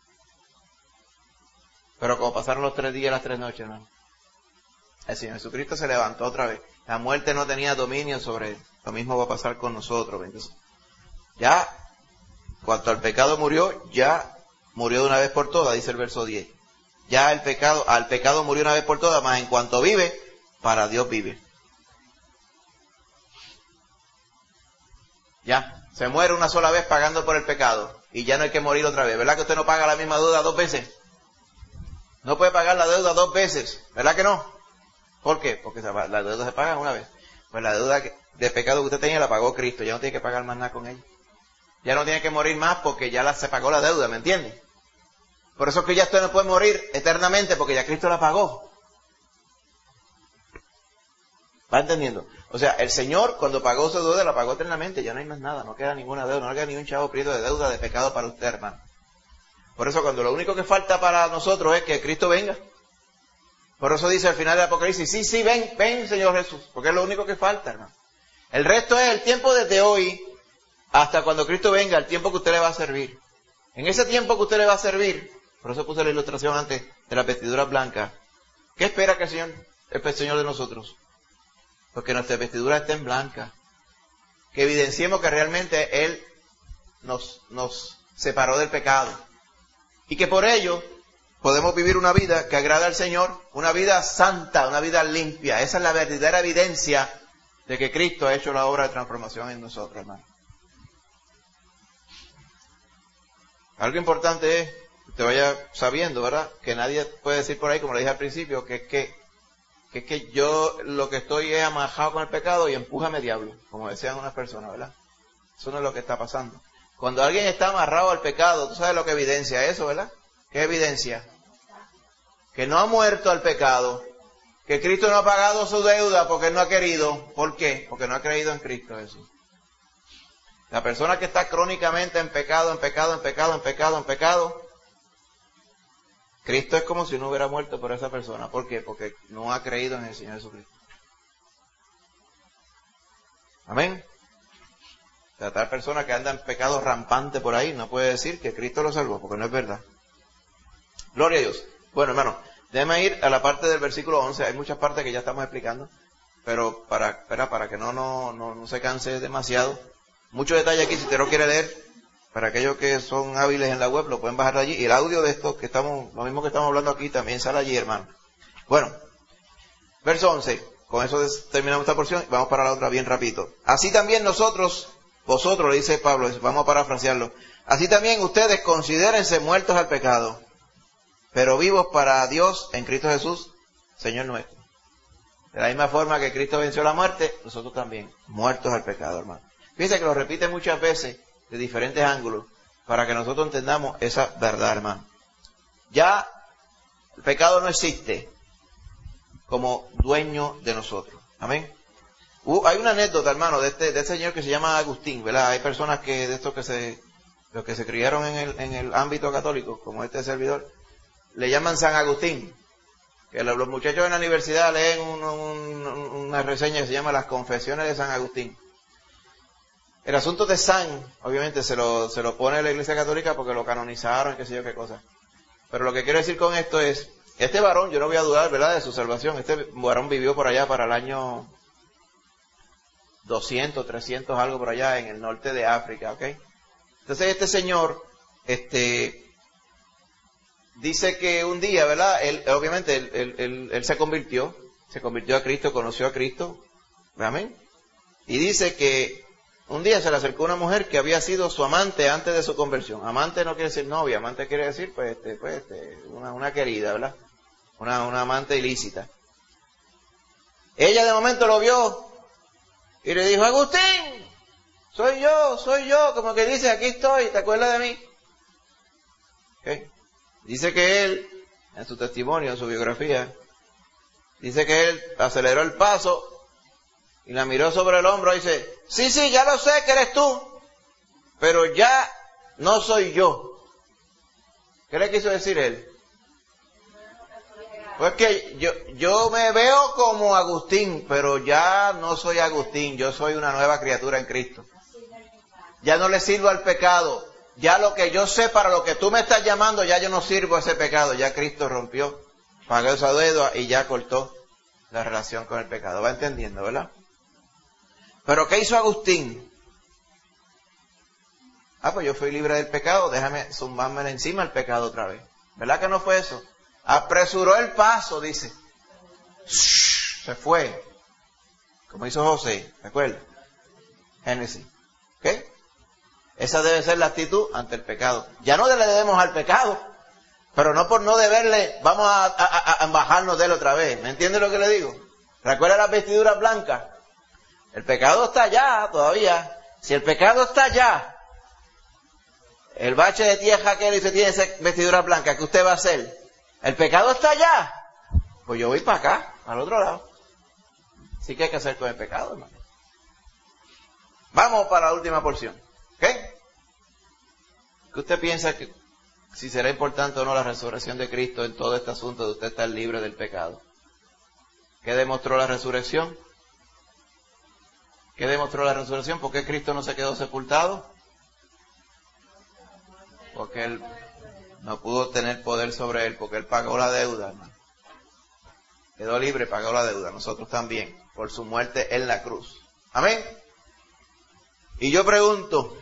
Pero como pasaron los tres días y las tres noches, hermano, el Señor Jesucristo se levantó otra vez. La muerte no tenía dominio sobre él. Lo mismo va a pasar con nosotros. Entonces, ya, cuanto al pecado murió, ya murió de una vez por todas, dice el verso diez. Ya el pecado, al pecado murió una vez por todas, mas en cuanto vive, para Dios vive. Ya, se muere una sola vez pagando por el pecado y ya no hay que morir otra vez. ¿Verdad que usted no paga la misma deuda dos veces? No puede pagar la deuda dos veces, ¿verdad que no? ¿Por qué? Porque la deuda se paga una vez. Pues la deuda de pecado que usted tenía la pagó Cristo, ya no tiene que pagar más nada con ella. Ya no tiene que morir más porque ya la, se pagó la deuda, ¿me entiende? Por eso es que ya usted no puede morir eternamente porque ya Cristo la pagó. ¿Va entendiendo? O sea, el Señor cuando pagó su deuda la pagó eternamente, ya no hay más nada, no queda ninguna deuda, no queda ningún chavo prieto de deuda de pecado para usted, hermano. Por eso cuando lo único que falta para nosotros es que Cristo venga. Por eso dice al final del Apocalipsis, sí, sí, ven, ven Señor Jesús, porque es lo único que falta, hermano. El resto es el tiempo desde hoy hasta cuando Cristo venga, el tiempo que usted le va a servir. En ese tiempo que usted le va a servir, por eso puse la ilustración antes de las vestiduras blancas. ¿Qué espera que el Señor, el Señor de nosotros? Porque nuestras vestiduras estén blancas. Que evidenciemos que realmente Él nos, nos separó del pecado. Y que por ello podemos vivir una vida que agrada al Señor, una vida santa, una vida limpia. Esa es la verdadera evidencia de que Cristo ha hecho la obra de transformación en nosotros, hermano. Algo importante es que usted vaya sabiendo, ¿verdad? Que nadie puede decir por ahí, como le dije al principio, que es que, que, es que yo lo que estoy es amajado con el pecado y empújame diablo, como decían unas personas, ¿verdad? Eso no es lo que está pasando. Cuando alguien está amarrado al pecado, tú sabes lo que evidencia eso, ¿verdad? ¿Qué evidencia? Que no ha muerto al pecado, que Cristo no ha pagado su deuda porque Él no ha querido. ¿Por qué? Porque no ha creído en Cristo Jesús. La persona que está crónicamente en pecado, en pecado, en pecado, en pecado, en pecado, Cristo es como si no hubiera muerto por esa persona. ¿Por qué? Porque no ha creído en el Señor Jesucristo. Amén. O sea, tal persona que anda en pecado rampante por ahí no puede decir que Cristo lo salvó, porque no es verdad. Gloria a Dios. Bueno, hermano, déjame ir a la parte del versículo once. Hay muchas partes que ya estamos explicando, pero para, espera, para que no, no, no, no se canse demasiado. Mucho detalle aquí, si usted lo quiere leer, para aquellos que son hábiles en la web, lo pueden bajar de allí. Y el audio de esto, que estamos, lo mismo que estamos hablando aquí, también sale allí, hermano. Bueno, verso once. Con eso terminamos esta porción y vamos para la otra bien rapidito. Así también nosotros, vosotros, le dice Pablo, vamos a parafrasearlo. Así también ustedes considérense muertos al pecado, pero vivos para Dios en Cristo Jesús, Señor nuestro. De la misma forma que Cristo venció la muerte, nosotros también, muertos al pecado, hermano. Fíjense que lo repite muchas veces, de diferentes ángulos, para que nosotros entendamos esa verdad, hermano. Ya el pecado no existe como dueño de nosotros. Amén. Uh, hay una anécdota, hermano, de este, de este señor que se llama Agustín, ¿verdad? Hay personas que, de estos que se, los que se criaron en el, en el ámbito católico, como este servidor, le llaman San Agustín. Que los, los muchachos en la universidad leen un, un, una reseña que se llama Las Confesiones de San Agustín. El asunto de San, obviamente, se lo, se lo pone la Iglesia Católica porque lo canonizaron, qué sé yo qué cosa. Pero lo que quiero decir con esto es, este varón, yo no voy a dudar, ¿verdad?, de su salvación. Este varón vivió por allá para el año doscientos, trescientos, algo por allá en el norte de África, ¿ok? Entonces este señor, este, dice que un día, ¿verdad?, él, obviamente, él, él, él, él se convirtió, se convirtió a Cristo, conoció a Cristo, amén. Y dice que un día se le acercó una mujer que había sido su amante antes de su conversión. Amante no quiere decir novia, amante quiere decir, pues, este, pues, este, una, una querida, ¿verdad? Una, una amante ilícita. Ella de momento lo vio y le dijo, Agustín, soy yo, soy yo, como que dice, aquí estoy, ¿te acuerdas de mí? ¿Okay? Dice que él, en su testimonio, en su biografía, dice que él aceleró el paso y la miró sobre el hombro y dice, sí, sí, ya lo sé que eres tú, pero ya no soy yo. ¿Qué le quiso decir él? Pues que yo, yo me veo como Agustín, pero ya no soy Agustín, yo soy una nueva criatura en Cristo. Ya no le sirvo al pecado, ya lo que yo sé para lo que tú me estás llamando, ya yo no sirvo a ese pecado, ya Cristo rompió, pagó esa deuda y ya cortó la relación con el pecado. ¿Va entendiendo, verdad? Pero ¿qué hizo Agustín? Ah, pues yo fui libre del pecado, déjame zumbármela encima el pecado otra vez. ¿Verdad que no fue eso? Apresuró el paso, dice. Se fue. Como hizo José, ¿de acuerdo? Génesis. ¿Ok? Esa debe ser la actitud ante el pecado. Ya no le debemos al pecado, pero no por no deberle, vamos a, a, a bajarnos de él otra vez. ¿Me entiende lo que le digo? ¿Recuerda las vestiduras blancas? El pecado está allá todavía. Si el pecado está allá, el bache de tierra que él dice tiene esa vestidura blanca, ¿qué usted va a hacer? El pecado está allá. Pues yo voy para acá, al otro lado. Así que hay que hacer con el pecado, hermano. Vamos para la última porción. ¿Ok? ¿Qué usted piensa que si será importante o no la resurrección de Cristo en todo este asunto de usted estar libre del pecado? ¿Qué demostró la resurrección? ¿Qué demostró la resurrección? ¿Por qué Cristo no se quedó sepultado? Porque Él no pudo tener poder sobre Él, porque Él pagó la deuda, hermano. Quedó libre, pagó la deuda. Nosotros también, por su muerte en la cruz. Amén. Y yo pregunto,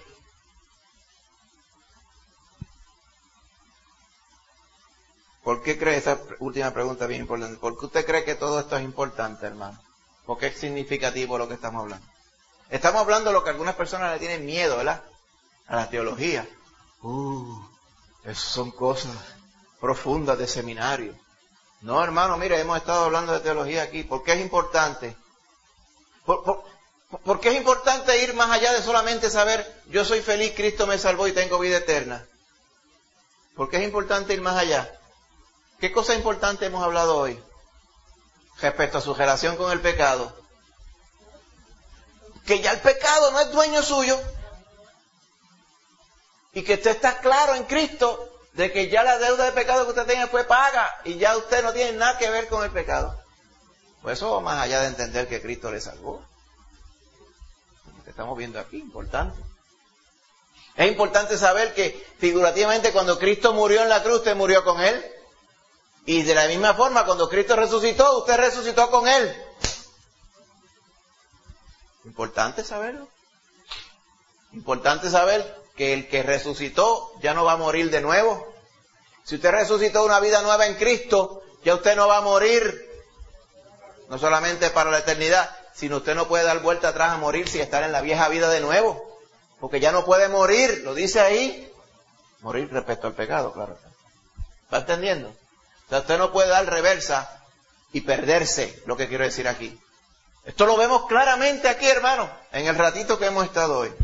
¿por qué cree, esta última pregunta bien importante, ¿por qué usted cree que todo esto es importante, hermano? ¿Por qué es significativo lo que estamos hablando? Estamos hablando de lo que algunas personas le tienen miedo, ¿verdad? A la teología. Uh, esas son cosas profundas de seminario. No, hermano, mire, hemos estado hablando de teología aquí. ¿Por qué es importante? ¿Por, por, por qué es importante ir más allá de solamente saber, yo soy feliz, Cristo me salvó y tengo vida eterna? ¿Por qué es importante ir más allá? ¿Qué cosa importante hemos hablado hoy? Respecto a su relación con el pecado. Que ya el pecado no es dueño suyo. Y que usted está claro en Cristo de que ya la deuda de pecado que usted tenga fue paga y ya usted no tiene nada que ver con el pecado. Pues eso va más allá de entender que Cristo le salvó. Lo que estamos viendo aquí, importante. Es importante saber que figurativamente cuando Cristo murió en la cruz, usted murió con Él. Y de la misma forma, cuando Cristo resucitó, usted resucitó con Él. Importante saberlo. Importante saber que el que resucitó ya no va a morir de nuevo. Si usted resucitó una vida nueva en Cristo, ya usted no va a morir, no solamente para la eternidad, sino usted no puede dar vuelta atrás a morir si estar en la vieja vida de nuevo. Porque ya no puede morir, lo dice ahí. Morir respecto al pecado, claro. ¿Está entendiendo? O sea, usted no puede dar reversa y perderse, lo que quiero decir aquí. Esto lo vemos claramente aquí, hermano, en el ratito que hemos estado hoy.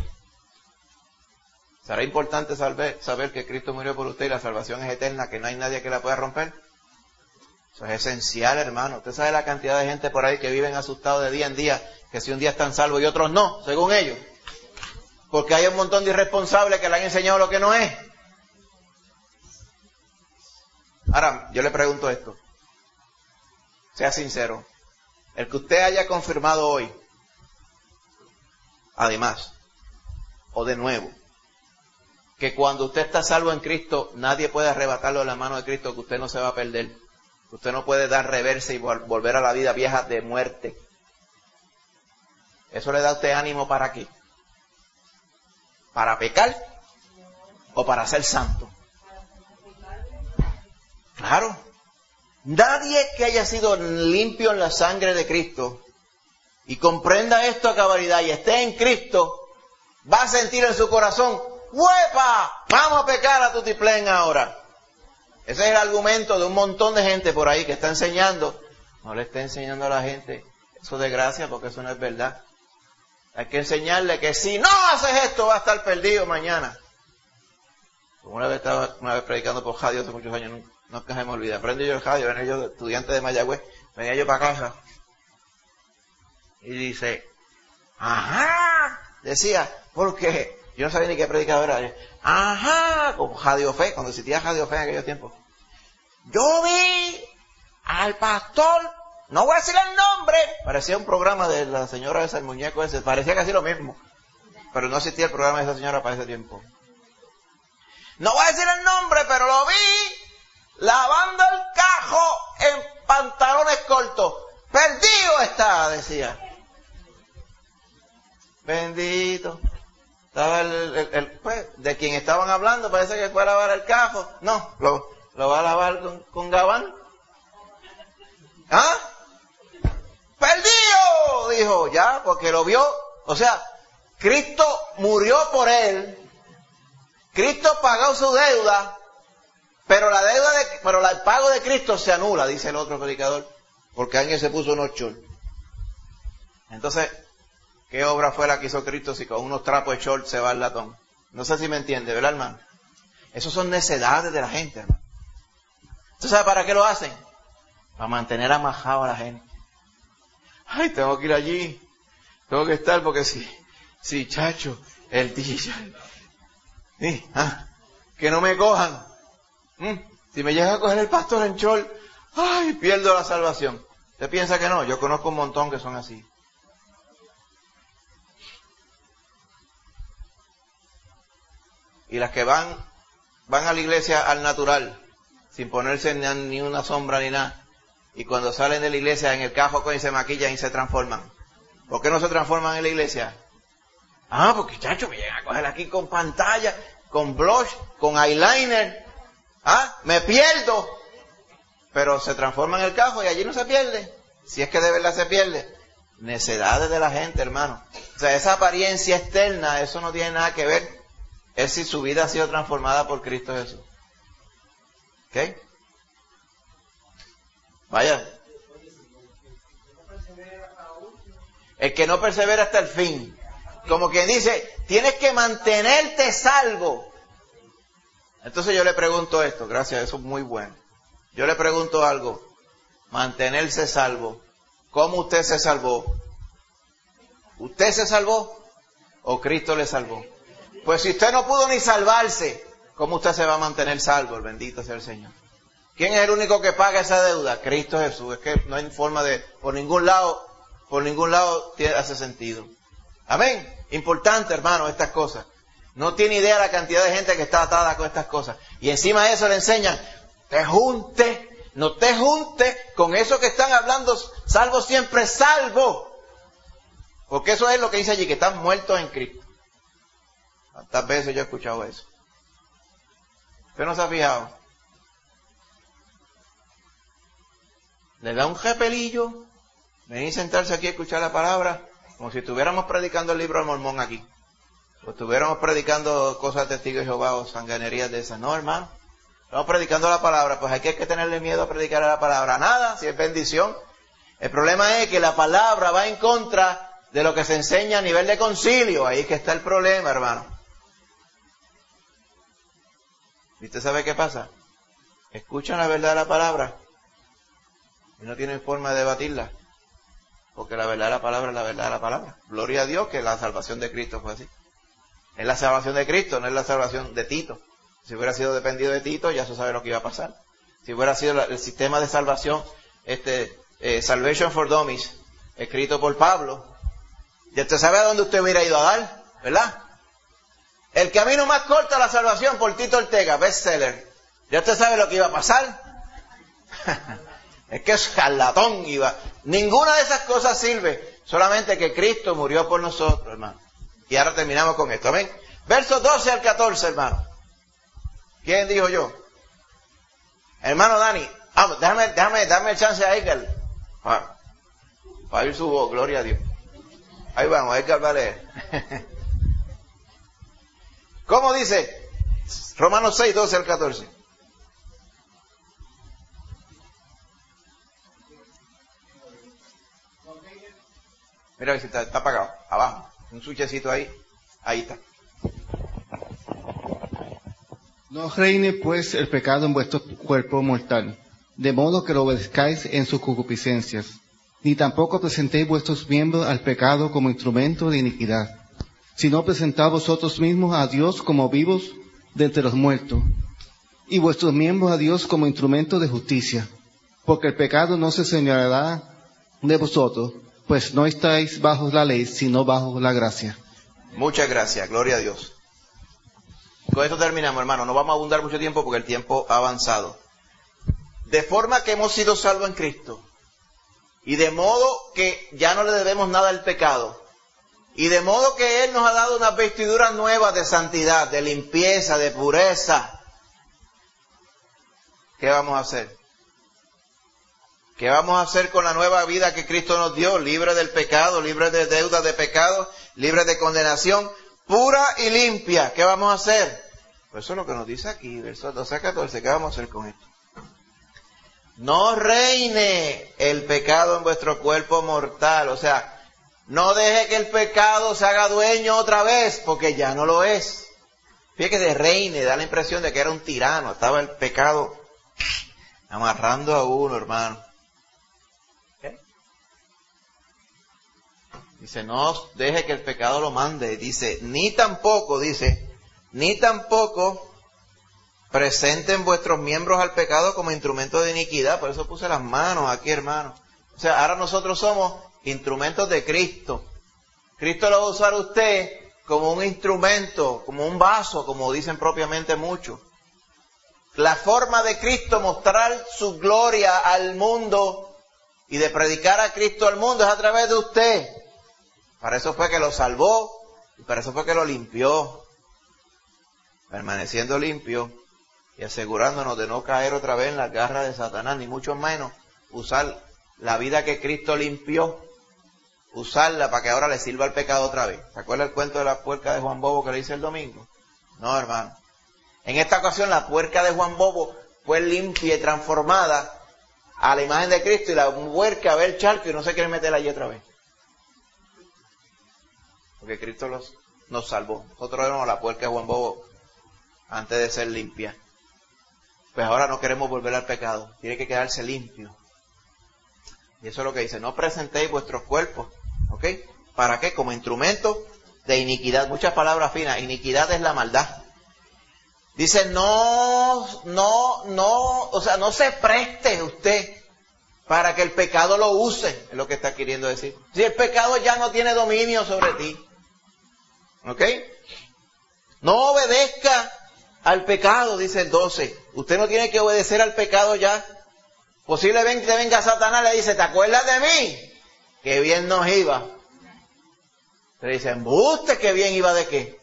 ¿Será importante saber, saber que Cristo murió por usted y la salvación es eterna, que no hay nadie que la pueda romper? Eso es esencial, hermano. Usted sabe la cantidad de gente por ahí que viven asustados de día en día, que si un día están salvos y otros no, según ellos. Porque hay un montón de irresponsables que le han enseñado lo que no es. Ahora, yo le pregunto esto. Sea sincero. El que usted haya confirmado hoy, además, o de nuevo, que cuando usted está salvo en Cristo, nadie puede arrebatarlo de la mano de Cristo, que usted no se va a perder. Usted no puede dar reversa y volver a la vida vieja de muerte. ¿Eso le da a usted ánimo para qué? ¿Para pecar o para ser santo? Claro. Nadie que haya sido limpio en la sangre de Cristo y comprenda esto a cabalidad y esté en Cristo, va a sentir en su corazón, ¡huepa! Vamos a pecar a tutiplén ahora. Ese es el argumento de un montón de gente por ahí que está enseñando. No le esté enseñando a la gente eso de gracia, porque eso no es verdad. Hay que enseñarle que si no haces esto va a estar perdido mañana. Una vez estaba una vez predicando por radio hace muchos años, nunca se me olvida. Aprendí yo el radio, venía yo estudiante de Mayagüez, venía yo para casa. Y dice, ajá, decía, porque yo no sabía ni qué predicador era. Ajá, con Radio Fe, cuando existía Radio Fe en aquellos tiempos. Yo vi al pastor, no voy a decir el nombre, parecía un programa de la señora esa, el muñeco ese, parecía casi lo mismo, pero no existía el programa de esa señora para ese tiempo. No voy a decir el nombre, pero lo vi lavando el cajo en pantalones cortos. Perdido está, decía. Bendito. Estaba el, el, el pues, de quien estaban hablando, parece que fue a lavar el cajo. No, lo, lo va a lavar con, con gabán. ¿Ah? Perdido, dijo, ya, porque lo vio. O sea, Cristo murió por él. Cristo pagó su deuda, pero la deuda de, pero la, el pago de Cristo se anula, dice el otro predicador, porque alguien se puso unos shorts. Entonces, ¿qué obra fue la que hizo Cristo si con unos trapos de short se va al latón? No sé si me entiende, ¿verdad, hermano? Esos son necedades de la gente, hermano. ¿Usted sabe para qué lo hacen? Para mantener amajado a la gente. Ay, tengo que ir allí, tengo que estar porque si, si, chacho, el D J... Sí, ah, que no me cojan. ¿Mm? Si me llega a coger el pastor en chol, ay, pierdo la salvación. ¿Usted piensa que no? Yo conozco un montón que son así. Y las que van, van a la iglesia al natural, sin ponerse ni, ni una sombra ni nada. Y cuando salen de la iglesia en el cajo y se maquillan y se transforman. ¿Por qué no se transforman en la iglesia? Ah, porque chacho, me llegan a coger aquí con pantalla, con blush, con eyeliner. Ah, me pierdo. Pero se transforma en el cajo y allí no se pierde. Si es que de verdad se pierde. Necedades de la gente, hermano. O sea, esa apariencia externa, eso no tiene nada que ver. Es si su vida ha sido transformada por Cristo Jesús. ¿Ok? Vaya. El que no persevera hasta el fin. Como quien dice, tienes que mantenerte salvo. Entonces yo le pregunto esto, gracias, eso es muy bueno. Yo le pregunto algo, mantenerse salvo. ¿Cómo usted se salvó? ¿Usted se salvó o Cristo le salvó? Pues si usted no pudo ni salvarse, ¿cómo usted se va a mantener salvo? El bendito sea el Señor. ¿Quién es el único que paga esa deuda? Cristo Jesús. Es que no hay forma de, por ningún lado, por ningún lado tiene, hace sentido. Amén. Importante, hermano, estas cosas. No tiene idea la cantidad de gente que está atada con estas cosas. Y encima de eso le enseñan, te junte no te juntes con eso que están hablando, salvo siempre salvo. Porque eso es lo que dice allí, que están muertos en Cristo. ¿Cuántas veces yo he escuchado eso? ¿Usted no se ha fijado? Le da un repelillo venir y sentarse aquí a escuchar la palabra, como si estuviéramos predicando el libro del Mormón aquí. O estuviéramos predicando cosas de testigos de Jehová o sanganerías de esas. No, hermano. Estamos predicando la palabra. Pues hay que tenerle miedo a predicar la palabra. Nada, si es bendición. El problema es que la palabra va en contra de lo que se enseña a nivel de concilio. Ahí es que está el problema, hermano. ¿Y usted sabe qué pasa? Escuchan la verdad de la palabra y no tienen forma de debatirla. Porque la verdad de la palabra es la verdad de la palabra. Gloria a Dios que la salvación de Cristo fue así. Es la salvación de Cristo, no es la salvación de Tito. Si hubiera sido dependido de Tito, ya se sabe lo que iba a pasar. Si hubiera sido el sistema de salvación, este, eh, Salvation for Dummies, escrito por Pablo, ya usted sabe a dónde usted hubiera ido a dar, ¿verdad? El camino más corto a la salvación por Tito Ortega, bestseller. Ya usted sabe lo que iba a pasar. Es que es charlatón iba. Ninguna de esas cosas sirve. Solamente que Cristo murió por nosotros, hermano. Y ahora terminamos con esto, amén. Versos doce al catorce, hermano. ¿Quién dijo yo? Hermano Dani, vamos, déjame, déjame, dame el chance a Edgar. Para, para oír su voz, gloria a Dios. Ahí vamos, Edgar va a leer. ¿Cómo dice? Romanos seis, doce al catorce. Mira, si está, está apagado, abajo. Un switchecito ahí, ahí está. No reine pues el pecado en vuestro cuerpo mortal, de modo que lo obedezcáis en sus concupiscencias, ni tampoco presentéis vuestros miembros al pecado como instrumento de iniquidad, sino presentad vosotros mismos a Dios como vivos de entre los muertos, y vuestros miembros a Dios como instrumentos de justicia, porque el pecado no se señalará de vosotros, pues no estáis bajo la ley, sino bajo la gracia. Muchas gracias, gloria a Dios. Con esto terminamos, hermano. No vamos a abundar mucho tiempo porque el tiempo ha avanzado. De forma que hemos sido salvos en Cristo. Y de modo que ya no le debemos nada al pecado. Y de modo que Él nos ha dado unas vestiduras nuevas de santidad, de limpieza, de pureza. ¿Qué vamos a hacer? ¿Qué vamos a hacer con la nueva vida que Cristo nos dio? Libre del pecado, libre de deuda de pecado, libre de condenación, pura y limpia. ¿Qué vamos a hacer? Pues eso es lo que nos dice aquí, versos doce a catorce. ¿Qué vamos a hacer con esto? No reine el pecado en vuestro cuerpo mortal. O sea, no deje que el pecado se haga dueño otra vez, porque ya no lo es. Fíjate que de reine da la impresión de que era un tirano. Estaba el pecado amarrando a uno, hermano. Dice, no deje que el pecado lo mande. Dice, ni tampoco, dice, ni tampoco presenten vuestros miembros al pecado como instrumentos de iniquidad. Por eso puse las manos aquí, hermano. O sea, ahora nosotros somos instrumentos de Cristo. Cristo lo va a usar usted como un instrumento, como un vaso, como dicen propiamente muchos. La forma de Cristo mostrar su gloria al mundo y de predicar a Cristo al mundo es a través de usted. Para eso fue que lo salvó y para eso fue que lo limpió, permaneciendo limpio y asegurándonos de no caer otra vez en las garras de Satanás, ni mucho menos usar la vida que Cristo limpió, usarla para que ahora le sirva al pecado otra vez. ¿Se acuerda el cuento de la puerca de Juan Bobo que le hice el domingo? No, hermano. En esta ocasión la puerca de Juan Bobo fue limpia y transformada a la imagen de Cristo y la puerca ve el charco y no se quiere meter allí otra vez. Porque Cristo los, nos salvó. Nosotros éramos la puerca de Juan Bobo antes de ser limpia. Pues ahora no queremos volver al pecado. Tiene que quedarse limpio. Y eso es lo que dice. No presentéis vuestros cuerpos. ¿Ok? ¿Para qué? Como instrumento de iniquidad. Muchas palabras finas. Iniquidad es la maldad. Dice, no, no, no, o sea, no se preste usted para que el pecado lo use. Es lo que está queriendo decir. Si el pecado ya no tiene dominio sobre ti. ¿Ok? No obedezca al pecado, dice el doce. Usted no tiene que obedecer al pecado ya. Posiblemente venga Satanás y le dice, ¿te acuerdas de mí? Qué bien nos iba. Le dice, embuste, qué bien iba de qué.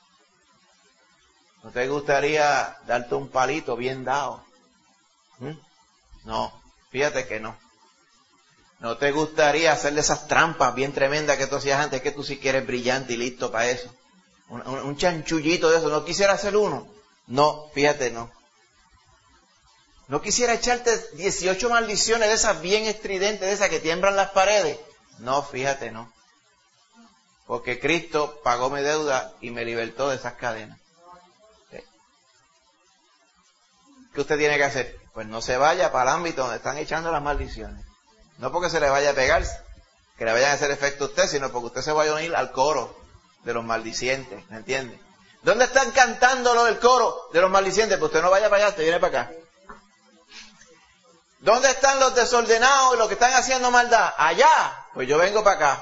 ¿No te gustaría darte un palito bien dado? ¿Mm? No, fíjate que no. ¿No te gustaría hacerle esas trampas bien tremendas que tú hacías antes? Es que tú sí quieres brillante y listo para eso. Un, un, un chanchullito de eso. ¿No quisiera hacer uno? No, fíjate, no. ¿No quisiera echarte dieciocho maldiciones de esas bien estridentes, de esas que tiemblan las paredes? No, fíjate, no. Porque Cristo pagó mi deuda y me libertó de esas cadenas. ¿Sí? ¿Qué usted tiene que hacer? Pues no se vaya para el ámbito donde están echando las maldiciones. No porque se le vaya a pegar, que le vayan a hacer efecto a usted, sino porque usted se vaya a unir al coro de los maldicientes, ¿me entiende? ¿Dónde están cantando lo del coro de los maldicientes? Pues usted no vaya para allá, usted viene para acá. ¿Dónde están los desordenados y los que están haciendo maldad? Allá. Pues yo vengo para acá.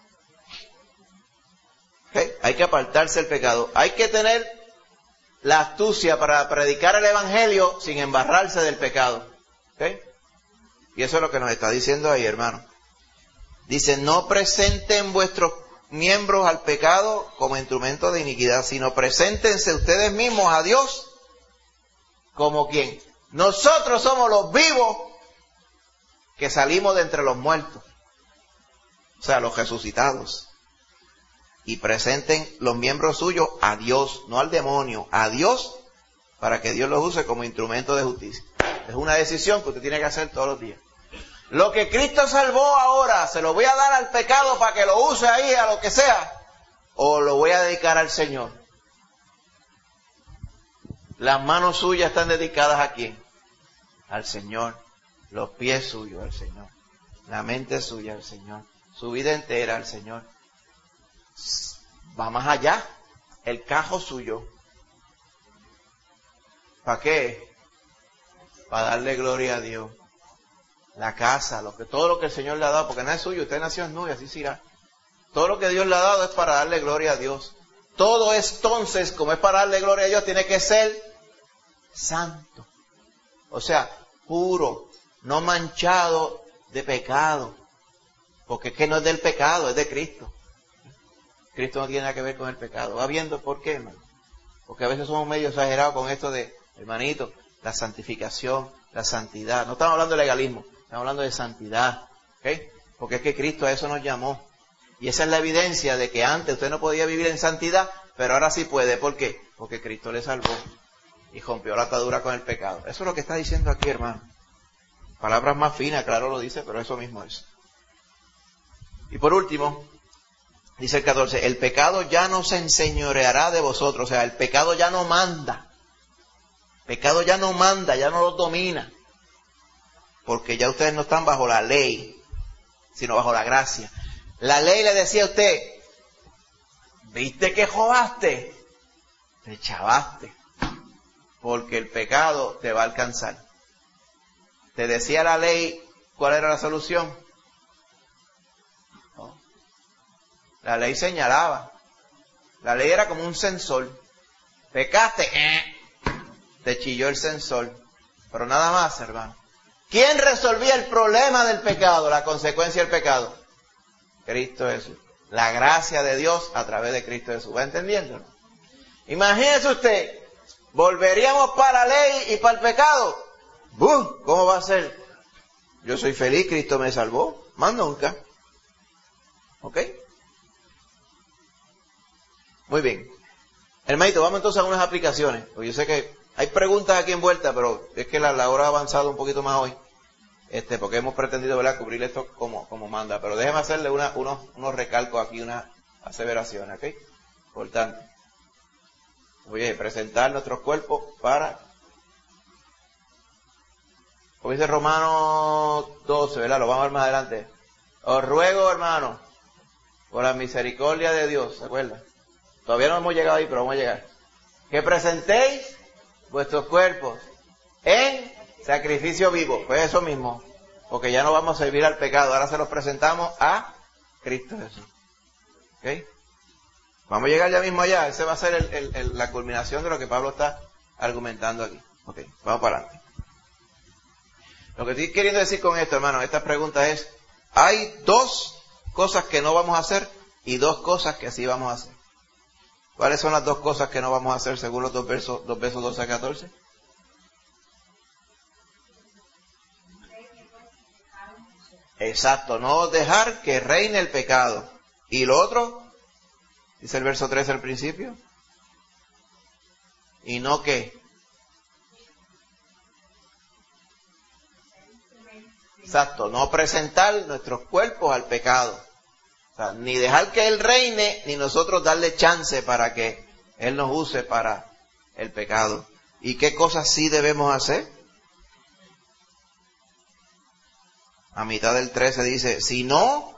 ¿Okay? Hay que apartarse del pecado. Hay que tener la astucia para predicar el evangelio sin embarrarse del pecado. ¿Okay? Y eso es lo que nos está diciendo ahí, hermano. Dice, no presenten vuestros miembros al pecado como instrumento de iniquidad, sino preséntense ustedes mismos a Dios como quien. Nosotros somos los vivos que salimos de entre los muertos. O sea, los resucitados. Y presenten los miembros suyos a Dios, no al demonio, a Dios, para que Dios los use como instrumento de justicia. Es una decisión que usted tiene que hacer todos los días. Lo que Cristo salvó ahora, ¿se lo voy a dar al pecado para que lo use ahí a lo que sea? ¿O lo voy a dedicar al Señor? Las manos suyas están dedicadas ¿a quién? Al Señor. Los pies suyos al Señor. La mente suya al Señor. Su vida entera al Señor. Va más allá. El cajo suyo. ¿Para qué? Para darle gloria a Dios. La casa, lo que, todo lo que el Señor le ha dado, porque no es suyo, usted nació en nube, así se irá. Todo lo que Dios le ha dado es para darle gloria a Dios. Todo entonces, como es para darle gloria a Dios, tiene que ser santo. O sea, puro, no manchado de pecado. Porque es que no es del pecado, es de Cristo. Cristo no tiene nada que ver con el pecado. ¿Va viendo por qué, hermano? Porque a veces somos medio exagerados con esto de, hermanito, la santificación, la santidad. No estamos hablando de legalismo, estamos hablando de santidad. ¿Okay? Porque es que Cristo a eso nos llamó. Y esa es la evidencia de que antes usted no podía vivir en santidad, pero ahora sí puede. ¿Por qué? Porque Cristo le salvó y rompió la atadura con el pecado. Eso es lo que está diciendo aquí, hermano. Palabras más finas, claro lo dice, pero eso mismo es. Y por último, dice el catorce, el pecado ya no se enseñoreará de vosotros. O sea, el pecado ya no manda. El pecado ya no manda, ya no los domina. Porque ya ustedes no están bajo la ley, sino bajo la gracia. La ley le decía a usted, ¿viste que jodaste? Te chavaste. Porque el pecado te va a alcanzar. Te decía la ley, ¿cuál era la solución? No. La ley señalaba. La ley era como un sensor. Pecaste, eh. Te chilló el sensor. Pero nada más, hermano. ¿Quién resolvía el problema del pecado, la consecuencia del pecado? Cristo Jesús. La gracia de Dios a través de Cristo Jesús. ¿Va entendiendo? Imagínese usted, volveríamos para la ley y para el pecado. ¡Bum! ¿Cómo va a ser? Yo soy feliz, Cristo me salvó. Más nunca. ¿Ok? Muy bien. Hermanito, vamos entonces a unas aplicaciones. Pues yo sé que hay preguntas aquí envueltas, pero es que la, la hora ha avanzado un poquito más hoy. Este, porque hemos pretendido, ¿verdad?, cubrir esto como, como manda. Pero déjeme hacerle una, unos, unos recalcos aquí, unas aseveraciones, ¿ok? Importante. Oye, presentar nuestros cuerpos para, como dice Romanos doce, ¿verdad? Lo vamos a ver más adelante. Os ruego, hermanos, por la misericordia de Dios, ¿se acuerdan? Todavía no hemos llegado ahí, pero vamos a llegar. Que presentéis vuestros cuerpos en sacrificio vivo. Pues eso mismo, porque ya no vamos a servir al pecado, ahora se los presentamos a Cristo Jesús. ¿Ok? Vamos a llegar ya mismo allá, ese va a ser el, el, el, la culminación de lo que Pablo está argumentando aquí. Ok, vamos para adelante. Lo que estoy queriendo decir con esto, hermano, esta pregunta es, hay dos cosas que no vamos a hacer y dos cosas que sí vamos a hacer. ¿Cuáles son las dos cosas que no vamos a hacer según los dos versos, dos versos doce a catorce? Exacto, no dejar que reine el pecado. ¿Y lo otro? Dice el verso trece al principio. ¿Y no qué? Exacto, no presentar nuestros cuerpos al pecado. O sea, ni dejar que Él reine, ni nosotros darle chance para que Él nos use para el pecado. ¿Y qué cosas sí debemos hacer? A mitad del trece dice, si no,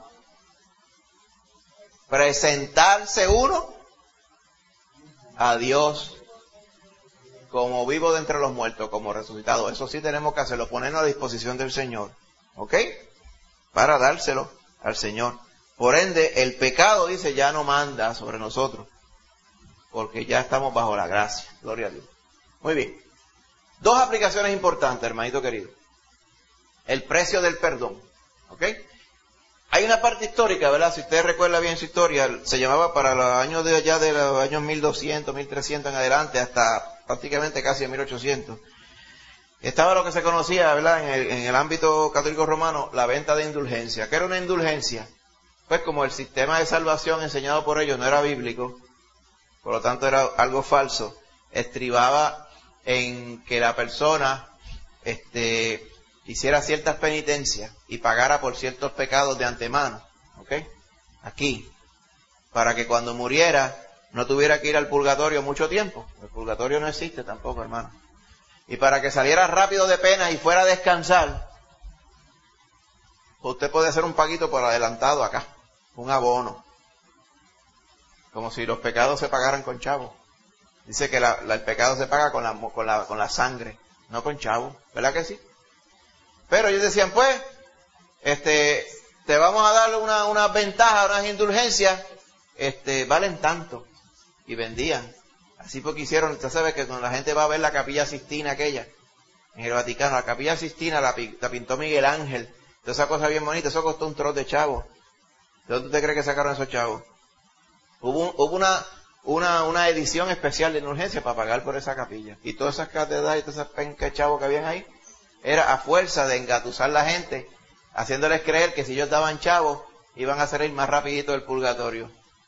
presentarse uno a Dios como vivo de entre los muertos, como resucitado. Eso sí tenemos que hacerlo, ponernos a disposición del Señor. ¿Ok? Para dárselo al Señor. Por ende, el pecado, dice, ya no manda sobre nosotros, porque ya estamos bajo la gracia. Gloria a Dios. Muy bien. Dos aplicaciones importantes, hermanito querido. El precio del perdón. ¿Ok? Hay una parte histórica, ¿verdad? Si usted recuerda bien su historia, se llamaba para los años de allá de los años mil doscientos, mil trescientos en adelante, hasta prácticamente casi en mil ochocientos. Estaba lo que se conocía, ¿verdad? En el, en el ámbito católico romano, la venta de indulgencia. ¿Qué era una indulgencia? Pues como el sistema de salvación enseñado por ellos no era bíblico, por lo tanto era algo falso, estribaba en que la persona este, hiciera ciertas penitencias y pagara por ciertos pecados de antemano, ¿ok? Aquí, para que cuando muriera no tuviera que ir al purgatorio mucho tiempo. El purgatorio no existe tampoco, hermano. Y para que saliera rápido de pena y fuera a descansar, usted puede hacer un paguito por adelantado acá, un abono, como si los pecados se pagaran con chavo. Dice que la, la, el pecado se paga con la, con, la, con la sangre, no con chavo, ¿verdad que sí? Pero ellos decían, pues, este, te vamos a dar una, una ventaja, unas indulgencias, este, valen tanto, y vendían. Así porque hicieron, usted sabe que cuando la gente va a ver la Capilla Sistina aquella, en el Vaticano, la Capilla Sistina la, la pintó Miguel Ángel, toda esa cosa bien bonita, eso costó un trozo de chavos. ¿De dónde usted cree que sacaron esos chavos? Hubo, hubo una, una, una edición especial de indulgencia para pagar por esa capilla. Y todas esas catedrales y todas esas pencas de chavos que habían ahí, era a fuerza de engatusar la gente, haciéndoles creer que si ellos daban chavos, iban a salir más rapidito del purgatorio.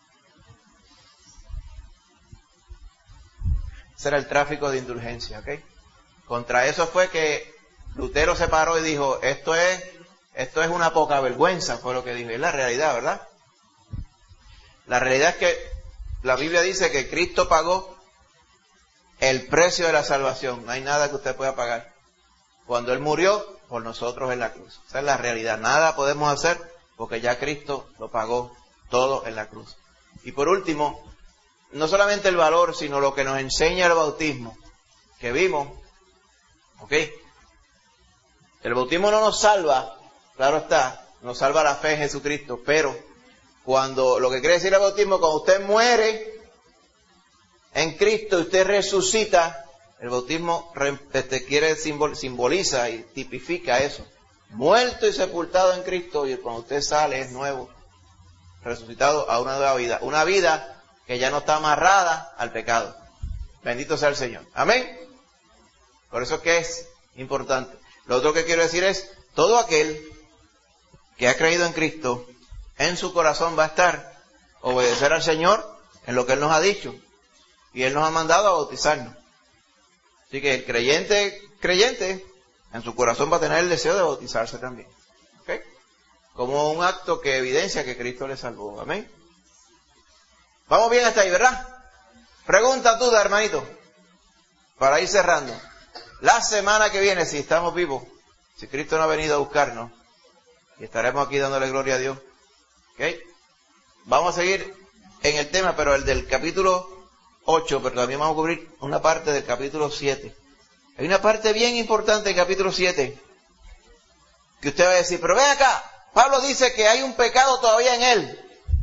Ese era el tráfico de indulgencia, ¿ok? Contra eso fue que Lutero se paró y dijo, esto es, esto es una poca vergüenza, fue lo que dijo. Es la realidad, ¿verdad? La realidad es que la Biblia dice que Cristo pagó el precio de la salvación. No hay nada que usted pueda pagar. Cuando Él murió por nosotros en la cruz. Esa es la realidad. Nada podemos hacer porque ya Cristo lo pagó todo en la cruz. Y por último, no solamente el valor, sino lo que nos enseña el bautismo, que vimos, ¿ok? El bautismo no nos salva, claro está, nos salva la fe en Jesucristo, pero cuando, lo que quiere decir el bautismo, cuando usted muere en Cristo y usted resucita, el bautismo este, quiere simbol, simboliza y tipifica eso. Muerto y sepultado en Cristo, y cuando usted sale es nuevo, resucitado a una nueva vida, una vida que ya no está amarrada al pecado. Bendito sea el Señor. Amén. Por eso que es importante. Lo otro que quiero decir es, todo aquel que ha creído en Cristo, en su corazón va a estar obedecer al Señor en lo que Él nos ha dicho. Y Él nos ha mandado a bautizarnos. Así que el creyente, creyente, en su corazón va a tener el deseo de bautizarse también. ¿Ok? Como un acto que evidencia que Cristo le salvó. Amén. Vamos bien hasta ahí, ¿verdad? Pregunta tú, hermanito, para ir cerrando. La semana que viene, si estamos vivos, si Cristo no ha venido a buscarnos, y estaremos aquí dándole gloria a Dios, ¿ok? Vamos a seguir en el tema, pero el del capítulo ocho, pero también vamos a cubrir una parte del capítulo siete. Hay una parte bien importante del capítulo siete, que usted va a decir, pero ven acá, Pablo dice que hay un pecado todavía en él.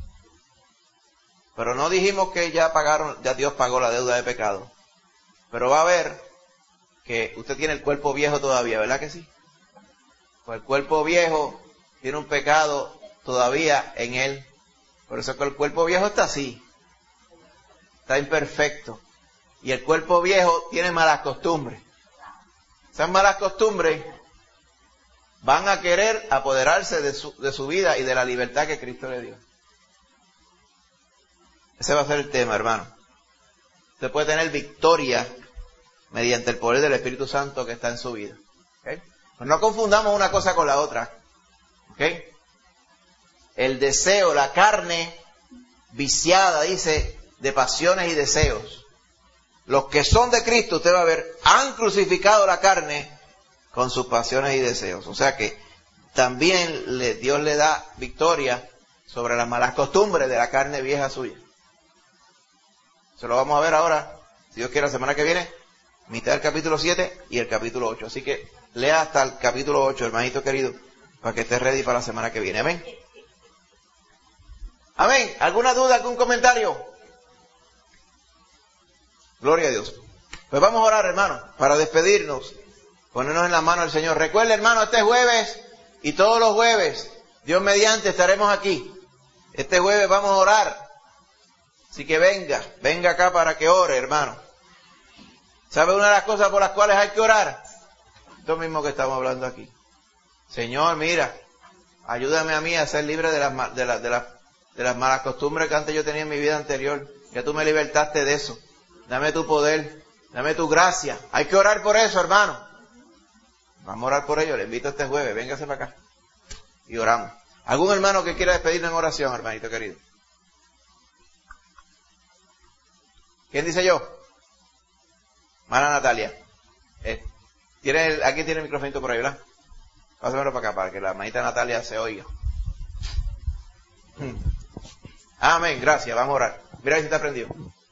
Pero no dijimos que ya pagaron, ya Dios pagó la deuda de pecado. Pero va a ver que usted tiene el cuerpo viejo todavía, ¿verdad que sí? Pues el cuerpo viejo tiene un pecado todavía en él. Por eso que el cuerpo viejo está así. Está imperfecto. Y el cuerpo viejo tiene malas costumbres. Esas malas costumbres van a querer apoderarse de su, de su vida y de la libertad que Cristo le dio. Ese va a ser el tema, hermano. Usted puede tener victoria mediante el poder del Espíritu Santo que está en su vida. ¿Okay? Pues no confundamos una cosa con la otra. ¿Okay? El deseo, la carne viciada, dice, de pasiones y deseos. Los que son de Cristo, usted va a ver, han crucificado la carne con sus pasiones y deseos. O sea que también le, Dios le da victoria sobre las malas costumbres de la carne vieja suya. Se lo vamos a ver ahora, si Dios quiere, la semana que viene, mitad del capítulo siete y el capítulo ocho. Así que lea hasta el capítulo ocho, hermanito querido, para que esté ready para la semana que viene. Amén. Amén. ¿Alguna duda, algún comentario? Gloria a Dios. Pues vamos a orar, hermano, para despedirnos, ponernos en las manos del Señor. Recuerde, hermano, este jueves y todos los jueves, Dios mediante, estaremos aquí. Este jueves vamos a orar. Así que venga, venga acá para que ore, hermano. ¿Sabe una de las cosas por las cuales hay que orar? Esto mismo que estamos hablando aquí. Señor, mira, ayúdame a mí a ser libre de las, de las, de las, de las malas costumbres que antes yo tenía en mi vida anterior. Ya tú me libertaste de eso. Dame tu poder, dame tu gracia. Hay que orar por eso, hermano. Vamos a orar por ello. Le invito este jueves, véngase para acá. Y oramos. ¿Algún hermano que quiera despedirnos en oración, hermanito querido? ¿Quién dice yo? Mana Natalia. Eh, ¿tiene el, aquí tiene el micrófono por ahí, ¿verdad? Pásamelo para acá, para que la hermanita Natalia se oiga. Hmm. Amén, gracias, vamos a orar. Mira si está prendido.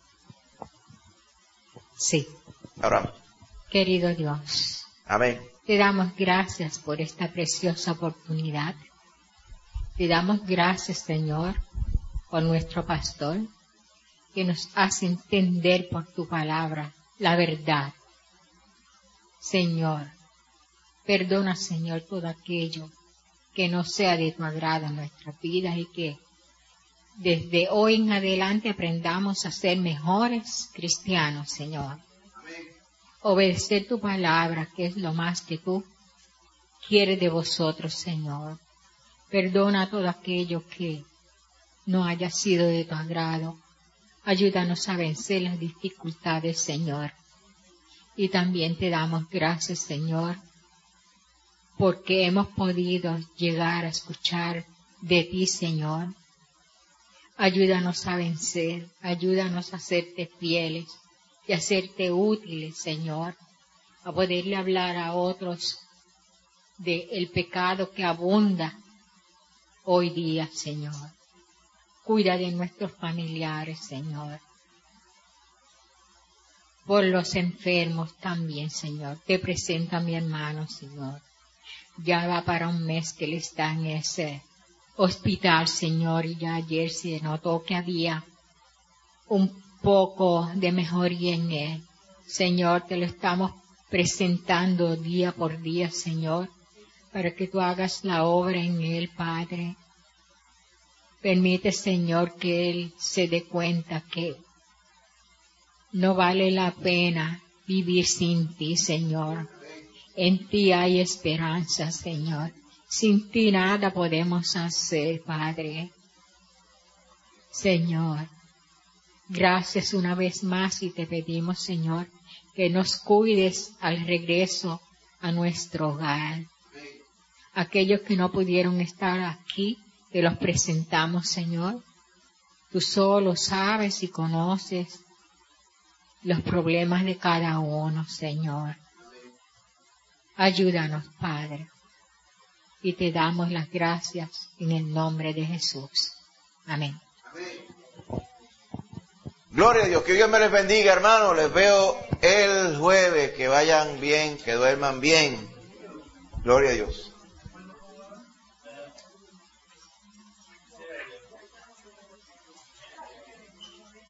Sí. Oramos. Querido Dios. Amén. Te damos gracias por esta preciosa oportunidad. Te damos gracias, Señor, por nuestro pastor, que nos hace entender por tu palabra la verdad. Señor, perdona, Señor, todo aquello que no sea de tu agrado en nuestras vidas y que desde hoy en adelante aprendamos a ser mejores cristianos, Señor. Amén. Obedecer tu palabra, que es lo más que tú quieres de vosotros, Señor. Perdona todo aquello que no haya sido de tu agrado. Ayúdanos a vencer las dificultades, Señor. Y también te damos gracias, Señor, porque hemos podido llegar a escuchar de ti, Señor. Ayúdanos a vencer, ayúdanos a hacerte fieles y a hacerte útiles, Señor, a poderle hablar a otros del pecado que abunda hoy día, Señor. Cuida de nuestros familiares, Señor. Por los enfermos también, Señor. Te presento a mi hermano, Señor. Ya va para un mes que él está en ese hospital, Señor, y ya ayer se notó que había un poco de mejoría en él. Señor, te lo estamos presentando día por día, Señor, para que tú hagas la obra en él, Padre. Permite, Señor, que él se dé cuenta que no vale la pena vivir sin ti, Señor. En ti hay esperanza, Señor. Sin ti nada podemos hacer, Padre. Señor, gracias una vez más y te pedimos, Señor, que nos cuides al regreso a nuestro hogar. Aquellos que no pudieron estar aquí, te los presentamos, Señor. Tú solo sabes y conoces los problemas de cada uno, Señor. Ayúdanos, Padre. Y te damos las gracias en el nombre de Jesús. Amén. Amén. Gloria a Dios. Que Dios me les bendiga, hermanos. Les veo el jueves. Que vayan bien, que duerman bien. Gloria a Dios.